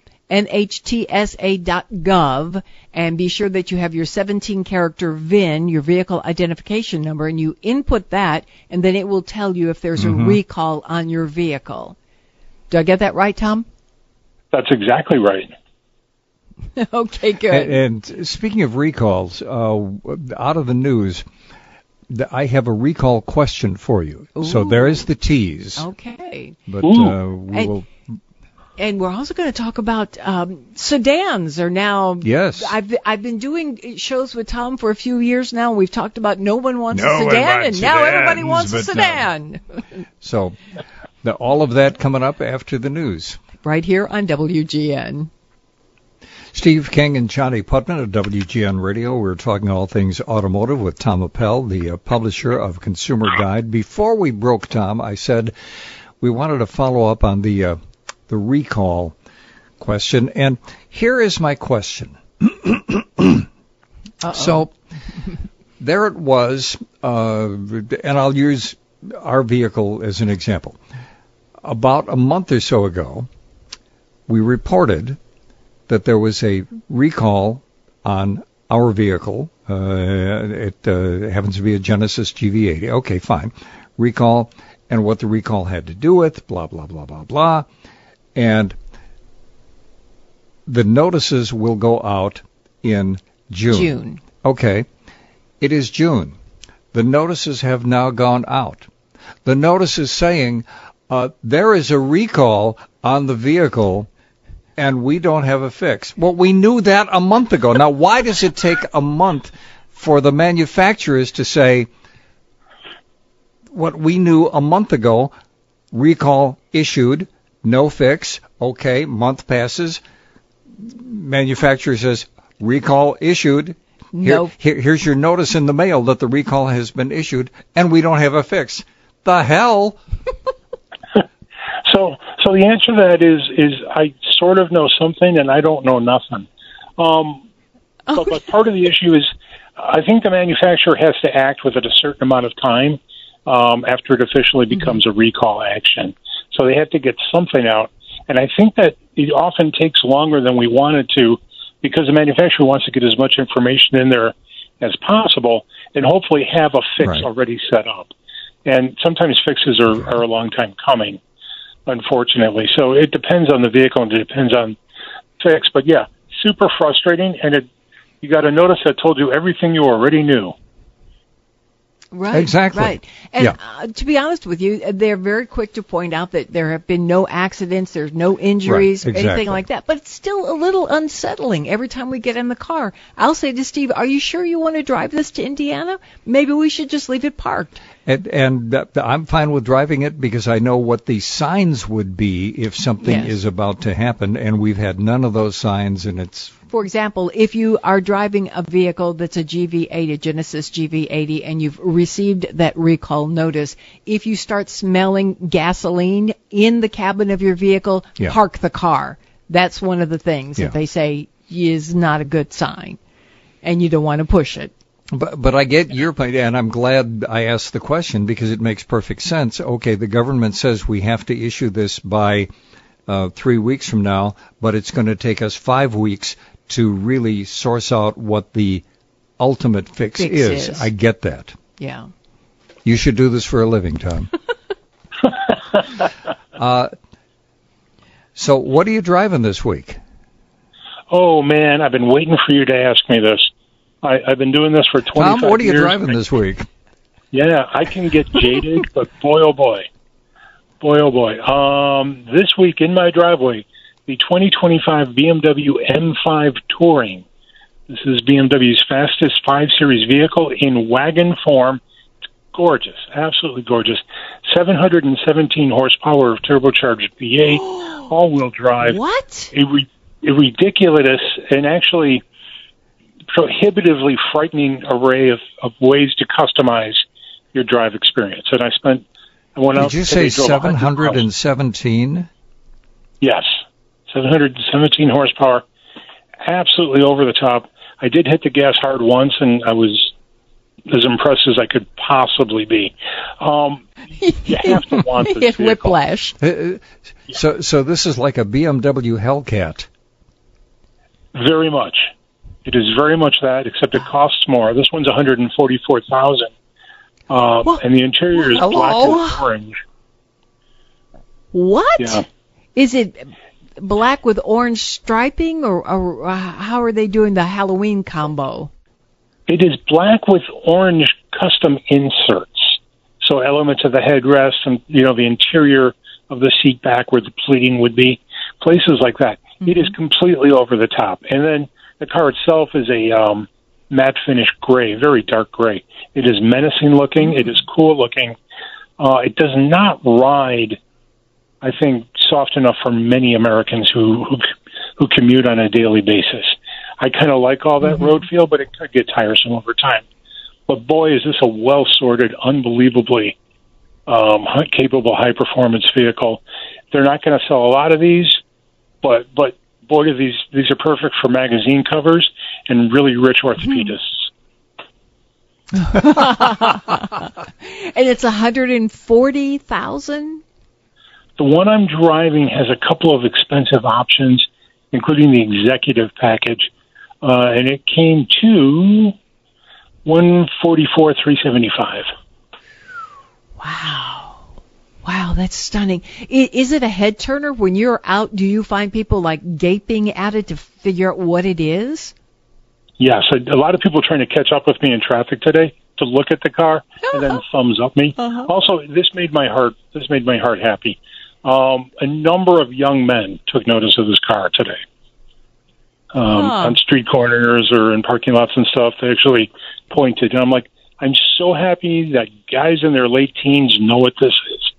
NHTSA.gov, and be sure that you have your 17-character VIN, your vehicle identification number, and you input that, and then it will tell you if there's a recall on your vehicle. Do I get that right, Tom? That's exactly right. Okay, good. And speaking of recalls, out of the news, I have a recall question for you. Ooh. So there is the tease. Okay. But we will... And we're also going to talk about sedans are now. Yes. I've been doing shows with Tom for a few years now. We've talked about no one wants a sedan, and now everybody wants a sedan. So all of that coming up after the news. Right here on WGN. Steve King and Johnny Putman of WGN Radio. We're talking all things automotive with Tom Appel, the publisher of Consumer Guide. Before we broke, Tom, I said we wanted to follow up on the recall question, and here is my question. So there it was, and I'll use our vehicle as an example. About a month or so ago, we reported that there was a recall on our vehicle. It happens to be a Genesis GV80. Okay, fine. Recall, and what the recall had to do with, blah, blah, blah, blah, blah. And the notices will go out in June. Okay. It is June. The notices have now gone out. The notice is saying there is a recall on the vehicle and we don't have a fix. Well, we knew that a month ago. Now, why does it take a month for the manufacturers to say what we knew a month ago, recall issued, no fix, okay, month passes, manufacturer says, recall issued, here's your notice in the mail that the recall has been issued, and we don't have a fix. The hell? So the answer to that is I sort of know something and I don't know nothing. But part of the issue is I think the manufacturer has to act within a certain amount of time after it officially becomes a recall action. So they have to get something out. And I think that it often takes longer than we want it to because the manufacturer wants to get as much information in there as possible and hopefully have a fix already set up. And sometimes fixes are a long time coming, unfortunately. So it depends on the vehicle and it depends on fix. But yeah, super frustrating. And you got a notice that told you everything you already knew. Right. Exactly. Right. And to be honest with you, they're very quick to point out that there have been no accidents, there's no injuries, anything like that. But it's still a little unsettling every time we get in the car. I'll say to Steve, are you sure you want to drive this to Indiana? Maybe we should just leave it parked. And I'm fine with driving it because I know what the signs would be if something is about to happen, and we've had none of those signs, and it's... For example, if you are driving a vehicle that's a GV80, a Genesis GV80, and you've received that recall notice, if you start smelling gasoline in the cabin of your vehicle, park the car. That's one of the things that they say is not a good sign, and you don't want to push it. But I get your point, and I'm glad I asked the question because it makes perfect sense. Okay, the government says we have to issue this by 3 weeks from now, but it's going to take us 5 weeks to really source out what the ultimate fix is. I get that. Yeah. You should do this for a living, Tom. So what are you driving this week? Oh, man, I've been waiting for you to ask me this. I've been doing this for 25 years. Tom, what are you driving this week? Yeah, I can get jaded, but boy, oh boy. Boy, oh boy. This week in my driveway, the 2025 BMW M5 Touring. This is BMW's fastest 5 Series vehicle in wagon form. It's gorgeous, absolutely gorgeous. 717 horsepower of turbocharged V8, all-wheel drive. What? A ridiculous and actually prohibitively frightening array of ways to customize your drive experience. And I went out. Did you say 717? Yes, 717 horsepower, absolutely over the top. I did hit the gas hard once, and I was as impressed as I could possibly be. You have to want this vehicle. Whiplash. So this is like a BMW Hellcat. Very much. It is very much that, except it costs more. This one's $144,000, and the interior is black and orange. What? Yeah. Is it black with orange striping, or how are they doing the Halloween combo? It is black with orange custom inserts. So elements of the headrest and, the interior of the seat back where the pleating would be, places like that. Mm-hmm. It is completely over the top. And then the car itself is a matte finish gray, very dark gray. It is menacing looking. Mm-hmm. It is cool looking. It does not ride, I think, soft enough for many Americans who commute on a daily basis. I kind of like all that road feel, but it could get tiresome over time. But boy, is this a well-sorted, unbelievably capable, high-performance vehicle. They're not going to sell a lot of these, but boy, these are perfect for magazine covers and really rich orthopedists. And it's $140,000? The one I'm driving has a couple of expensive options, including the executive package, and it came to $144,375. Wow, that's stunning. Is it a head turner? When you're out, do you find people like gaping at it to figure out what it is? Yes, a lot of people trying to catch up with me in traffic today to look at the car and then thumbs up me. Also, this made my heart happy. A number of young men took notice of this car today. On street corners or in parking lots and stuff. They actually pointed, and I'm like, I'm so happy that guys in their late teens know what this is.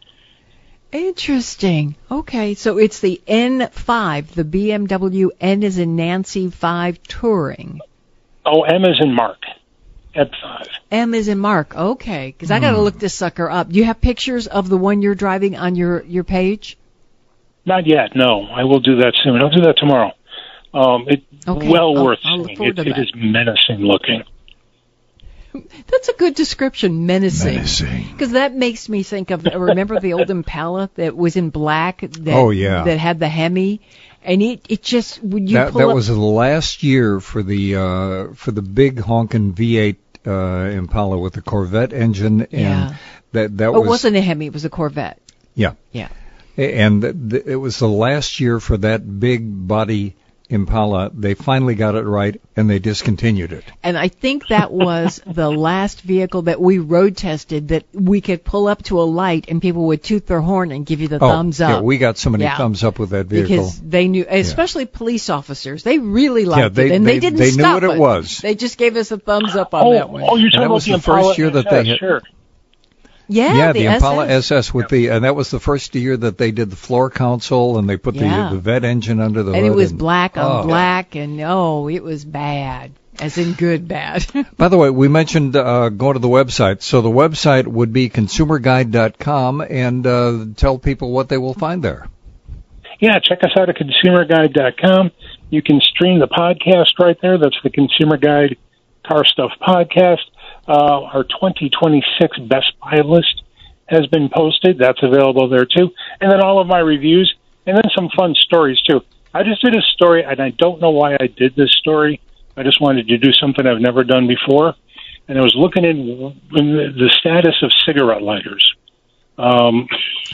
Interesting. Okay, so it's the N5, the BMW N as in Nancy 5 Touring. Oh, M as in Mark. M5. M as in Mark. Okay, because I got to look this sucker up. Do you have pictures of the one you're driving on your page? Not yet, no. I will do that soon. I'll do that tomorrow. Worth seeing. It is menacing looking. That's a good description, menacing. Because that makes me think of, remember the old Impala that was in black? That had the Hemi? And it just, would you pull up? That was the last year for the big honkin' V8 Impala with the Corvette engine. And that was... It wasn't a Hemi, it was a Corvette. Yeah. Yeah. And it was the last year for that big body Impala. They finally got it right, and they discontinued it. And I think that was the last vehicle that we road tested that we could pull up to a light and people would toot their horn and give you the thumbs up. Yeah, we got so many thumbs up with that vehicle. Because they knew, especially police officers, they really liked it. And they didn't stop They knew what it was. They just gave us a thumbs up on that one. Oh, you're talking about the first year that they had. Sure. Yeah, the Impala SS with and that was the first year that they did the floor console and they put the vet engine under the hood. And it was black on black, and it was bad, as in good bad. By the way, we mentioned go to the website. So the website would be consumerguide.com, and tell people what they will find there. Yeah, check us out at consumerguide.com. You can stream the podcast right there. That's the Consumer Guide Car Stuff Podcast. Our 2026 Best Buy list has been posted. That's available there, too. And then all of my reviews, and then some fun stories, too. I just did a story, and I don't know why I did this story. I just wanted to do something I've never done before. And I was looking in the status of cigarette lighters. And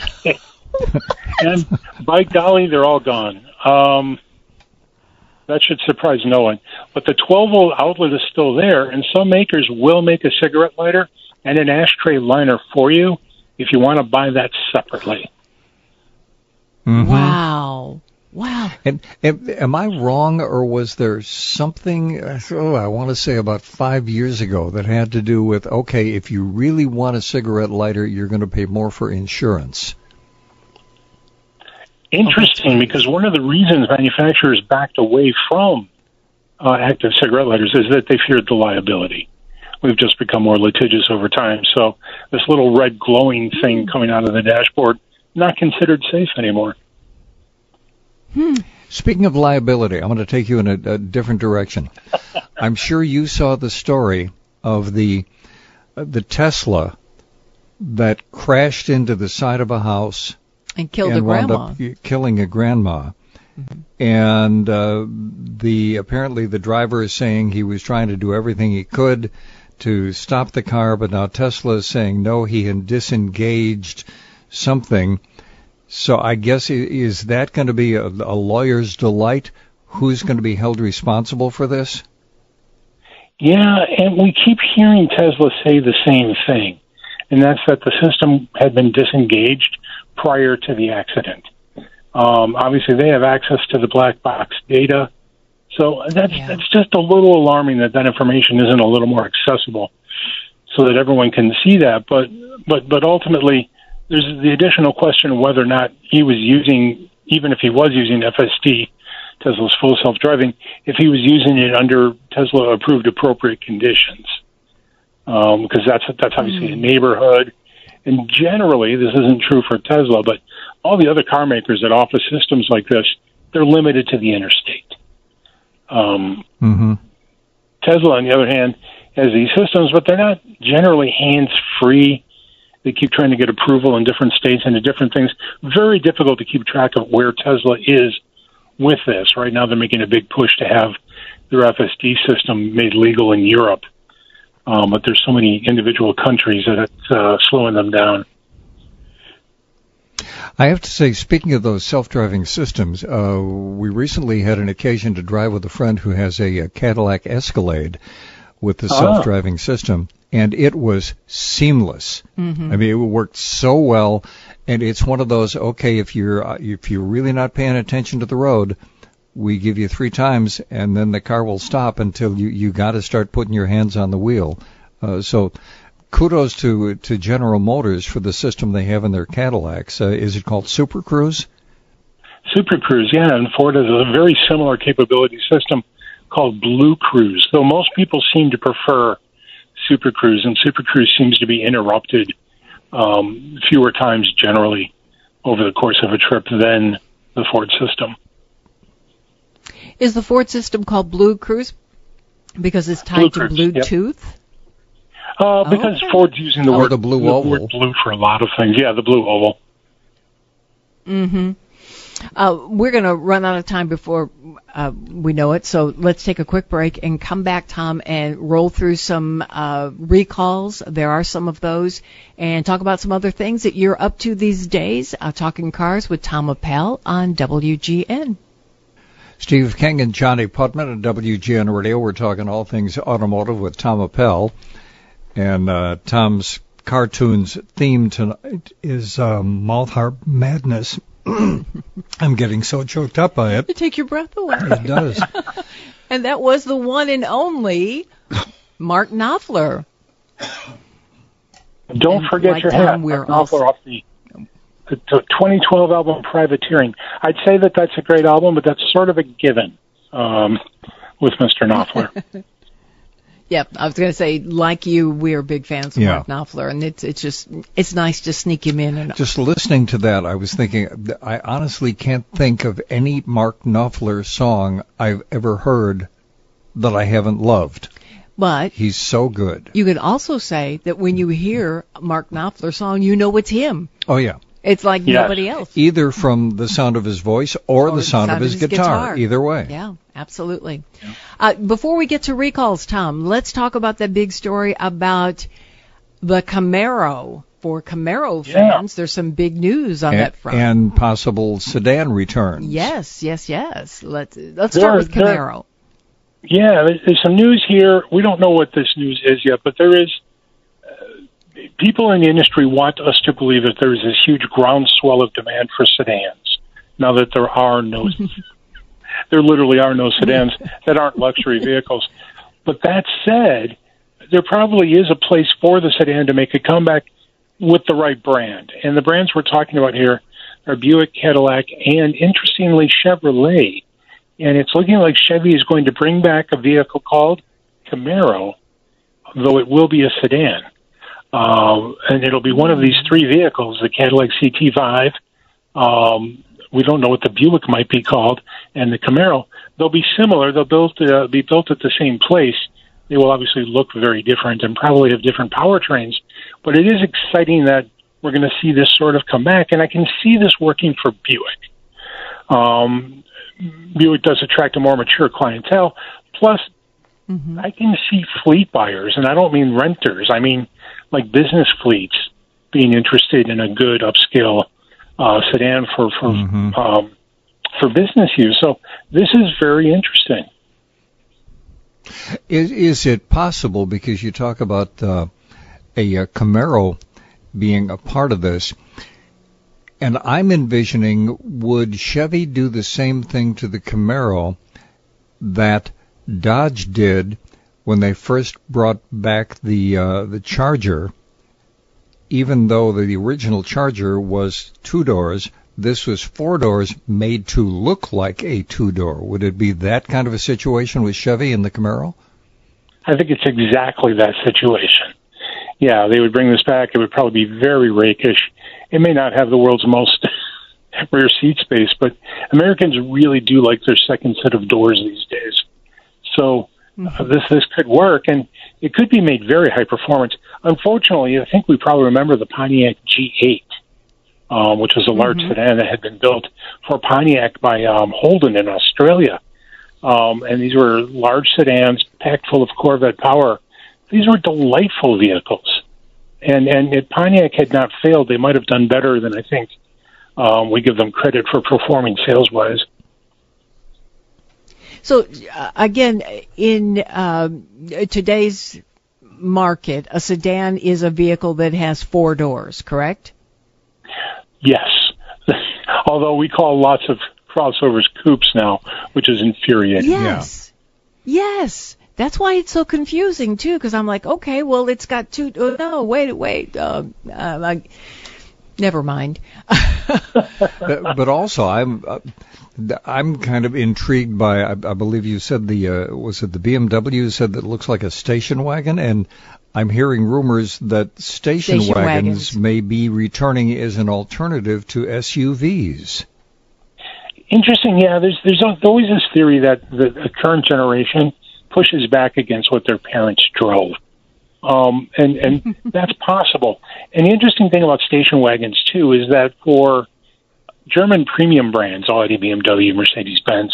by golly, they're all gone. That should surprise no one. But the 12-volt outlet is still there, and some makers will make a cigarette lighter and an ashtray liner for you if you want to buy that separately. Mm-hmm. Wow. And am I wrong, or was there something, I want to say about 5 years ago, that had to do with, okay, if you really want a cigarette lighter, you're going to pay more for insurance? Interesting, because one of the reasons manufacturers backed away from active cigarette lighters is that they feared the liability. We've just become more litigious over time, so this little red glowing thing coming out of the dashboard, not considered safe anymore. Speaking of liability, I'm going to take you in a different direction. I'm sure you saw the story of the Tesla that crashed into the side of a house and killed a wound grandma. up killing a grandma. Mm-hmm. And apparently the driver is saying he was trying to do everything he could to stop the car, but now Tesla is saying no, he had disengaged something. So I guess, is that going to be a lawyer's delight? Who's going to be held responsible for this? Yeah, and we keep hearing Tesla say the same thing, and that's that the system had been disengaged prior to the accident. Obviously, they have access to the black box data, so that's just a little alarming that information isn't a little more accessible so that everyone can see that. But ultimately, there's the additional question of whether or not he was using, even if he was using FSD, Tesla's full self-driving, if he was using it under Tesla-approved appropriate conditions. Because that's obviously a neighborhood. And generally, this isn't true for Tesla, but all the other car makers that offer systems like this, they're limited to the interstate. Tesla, on the other hand, has these systems, but they're not generally hands-free. They keep trying to get approval in different states and to different things. Very difficult to keep track of where Tesla is with this. Right now, they're making a big push to have their FSD system made legal in Europe. But there's so many individual countries that it's slowing them down. I have to say, speaking of those self-driving systems, we recently had an occasion to drive with a friend who has a Cadillac Escalade with the self-driving system, and it was seamless. Mm-hmm. I mean, it worked so well, and it's one of those, okay, if you're really not paying attention to the road, we give you 3 times, and then the car will stop until you got to start putting your hands on the wheel. So kudos to General Motors for the system they have in their Cadillacs. Is it called Super Cruise? Super Cruise, yeah, and Ford has a very similar capability system called Blue Cruise, though most people seem to prefer Super Cruise, and Super Cruise seems to be interrupted fewer times generally over the course of a trip than the Ford system. Is the Ford system called Blue Cruise because it's tied to Bluetooth? Yep. Because Ford's using the word blue oval. Word blue for a lot of things. Yeah, the blue oval. Mm-hmm. We're going to run out of time before we know it, so let's take a quick break and come back, Tom, and roll through some recalls. There are some of those, and talk about some other things that you're up to these days. Talking Cars with Tom Appel on WGN. Steve King and Johnny Putman at WGN Radio. We're talking all things automotive with Tom Appel. And Tom's cartoons theme tonight is Mouth Harp Madness. I'm getting so choked up by it. You take your breath away. It does. And that was the one and only Mark Knopfler. Don't forget your hat. Mark Knopfler off the 2012 album Privateering. I'd say that that's a great album, but that's sort of a given with Mr. Knopfler. Yep, I was going to say, like you, we are big fans of Mark Knopfler, and it's nice to sneak him in. And just listening to that, I was thinking, I honestly can't think of any Mark Knopfler song I've ever heard that I haven't loved. But he's so good. You could also say that when you hear a Mark Knopfler song, you know it's him. Oh, yeah. It's like nobody else. Either from the sound of his voice or the sound of his guitar. Either way. Yeah, absolutely. Yeah. Before we get to recalls, Tom, let's talk about that big story about the Camaro. For Camaro fans, there's some big news on that front. And possible sedan returns. Yes. Let's start with Camaro. There's some news here. We don't know what this news is yet, but there is people in the industry want us to believe that there is this huge groundswell of demand for sedans. Now that there literally are no sedans that aren't luxury vehicles. But that said, there probably is a place for the sedan to make a comeback with the right brand. And the brands we're talking about here are Buick, Cadillac, and interestingly Chevrolet. And it's looking like Chevy is going to bring back a vehicle called Camaro, though it will be a sedan. And it'll be one of these three vehicles, the Cadillac CT5. We don't know what the Buick might be called, and the Camaro. They'll be similar. They'll be built at the same place. They will obviously look very different and probably have different powertrains. But it is exciting that we're going to see this sort of come back, and I can see this working for Buick. Buick does attract a more mature clientele. Plus, I can see fleet buyers, and I don't mean renters. I mean like business fleets being interested in a good upscale sedan for business use. So this is very interesting. Is it possible, because you talk about a Camaro being a part of this, and I'm envisioning, would Chevy do the same thing to the Camaro that Dodge did when they first brought back the Charger? Even though the original Charger was 2 doors, this was 4 doors made to look like a 2-door. Would it be that kind of a situation with Chevy and the Camaro? I think it's exactly that situation. Yeah, they would bring this back. It would probably be very rakish. It may not have the world's most rear seat space, but Americans really do like their second set of doors these days. So this could work, and it could be made very high performance. Unfortunately, I think we probably remember the Pontiac G8, which was a large sedan that had been built for Pontiac by Holden in Australia. And these were large sedans packed full of Corvette power. These were delightful vehicles. And if Pontiac had not failed, they might have done better than I think we give them credit for performing sales-wise. So, again, in today's market, a sedan is a vehicle that has 4 doors, correct? Yes. Although we call lots of crossovers coupes now, which is infuriating. Yes. Yeah. Yes. That's why it's so confusing, too, because I'm like, okay, well, it's got 2... Oh, no, wait. Never mind. But also, I'm kind of intrigued by, I believe you said was it the BMW said that it looks like a station wagon, and I'm hearing rumors that station wagons may be returning as an alternative to SUVs. Interesting, yeah. There's always this theory that the current generation pushes back against what their parents drove. And that's possible. And the interesting thing about station wagons, too, is that for German premium brands, Audi, BMW, Mercedes-Benz,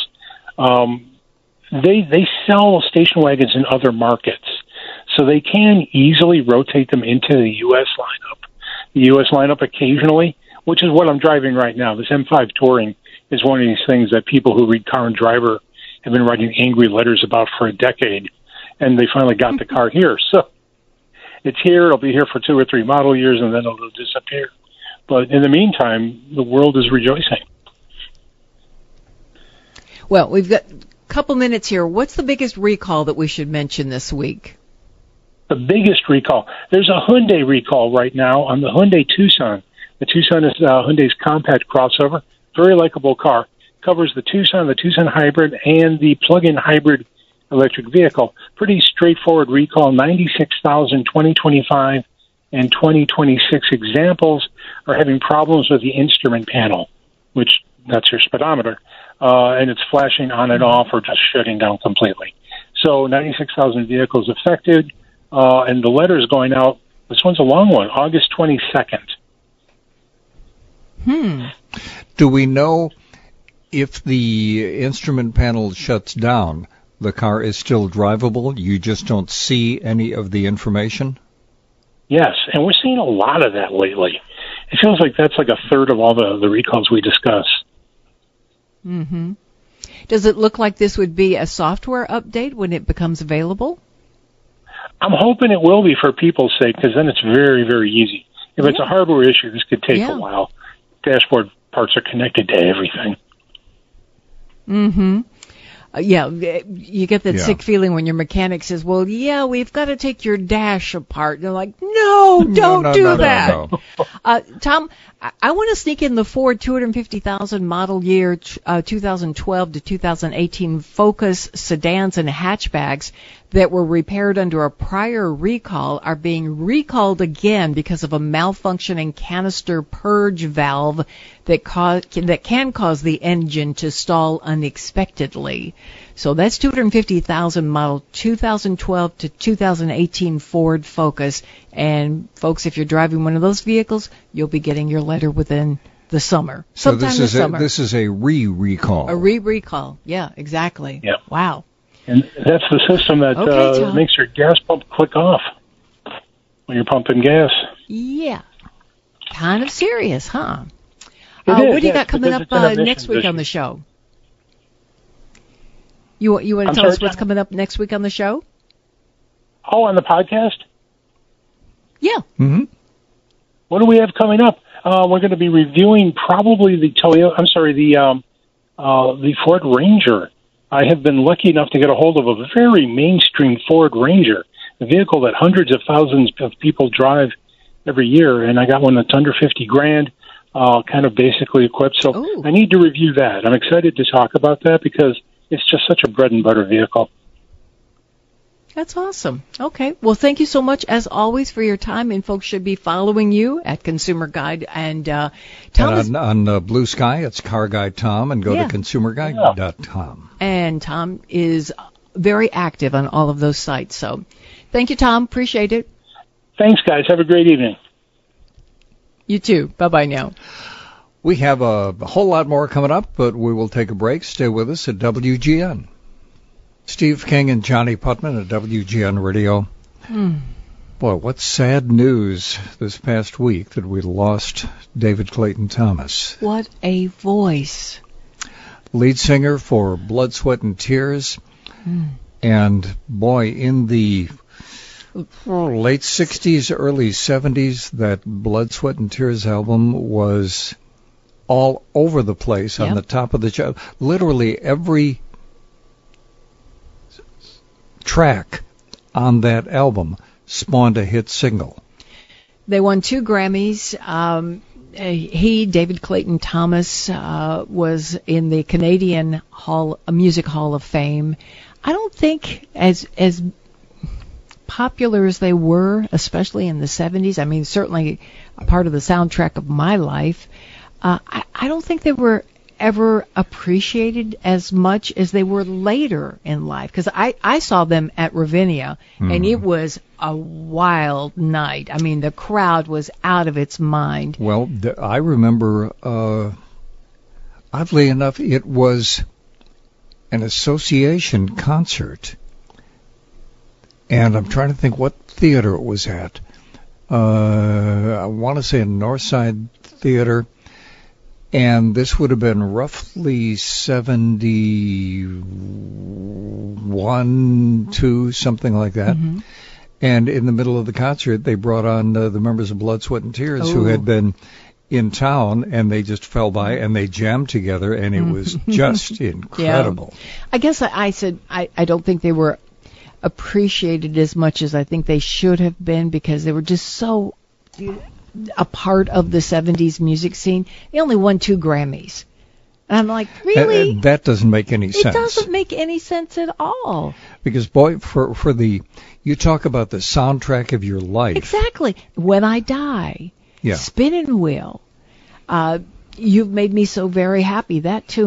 they sell station wagons in other markets. So they can easily rotate them into the U.S. lineup. The U.S. lineup occasionally, which is what I'm driving right now. This M5 Touring is one of these things that people who read Car and Driver have been writing angry letters about for a decade, and they finally got the car here. So it's here. It'll be here for 2 or 3 model years, and then it'll disappear. But in the meantime, the world is rejoicing. Well, we've got a couple minutes here. What's the biggest recall that we should mention this week? The biggest recall. There's a Hyundai recall right now on the Hyundai Tucson. The Tucson is Hyundai's compact crossover. Very likable car. Covers the Tucson Hybrid, and the plug-in hybrid electric vehicle. Pretty straightforward recall. 96,000 2025 and 2026 examples are having problems with the instrument panel, which that's your speedometer, and it's flashing on and off or just shutting down completely. So 96,000 vehicles affected, and the letter is going out. This one's a long one, August 22nd. Do we know if the instrument panel shuts down, the car is still drivable? You just don't see any of the information? Yes, and we're seeing a lot of that lately. It feels like that's like a third of all the recalls we discuss. Mm-hmm. Does it look like this would be a software update when it becomes available? I'm hoping it will be for people's sake, because then it's very, very easy. If it's a hardware issue, this could take a while. Dashboard parts are connected to everything. Mm-hmm. Yeah, you get that sick feeling when your mechanic says, well, yeah, we've got to take your dash apart. They're like, no, don't do that. No. Tom, I want to sneak in the Ford 250,000 model year 2012 to 2018 Focus sedans and hatchbacks that were repaired under a prior recall are being recalled again because of a malfunctioning canister purge valve that can cause the engine to stall unexpectedly. So that's 250,000 model 2012 to 2018 Ford Focus. And folks, if you're driving one of those vehicles, you'll be getting your letter within the summer. Sometime this summer. This is a recall. A recall. Yeah, exactly. Yep. Wow. And that's the system that makes your gas pump click off when you're pumping gas. Yeah. Kind of serious, huh? What do you got coming up next week on the show? You want to tell us what's coming up next week on the show? Oh, on the podcast? Yeah. Mm-hmm. What do we have coming up? We're going to be reviewing probably the Ford Ranger. I have been lucky enough to get a hold of a very mainstream Ford Ranger, a vehicle that hundreds of thousands of people drive every year, and I got one that's under $50,000, kind of basically equipped. So I need to review that. I'm excited to talk about that because it's just such a bread and butter vehicle. That's awesome. Okay. Well, thank you so much, as always, for your time. And folks should be following you at Consumer Guide. And Tom on Blue Sky, it's Car Guide Tom, and go to consumerguide.com. And Tom is very active on all of those sites. So thank you, Tom. Appreciate it. Thanks, guys. Have a great evening. You too. Bye-bye now. We have a whole lot more coming up, but we will take a break. Stay with us at WGN. Steve King and Johnny Putman at WGN Radio. Boy, what sad news this past week that we lost David Clayton Thomas. What a voice. Lead singer for Blood, Sweat, and Tears. And, boy, in the late 60s, early 70s, that Blood, Sweat, and Tears album was all over the place on the top of the chart. Literally every track on that album spawned a hit single. They won 2 Grammys. David Clayton Thomas, was in the Canadian Music Hall of Fame. I don't think as popular as they were, especially in the 70s. I mean, certainly a part of the soundtrack of my life. I don't think they were ever appreciated as much as they were later in life, because I saw them at Ravinia, and it was a wild night. I mean, the crowd was out of its mind. Well, I remember, oddly enough, it was an association concert, and I'm trying to think what theater it was at. I want to say a Northside Theater. And this would have been roughly 71, 2, something like that. And in the middle of the concert, they brought on the members of Blood, Sweat, and Tears who had been in town, and they just fell by, and they jammed together, and it was just incredible. Yeah. I guess I said I don't think they were appreciated as much as I think they should have been, because they were just so a part of the 70s music scene. They only won 2 Grammys. And I'm like, really? That doesn't make any sense. It doesn't make any sense at all. Because, boy, for you talk about the soundtrack of your life. Exactly. When I Die. Yeah. Spinning Wheel. You've Made Me So Very Happy. That tune,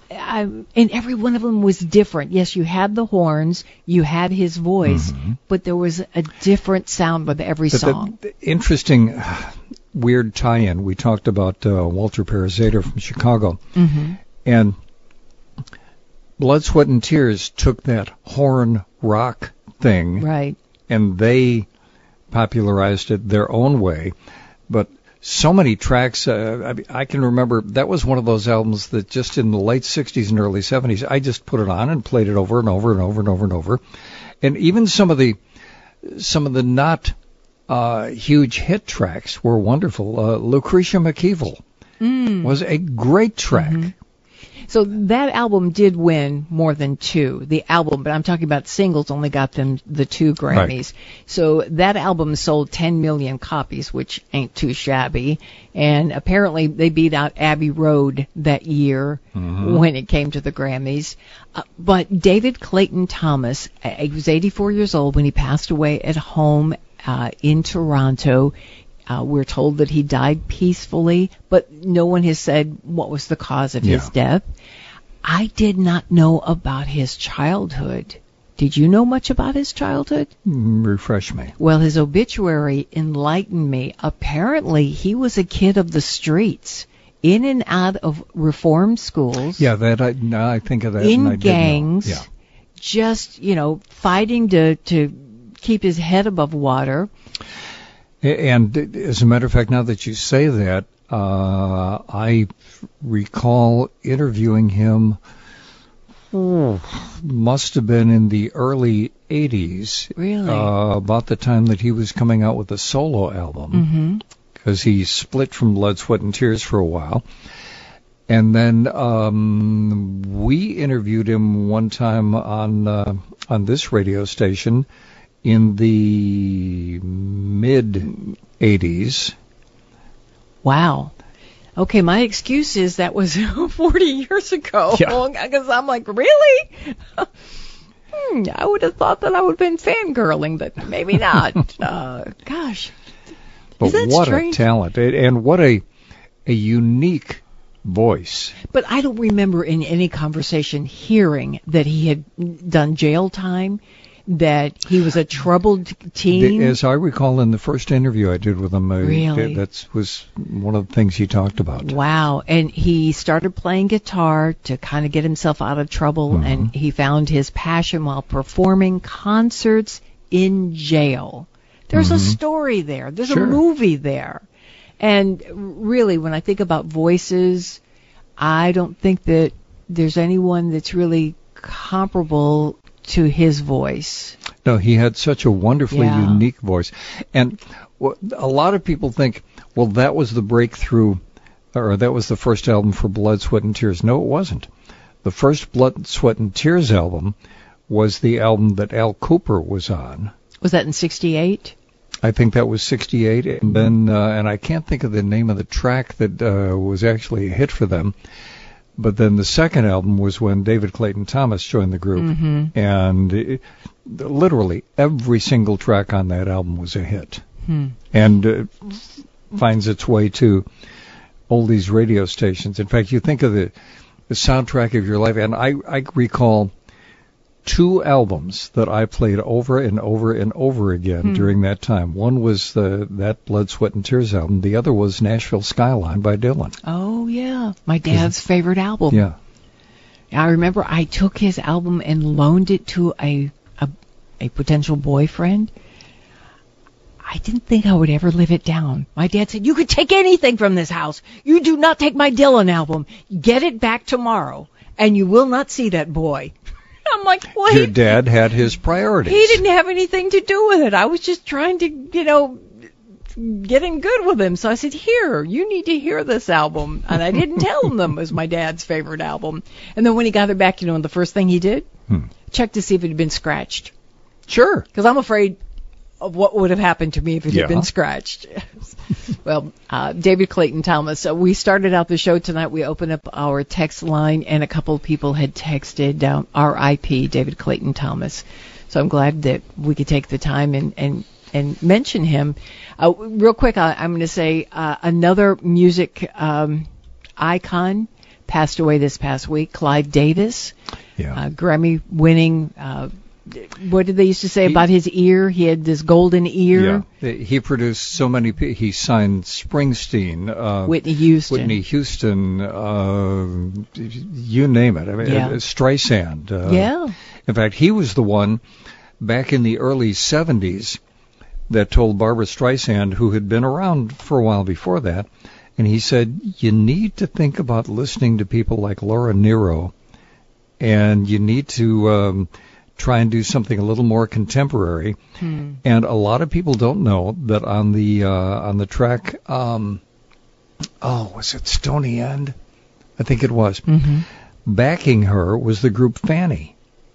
and every one of them was different. Yes, you had the horns, you had his voice, but there was a different sound with every song. The interesting, weird tie-in. We talked about Walter Parazater from Chicago, and Blood, Sweat, and Tears took that horn rock thing, right, and they popularized it their own way. But so many tracks, I can remember that was one of those albums that just in the late 60s and early 70s, I just put it on and played it over and over and over and over and over. And even some of the not huge hit tracks were wonderful. Lucretia McKeevill was a great track. So that album did win more than 2. The album, but I'm talking about singles, only got them the 2 Grammys. Right. So that album sold 10 million copies, which ain't too shabby. And apparently they beat out Abbey Road that year when it came to the Grammys. But David Clayton Thomas, he was 84 years old when he passed away at home in Toronto. We're told that he died peacefully, but no one has said what was the cause of his death. I did not know about his childhood. Did you know much about his childhood? Refresh me. Well, his obituary enlightened me. Apparently, he was a kid of the streets, in and out of reform schools. Yeah, I think of that. In and I gangs, did know. just, fighting to keep his head above water. And as a matter of fact, now that you say that, I recall interviewing him, must have been in the early 80s. Really? About the time that he was coming out with a solo album. Because he split from Blood, Sweat, and Tears for a while. And then we interviewed him one time on this radio station in the mid-'80s. Wow. Okay, my excuse is that was 40 years ago. Because I'm like, really? I would have thought that I would have been fangirling, but maybe not. Gosh. But what strange? A talent. And what a unique voice. But I don't remember in any conversation hearing that he had done jail time, that he was a troubled teen. As I recall in the first interview I did with him, really? That was one of the things he talked about. Wow. And he started playing guitar to kind of get himself out of trouble, and he found his passion while performing concerts in jail. There's a story there. There's a movie there. And really, when I think about voices, I don't think that there's anyone that's really comparable to his voice. No, he had such a wonderfully unique voice. And a lot of people think, well, that was the breakthrough, or that was the first album for Blood, Sweat, and Tears. No, it wasn't. The first Blood, Sweat, and Tears album was the album that Al Kooper was on. Was that in 68? I think that was 68. And then, and I can't think of the name of the track that was actually a hit for them. But then the second album was when David Clayton Thomas joined the group. And literally every single track on that album was a hit. And finds its way to oldies radio stations. In fact, you think of the soundtrack of your life, and I recall 2 albums that I played over and over and over again during that time. One was that Blood, Sweat, and Tears album. The other was Nashville Skyline by Dylan. Oh, yeah. My dad's favorite album. Yeah. I remember I took his album and loaned it to a potential boyfriend. I didn't think I would ever live it down. My dad said, "You could take anything from this house. You do not take my Dylan album. Get it back tomorrow, and you will not see that boy." I'm like, what? Your dad had his priorities. He didn't have anything to do with it. I was just trying to, get in good with him. So I said, here, you need to hear this album. And I didn't tell him that was my dad's favorite album. And then when he got it back, the first thing he did? Check to see if it had been scratched. Sure. Because I'm afraid of what would have happened to me if it had been scratched. Well, David Clayton Thomas. So we started out the show tonight. We opened up our text line, and a couple of people had texted down R.I.P. David Clayton Thomas. So I'm glad that we could take the time and mention him. Real quick, I'm going to say another music icon, passed away this past week. Clive Davis, Grammy-winning. What did they used to say about his ear? He had this golden ear. Yeah, he produced so many. He signed Springsteen, Whitney Houston, you name it. I mean, Streisand. In fact, he was the one back in the early 70s that told Barbra Streisand, who had been around for a while before that, and he said, you need to think about listening to people like Laura Nyro, and you need to try and do something a little more contemporary. And a lot of people don't know that on the track, was it Stony End? I think it was. Backing her was the group Fanny.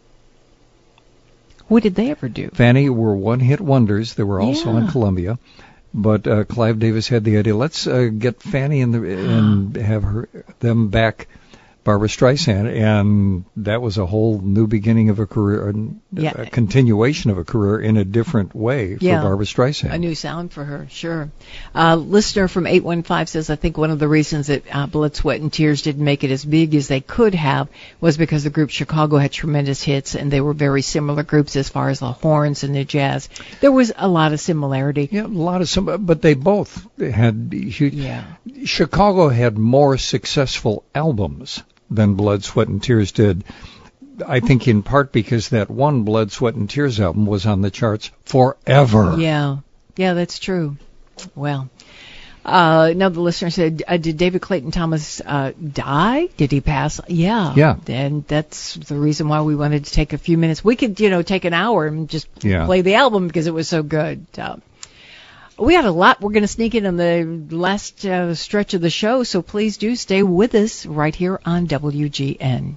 What did they ever do? Fanny were one-hit wonders. They were also on Columbia. But Clive Davis had the idea, let's get Fanny and have them back Barbra Streisand, and that was a whole new beginning of a career, a continuation of a career in a different way for Barbra Streisand. A new sound for her, sure. Listener from 815 says, I think one of the reasons that Blood, Sweat, and Tears didn't make it as big as they could have was because the group Chicago had tremendous hits, and they were very similar groups as far as the horns and the jazz. There was a lot of similarity. Yeah, a lot of but they both had huge. Chicago had more successful albums than Blood, Sweat, and Tears did. I think in part because that one Blood, Sweat, and Tears album was on the charts forever. Yeah, that's true. Well, now the listener said, did David Clayton Thomas die? Did he pass? Yeah. And that's the reason why we wanted to take a few minutes. We could, take an hour and just play the album because it was so good. We had a lot. We're going to sneak in on the last stretch of the show, so please do stay with us right here on WGN.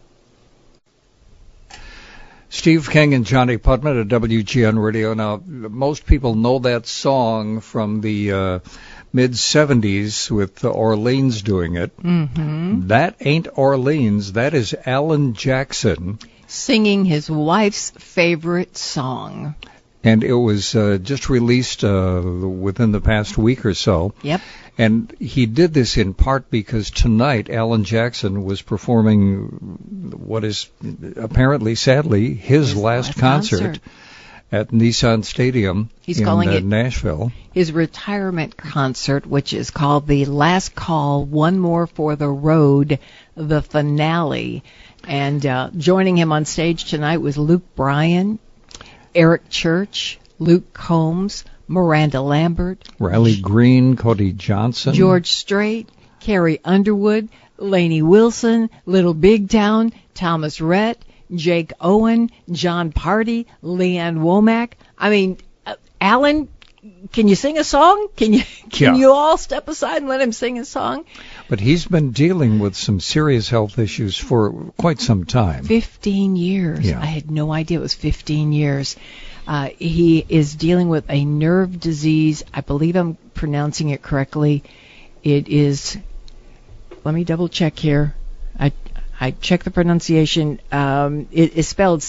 Steve King and Johnny Putman at WGN Radio. Now, most people know that song from the mid-'70s with Orleans doing it. That ain't Orleans. That is Alan Jackson singing his wife's favorite song. And it was just released within the past week or so. Yep. And he did this in part because tonight Alan Jackson was performing what is apparently, sadly, his last concert at Nissan Stadium in Nashville. His retirement concert, which is called The Last Call, One More for the Road, the finale. And joining him on stage tonight was Luke Bryan, Eric Church, Luke Combs, Miranda Lambert, Riley Green, Cody Johnson, George Strait, Carrie Underwood, Lainey Wilson, Little Big Town, Thomas Rhett, Jake Owen, John Party, Leanne Womack. I mean, Alan, can you sing a song? Can you all step aside and let him sing a song? But he's been dealing with some serious health issues for quite some time. 15 years. Yeah. I had no idea it was 15 years. He is dealing with a nerve disease. I believe I'm pronouncing it correctly. It is, let me double check here. I checked the pronunciation. It is spelled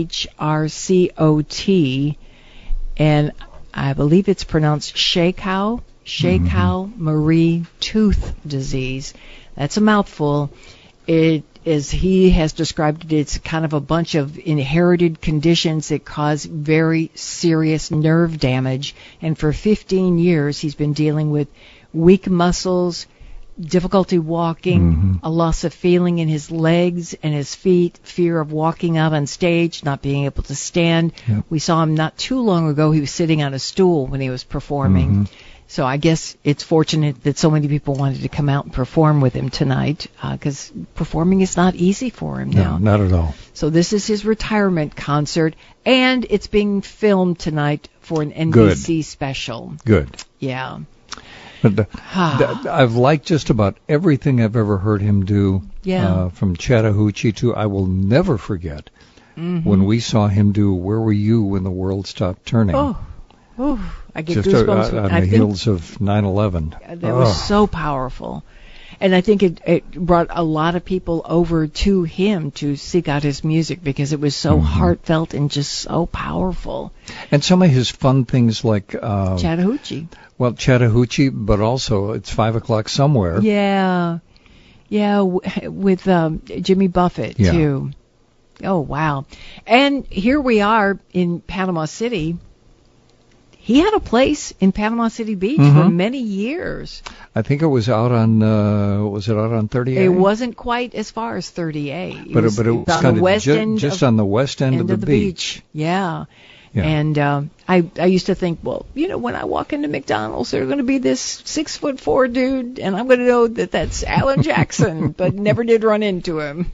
CHRCOT, and I believe it's pronounced Charcot-Marie tooth disease. That's a mouthful. It is, he has described it, it's kind of a bunch of inherited conditions that cause very serious nerve damage. And for 15 years, he's been dealing with weak muscles, difficulty walking, a loss of feeling in his legs and his feet, fear of walking out on stage, not being able to stand. Yep. We saw him not too long ago. He was sitting on a stool when he was performing. So I guess it's fortunate that so many people wanted to come out and perform with him tonight, because performing is not easy for him now. No, not at all. So this is his retirement concert, and it's being filmed tonight for an NBC special. Good. Yeah. But I've liked just about everything I've ever heard him do, from Chattahoochee to I will never forget when we saw him do Where Were You When the World Stopped Turning. Oh, I get just goosebumps. On the heels of 9/11. That was so powerful. And I think it brought a lot of people over to him to seek out his music because it was so heartfelt and just so powerful. And some of his fun things like Chattahoochee. Well, Chattahoochee, but also It's 5 O'Clock Somewhere. Yeah. Yeah, with Jimmy Buffett, too. Oh, wow. And here we are in Panama City. He had a place in Panama City Beach for many years. I think it was out on, was it out on 38? It wasn't quite as far as 38. But it was kind of just on the west end of the beach. Yeah. And I used to think, well, when I walk into McDonald's, there's going to be this 6'4" dude, and I'm going to know that that's Alan Jackson, but never did run into him.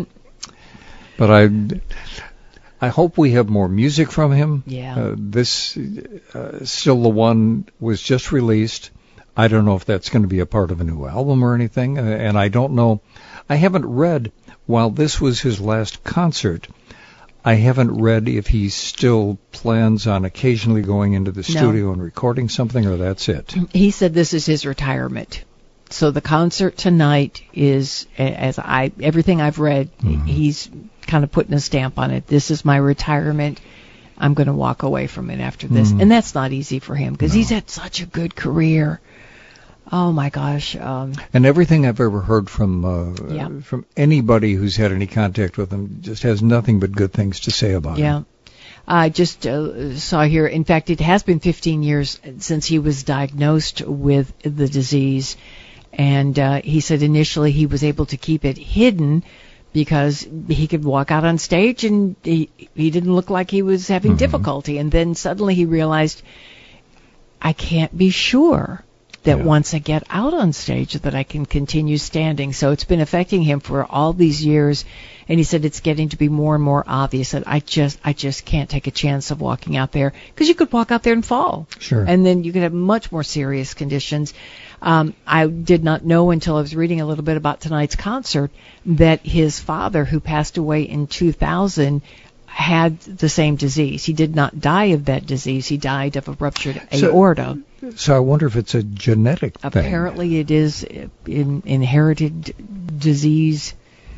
But I hope we have more music from him. Yeah. This Still the One was just released. I don't know if that's going to be a part of a new album or anything, and I don't know. I haven't read, while this was his last concert, I haven't read if he still plans on occasionally going into the studio and recording something, or that's it. He said this is his retirement. So the concert tonight is, everything I've read, he's kind of putting a stamp on it. This is my retirement. I'm going to walk away from it after this. And that's not easy for him because he's had such a good career. Oh, my gosh. And everything I've ever heard from anybody who's had any contact with him just has nothing but good things to say about him. Yeah. I just saw here, in fact, it has been 15 years since he was diagnosed with the disease. And he said initially he was able to keep it hidden because he could walk out on stage and he didn't look like he was having difficulty. And then suddenly he realized, I can't be sure that once I get out on stage that I can continue standing. So it's been affecting him for all these years. And he said it's getting to be more and more obvious that I just can't take a chance of walking out there because you could walk out there and fall. Sure. And then you could have much more serious conditions. I did not know until I was reading a little bit about tonight's concert that his father, who passed away in 2000, had the same disease. He did not die of that disease. He died of a ruptured aorta. So I wonder if it's a genetic thing. Apparently it is an inherited disease,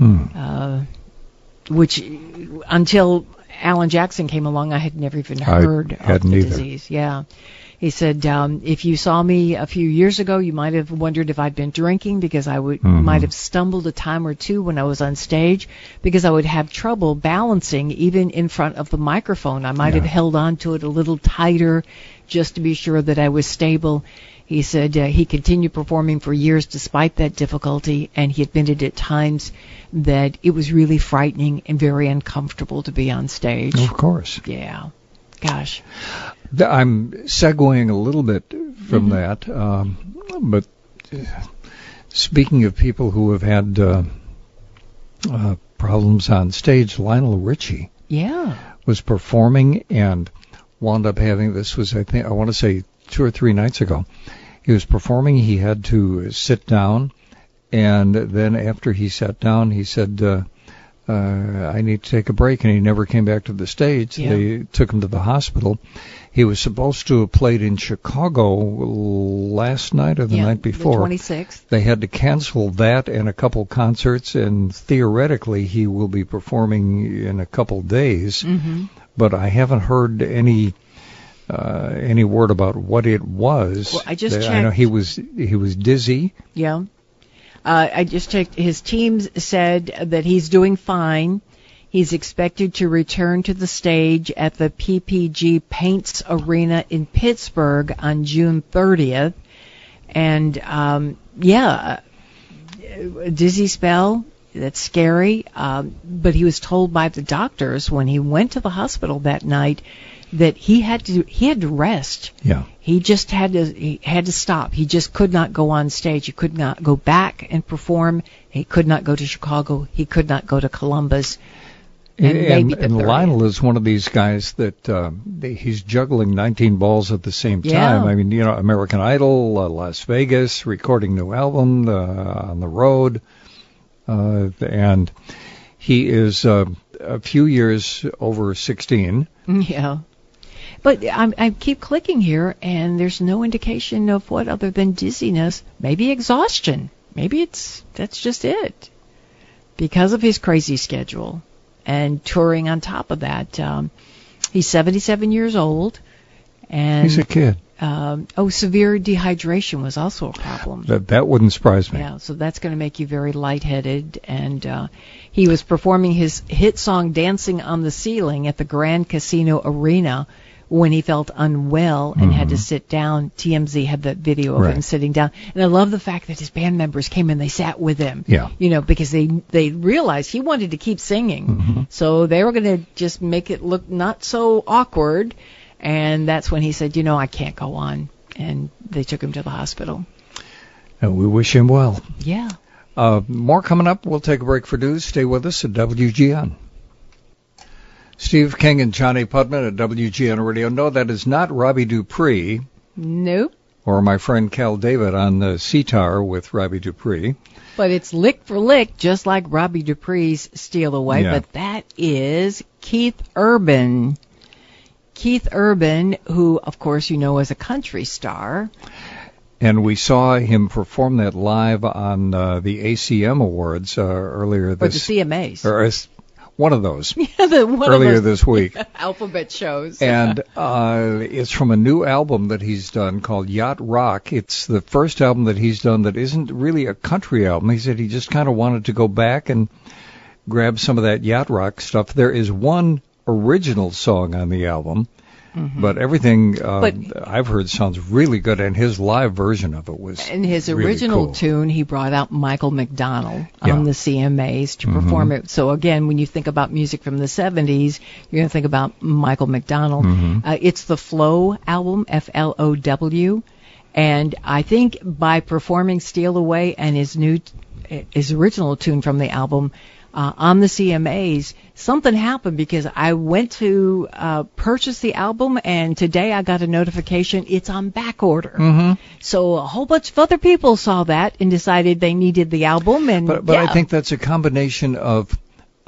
which until Alan Jackson came along, I had never even heard of the disease. Yeah. He said, if you saw me a few years ago, you might have wondered if I'd been drinking because I might have stumbled a time or two when I was on stage because I would have trouble balancing even in front of the microphone. I might have held on to it a little tighter just to be sure that I was stable. He said he continued performing for years despite that difficulty, and he admitted at times that it was really frightening and very uncomfortable to be on stage. Of course. Yeah. Gosh. I'm segueing a little bit from that, but speaking of people who have had problems on stage, Lionel Richie was performing and wound up having, this was, I want to say 2 or 3 nights ago, he was performing, he had to sit down, and then after he sat down, he said, I need to take a break, and he never came back to the stage. Yeah. They took him to the hospital. He was supposed to have played in Chicago last night or the night before. The 26th. They had to cancel that and a couple concerts, and theoretically he will be performing in a couple days. But I haven't heard any word about what it was. Well, I just checked. I know he was dizzy. Yeah. I just checked. His team said that he's doing fine. He's expected to return to the stage at the PPG Paints Arena in Pittsburgh on June 30th. And, a dizzy spell. That's scary. But he was told by the doctors when he went to the hospital that night that he had to rest. Yeah. He just had to stop. He just could not go on stage. He could not go back and perform. He could not go to Chicago. He could not go to Columbus. And Lionel is one of these guys that he's juggling 19 balls at the same time. Yeah. I mean, American Idol, Las Vegas, recording new album, on the road, and he is a few years over 16. Yeah. But I keep clicking here, and there's no indication of what other than dizziness. Maybe exhaustion. Maybe that's just it. Because of his crazy schedule and touring on top of that. He's 77 years old, And he's a kid. Severe dehydration was also a problem. That wouldn't surprise me. Yeah, so that's going to make you very lightheaded. And he was performing his hit song "Dancing on the Ceiling" at the Grand Casino Arena when he felt unwell and had to sit down. TMZ had the video of him sitting down. And I love the fact that his band members came and they sat with him. Yeah. You know, because they realized he wanted to keep singing. So they were going to just make it look not so awkward. And that's when he said, you know, I can't go on. And they took him to the hospital. And we wish him well. Yeah. More coming up. We'll take a break for news. Stay with us at WGN. Steve King and Johnny Putman at WGN Radio. No, that is not Robbie Dupree. Nope. Or my friend Cal David on the sitar with Robbie Dupree. But it's lick for lick, just like Robbie Dupree's Steal Away. Yeah. But that is Keith Urban. Keith Urban, who, of course, you know as a country star. And we saw him perform that live on the ACM Awards earlier this... Or the CMAs. Or one of those. One earlier of those this week. Alphabet shows. And it's from a new album that he's done called Yacht Rock. It's the first album that he's done that isn't really a country album. He said he just kind of wanted to go back and grab some of that yacht rock stuff. There is one original song on the album, but everything I've heard sounds really good, and his live version of it was in his really original cool. tune, he brought out Michael McDonald on the CMAs to perform it. So again, when you think about music from the 70s, you're going to think about Michael McDonald. It's the Flow album, Flow, and I think by performing Steal Away and his original tune from the album on the CMAs, something happened because I went to purchase the album, and today I got a notification it's on back order. So a whole bunch of other people saw that and decided they needed the album. And But I think that's a combination of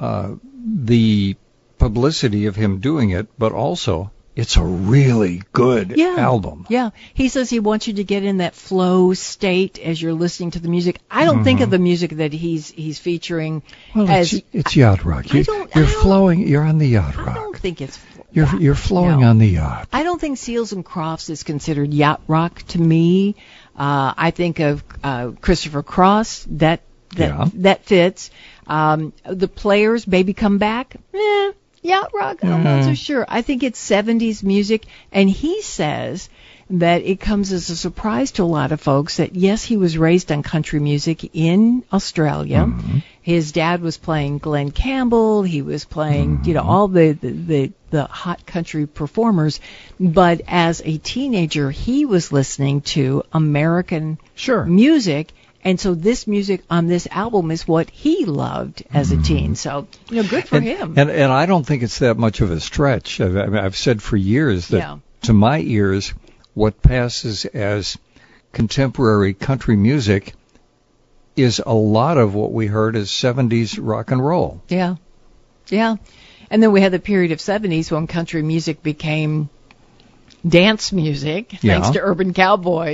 the publicity of him doing it, but also it's a really good album. Yeah. He says he wants you to get in that flow state as you're listening to the music. I don't think of the music that he's featuring as it's yacht rock. You're flowing. You're on the yacht rock. I don't think it's you're flowing on the yacht. I don't think Seals and Crofts is considered yacht rock to me. I think of Christopher Cross. That fits. The Players, Baby Come Back. Yacht rock, I'm not so sure. I think it's 70s music, and he says that it comes as a surprise to a lot of folks that, yes, he was raised on country music in Australia. His dad was playing Glenn Campbell. He was playing, all the hot country performers. But as a teenager, he was listening to American music. And so this music on this album is what he loved as a teen. So, good for him. And I don't think it's that much of a stretch. I've said for years that to my ears, what passes as contemporary country music is a lot of what we heard as 70s rock and roll. Yeah. Yeah. And then we had the period of 70s when country music became dance music, thanks to Urban Cowboy,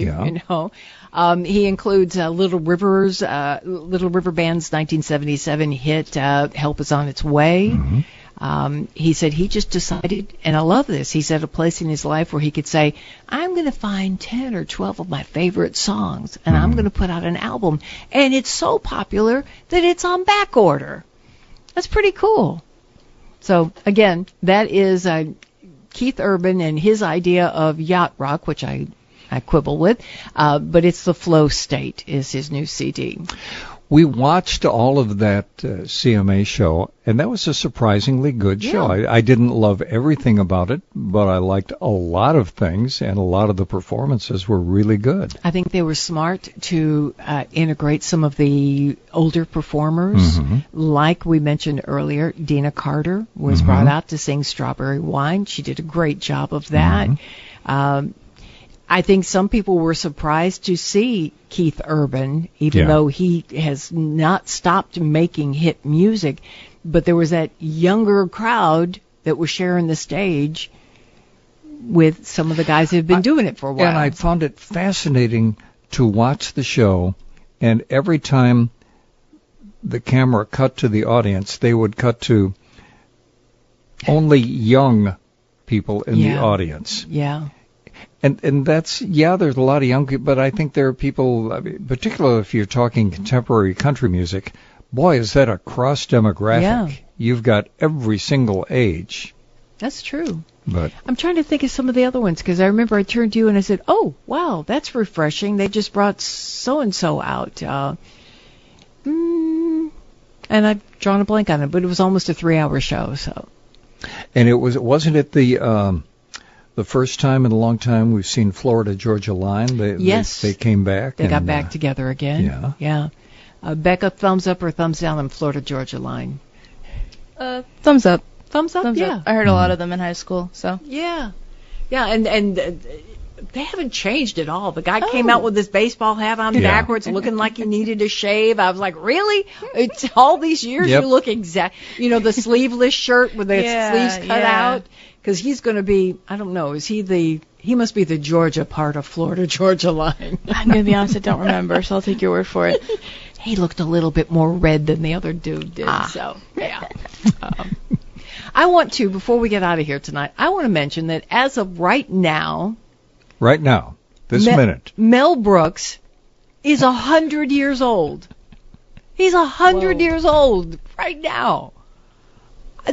He includes Little River Band's 1977 hit, Help Is On Its Way. He said he just decided, and I love this, he said a place in his life where he could say, I'm going to find 10 or 12 of my favorite songs, and I'm going to put out an album. And it's so popular that it's on back order. That's pretty cool. So, again, that is Keith Urban and his idea of yacht rock, which I quibble with, but it's the Flow State is his new CD. We watched all of that CMA show, and that was a surprisingly good show. I didn't love everything about it, but I liked a lot of things, and a lot of the performances were really good. I think they were smart to integrate some of the older performers. Like we mentioned earlier, Dina Carter was brought out to sing Strawberry Wine. She did a great job of that. I think some people were surprised to see Keith Urban, even though he has not stopped making hit music. But there was that younger crowd that was sharing the stage with some of the guys who have been doing it for a while. And I found it fascinating to watch the show, and every time the camera cut to the audience, they would cut to only young people in the audience. Yeah. And that's, there's a lot of young people, but I think there are people, particularly if you're talking contemporary country music, boy, is that a cross demographic. Yeah. You've got every single age. That's true. But I'm trying to think of some of the other ones, because I remember I turned to you and I said, oh, wow, that's refreshing. They just brought so-and-so out. And I've drawn a blank on it, but it was almost a 3-hour show. So. And wasn't it the first time in a long time we've seen Florida Georgia Line? Yes. They came back. They got back together again. Yeah. Becca, thumbs up or thumbs down on Florida Georgia Line? Thumbs up. Thumbs up, Thumbs yeah. up. I heard a lot of them in high school, so. Yeah, and they haven't changed at all. The guy came out with his baseball hat on backwards, looking like he needed a shave. I was like, really? It's all these years you look exact. The sleeveless shirt with the sleeves cut out, because he's going to be. I don't know. He must be the Georgia part of Florida Georgia Line. I'm going to be honest, I don't remember, so I'll take your word for it. He looked a little bit more red than the other dude did. So yeah. I want to, before we get out of here tonight, I want to mention that as of right now, this minute, Mel Brooks is 100 years old. He's 100 years old right now. That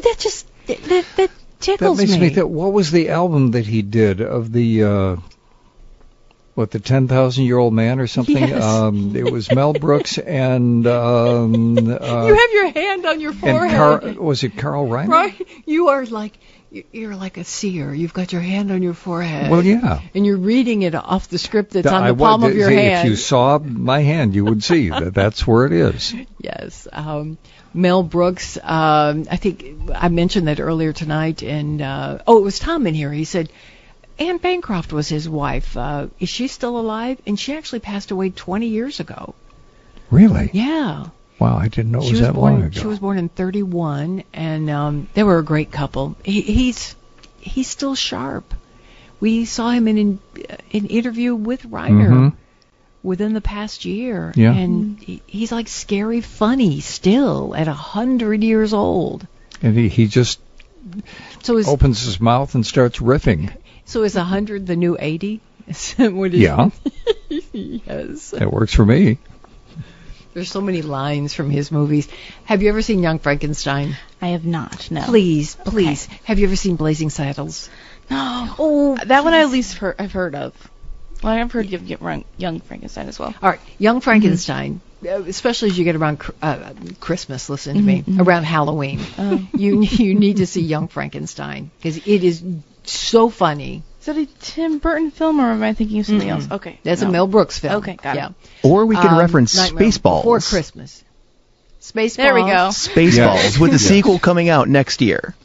tickles me. That makes me think, what was the album that he did of the, the 10,000-Year-old Man or something? Yes. It was Mel Brooks and... you have your hand on your forehead. Was it Carl Reiner? Right. You're like a seer. You've got your hand on your forehead. Well, yeah. And you're reading it off the script that's on the palm of your hand. If you saw my hand, you would see that's where it is. Yes. Mel Brooks, I think I mentioned that earlier tonight, and it was Tom in here. He said Anne Bancroft was his wife. Is she still alive? And she actually passed away 20 years ago. Really? Yeah. Wow, I didn't know it was that long ago. She was born in 1931, and they were a great couple. He's still sharp. We saw him in an interview with Reiner within the past year, and he's like scary funny still at 100 years old. And he just opens his mouth and starts riffing. So is 100 the new 80? Yeah. Yes. That works for me. There's so many lines from his movies. Have you ever seen Young Frankenstein? I have not, no. Please. Have you ever seen Blazing Saddles? No. Oh, that one I've heard of. Well, I've heard of Young Frankenstein as well. All right, Young Frankenstein, especially as you get around Christmas, listen to me, around Halloween. You need to see Young Frankenstein, because it is so funny. Is that a Tim Burton film, or am I thinking of something else? Okay. That's a Mel Brooks film. Okay, got it. Or we could reference Spaceballs. Before Christmas. Spaceballs. There we go. Spaceballs, with the sequel coming out next year.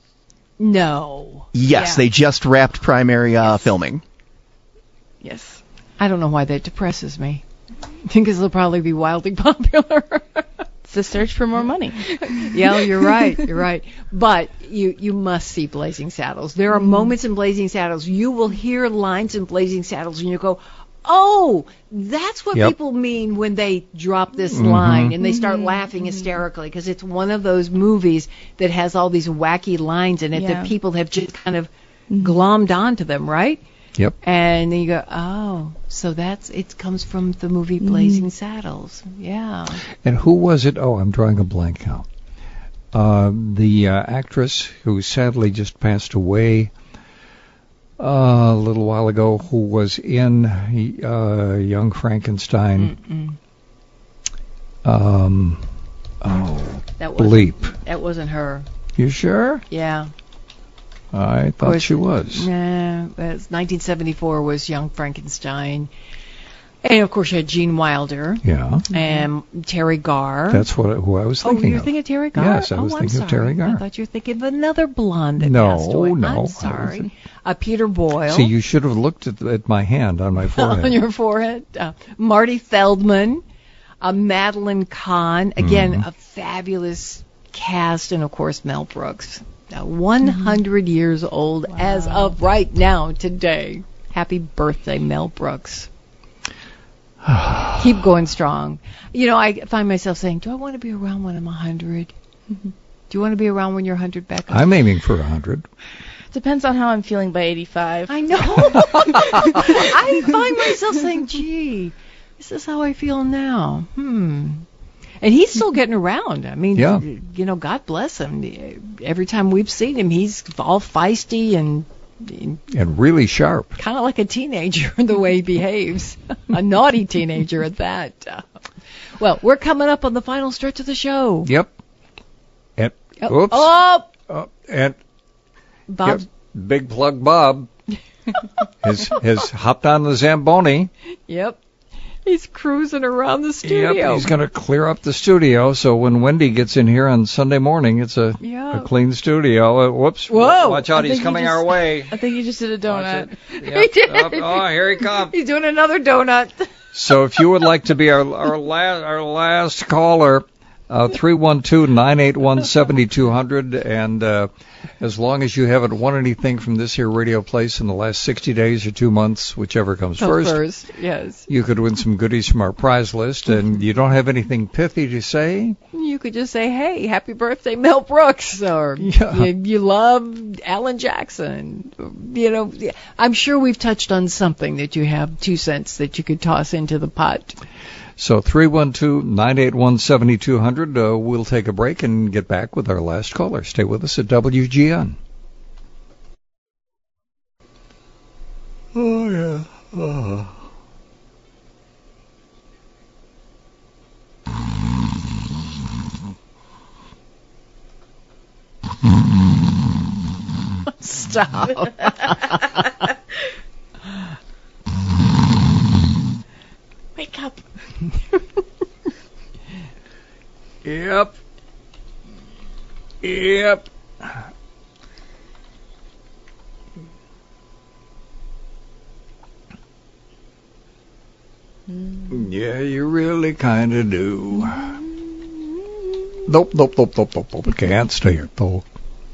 No. Yes, they just wrapped primary filming. Yes. I don't know why that depresses me. Because it'll probably be wildly popular. It's a search for more money. Yeah, you're right. But you must see Blazing Saddles. There are moments in Blazing Saddles. You will hear lines in Blazing Saddles, and you go, oh, that's what people mean when they drop this line, and they start laughing hysterically, because it's one of those movies that has all these wacky lines in it that people have just kind of glommed onto them, right? Yep. And then you go, oh, so it comes from the movie Blazing Saddles. Yeah. And who was it? Oh, I'm drawing a blank now. The actress who sadly just passed away a little while ago, who was in Young Frankenstein. Bleep. That wasn't her. You sure? Yeah. I thought she was. Nah, 1974 was Young Frankenstein. And, of course, you had Gene Wilder. Yeah. And Terry Garr. That's who I was thinking of. Oh, you were thinking of Terry Garr? Yes, I was thinking of Terry Garr. I thought you were thinking of another blonde that passed away. No. I'm sorry. Peter Boyle. See, you should have looked at my hand on my forehead. On your forehead. Marty Feldman. Madeline Kahn. Again, a fabulous cast. And, of course, Mel Brooks. 100 years old as of right now, today. Happy birthday, Mel Brooks. Keep going strong. I find myself saying, do I want to be around when I'm 100? Do you want to be around when you're 100, Becca? I'm aiming for 100. Depends on how I'm feeling by 85. I know. I find myself saying, gee, this is how I feel now. And he's still getting around. I mean, you know, God bless him. Every time we've seen him, he's all feisty and really sharp. Kind of like a teenager in the way he behaves. A naughty teenager at that. Well, we're coming up on the final stretch of the show. Yep. And, oops. And Bob. Yep, Big Plug Bob has hopped on the Zamboni. Yep. He's cruising around the studio. Yep, he's going to clear up the studio, so when Wendy gets in here on Sunday morning, it's a clean studio. Whoops. Whoa. Watch out, he's coming our way. I think he just did a donut. Yep. He did. Oh, here he comes. He's doing another donut. So if you would like to be our last caller, 312-981-7200, and as long as you haven't won anything from this here radio place in the last 60 days or 2 months, whichever comes first, yes, you could win some goodies from our prize list. And you don't have anything pithy to say? You could just say, hey, happy birthday, Mel Brooks, or you love Alan Jackson. You know, I'm sure we've touched on something that you have 2 cents that you could toss into the pot. So 312-981-7200. We'll take a break and get back with our last caller. Stay with us at WGN. Oh, yeah. Stop. Wake up. Yep. Yeah, you really kind of do. Nope. Can't stay here, though.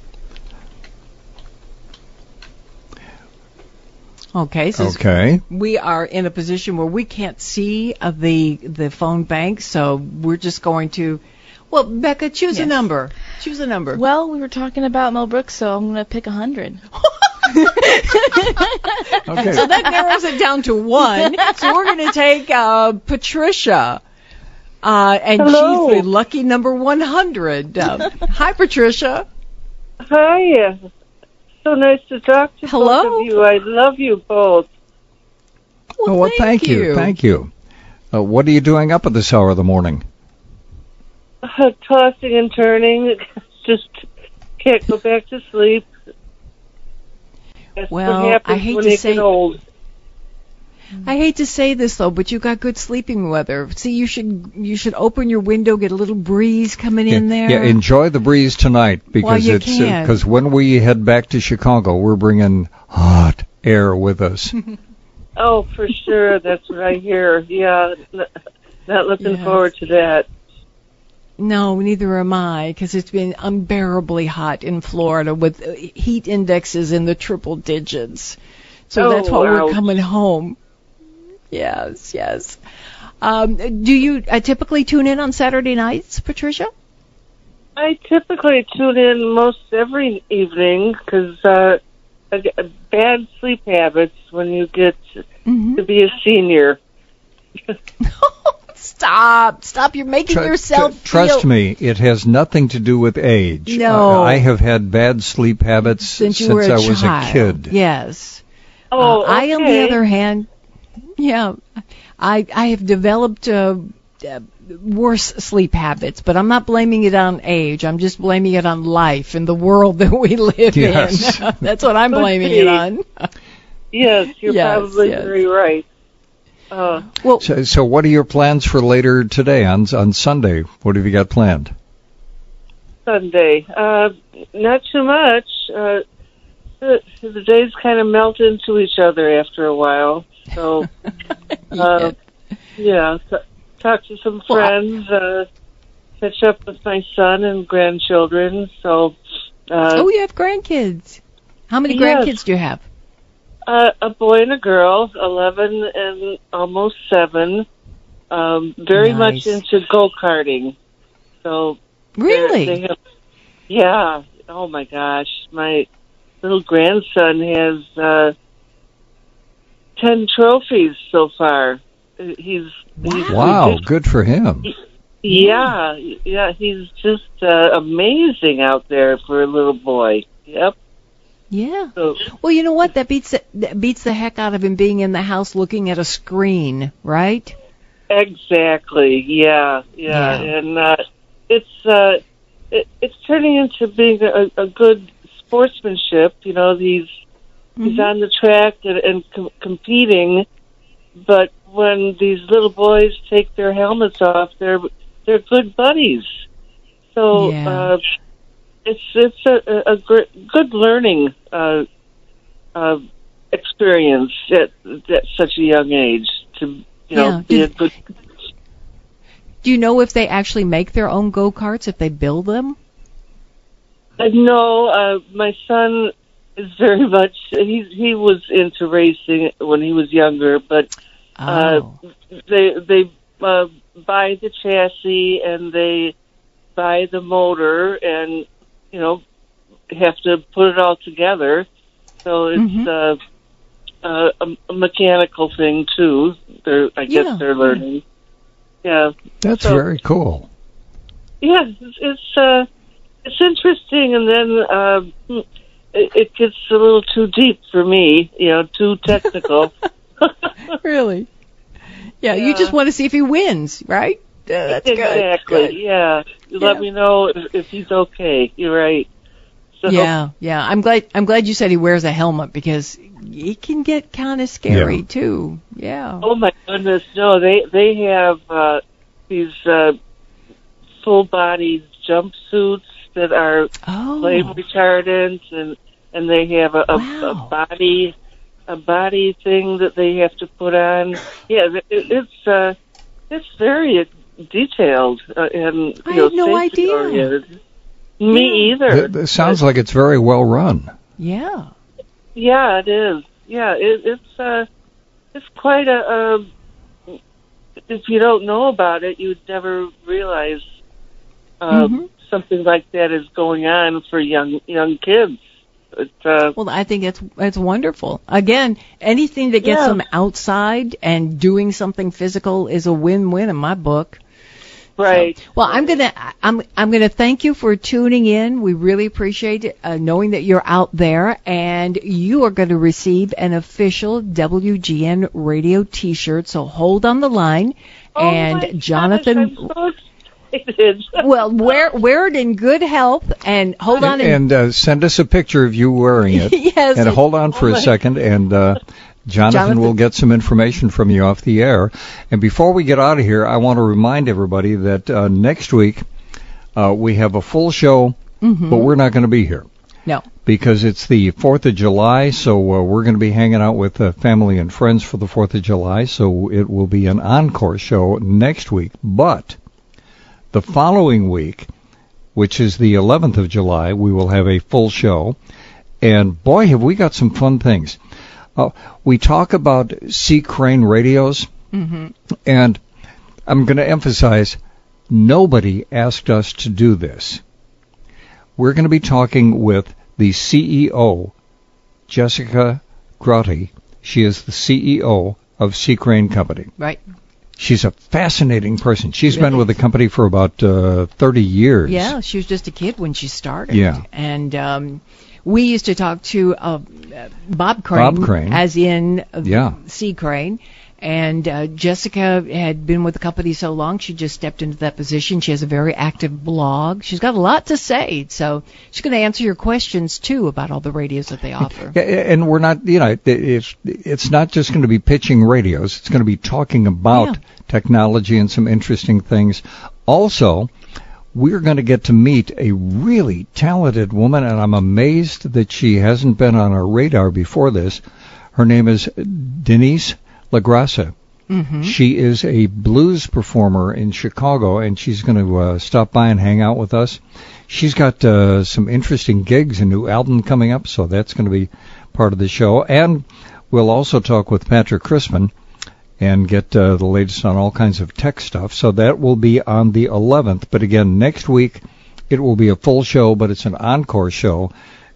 Okay, so we are in a position where we can't see the phone bank, so we're just going to... Well, Becca, choose a number. Choose a number. Well, we were talking about Mel Brooks, so I'm going to pick 100. Okay. So that narrows it down to 1. So we're going to take Patricia. And Hello. she's the lucky number 100. Hi, Patricia. Hi. So nice to talk to both of you. I love you both. Well, thank you. Thank you. What are you doing up at this hour of the morning? Tossing and turning. Just can't go back to sleep. That's what happens I hate when to you say get old. I hate to say this though, but you got good sleeping weather. See, you should open your window, get a little breeze coming in there. Yeah, enjoy the breeze tonight because because when we head back to Chicago, we're bringing hot air with us. Oh, for sure. That's what I hear. Yeah, not looking forward to that. No, neither am I, because it's been unbearably hot in Florida with heat indexes in the triple digits. So that's why we're coming home. Yes. Do you typically tune in on Saturday nights, Patricia? I typically tune in most every evening because bad sleep habits when you get to be a senior. Stop. You're making yourself Trust me, it has nothing to do with age. No. I have had bad sleep habits since I was a kid. Yes. Oh, okay. I, on the other hand, I have developed worse sleep habits, but I'm not blaming it on age. I'm just blaming it on life and the world that we live in. That's what I'm blaming it on. Yes, you're probably very right. So what are your plans for later today on Sunday? What have you got planned? Sunday? Not too much. The days kind of melt into each other after a while. So, talk to some friends, catch up with my son and grandchildren. So, you have grandkids. How many grandkids do you have? A boy and a girl, 11 and almost 7. Very much into go-karting. So really, yeah. Oh my gosh, my little grandson has 10 trophies so far. Wow, good for him. Yeah, he's just amazing out there for a little boy. Yep. Yeah. So, well, you know what? That beats the heck out of him being in the house looking at a screen, right? Exactly. Yeah. And it's turning into being a good sportsmanship. You know, he's on the track and competing, but when these little boys take their helmets off, they're good buddies. So it's a good learning experience at such a young age to be a good. Do you know if they actually make their own go-karts, if they build them? No, my son is very much. He was into racing when he was younger, but they buy the chassis and they buy the motor and have to put it all together. So it's a mechanical thing too. I guess they're learning. Yeah, that's very cool. Yeah, it's interesting, and then it gets a little too deep for me. Too technical. Really? Yeah, you just want to see if he wins, right? That's exactly. Good. Yeah. Let me know if he's okay. You're right. So, yeah. I'm glad you said he wears a helmet because it can get kind of scary too. Yeah. Oh my goodness, no! They have these full body jumpsuits that are flame retardant, and they have a body thing that they have to put on. Yeah, it's very detailed and I had no idea. Oriented. Me either. It sounds like it's very well run. Yeah. Yeah, it is. Yeah, it's quite a. If you don't know about it, you'd never realize something like that is going on for young kids. Well, I think it's wonderful. Again, anything that gets them outside and doing something physical is a win-win in my book. Right. So, well, I'm gonna thank you for tuning in. We really appreciate it, knowing that you're out there, and you are going to receive an official WGN radio T-shirt. So hold on the line, and Jonathan. Gosh, I'm so excited. Well, wear it in good health, and hold on. And send us a picture of you wearing it. Yes. And hold on for a second, and. Jonathan will get some information from you off the air. And before we get out of here, I want to remind everybody that next week we have a full show, but we're not going to be here. No. Because it's the 4th of July, so we're going to be hanging out with family and friends for the 4th of July, so it will be an encore show next week. But the following week, which is the 11th of July, we will have a full show. And boy, have we got some fun things. We talk about C. Crane radios, and I'm going to emphasize, nobody asked us to do this. We're going to be talking with the CEO, Jessica Grotte. She is the CEO of C. Crane Company. Right. She's a fascinating person. She's been with the company for about 30 years. Yeah, she was just a kid when she started. Yeah. And we used to talk to Bob Crane, as in C. Crane. And Jessica had been with the company so long, she just stepped into that position. She has a very active blog. She's got a lot to say, so she's going to answer your questions, too, about all the radios that they offer. And we're not, it's not just going to be pitching radios. It's going to be talking about technology and some interesting things. Also, we're going to get to meet a really talented woman, and I'm amazed that she hasn't been on our radar before this. Her name is Denise LaGrasse. She is a blues performer in Chicago, and she's going to stop by and hang out with us. She's got some interesting gigs, a new album coming up, so that's going to be part of the show. And we'll also talk with Patrick Crispin and get the latest on all kinds of tech stuff. So that will be on the 11th. But again, next week it will be a full show, but it's an encore show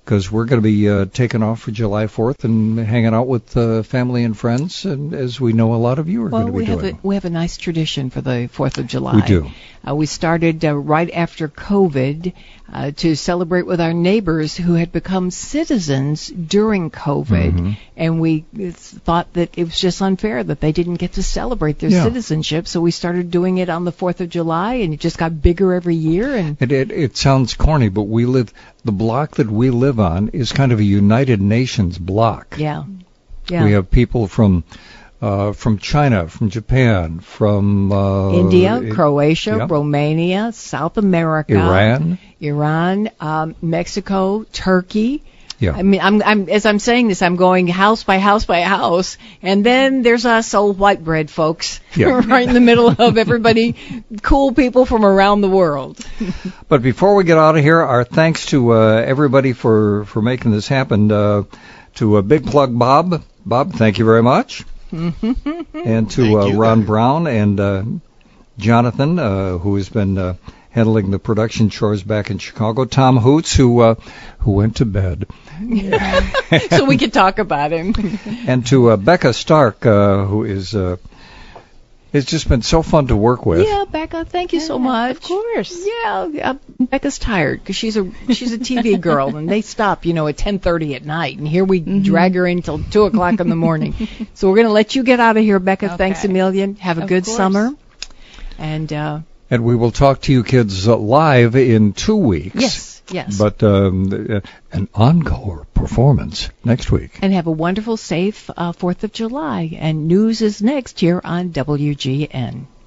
because we're going to be taking off for July 4th and hanging out with family and friends, and as we know, a lot of you are going to be doing. We have a nice tradition for the 4th of July. We do. We started right after COVID to celebrate with our neighbors who had become citizens during COVID, and we thought that it was just unfair that they didn't get to celebrate their citizenship, so we started doing it on the 4th of July, and it just got bigger every year. And it sounds corny, but the block that we live on is kind of a United Nations block. Yeah. We have people from China, from Japan, from India, Croatia, Romania, South America, Iran, Mexico, Turkey. Yeah. I mean, as I'm saying this, I'm going house by house by house, and then there's us old white bread folks right in the middle of everybody, cool people from around the world. But before we get out of here, our thanks to everybody for making this happen. To Big Plug Bob. Bob, thank you very much. And to Ron Brown and Jonathan, who has been handling the production chores back in Chicago. Tom Hoots, who went to bed. So we could talk about him. And to Becca Stark, who is it's just been so fun to work with. Yeah, Becca, thank you so much. Of course. Yeah, Becca's tired because she's a TV girl, and they stop, at 10:30 at night, and here we drag her in until 2:00 in the morning. So we're going to let you get out of here, Becca. Okay. Thanks a million. Have a good summer. And we will talk to you kids live in 2 weeks. Yes. But an encore performance next week. And have a wonderful, safe 4th of July. And news is next here on WGN.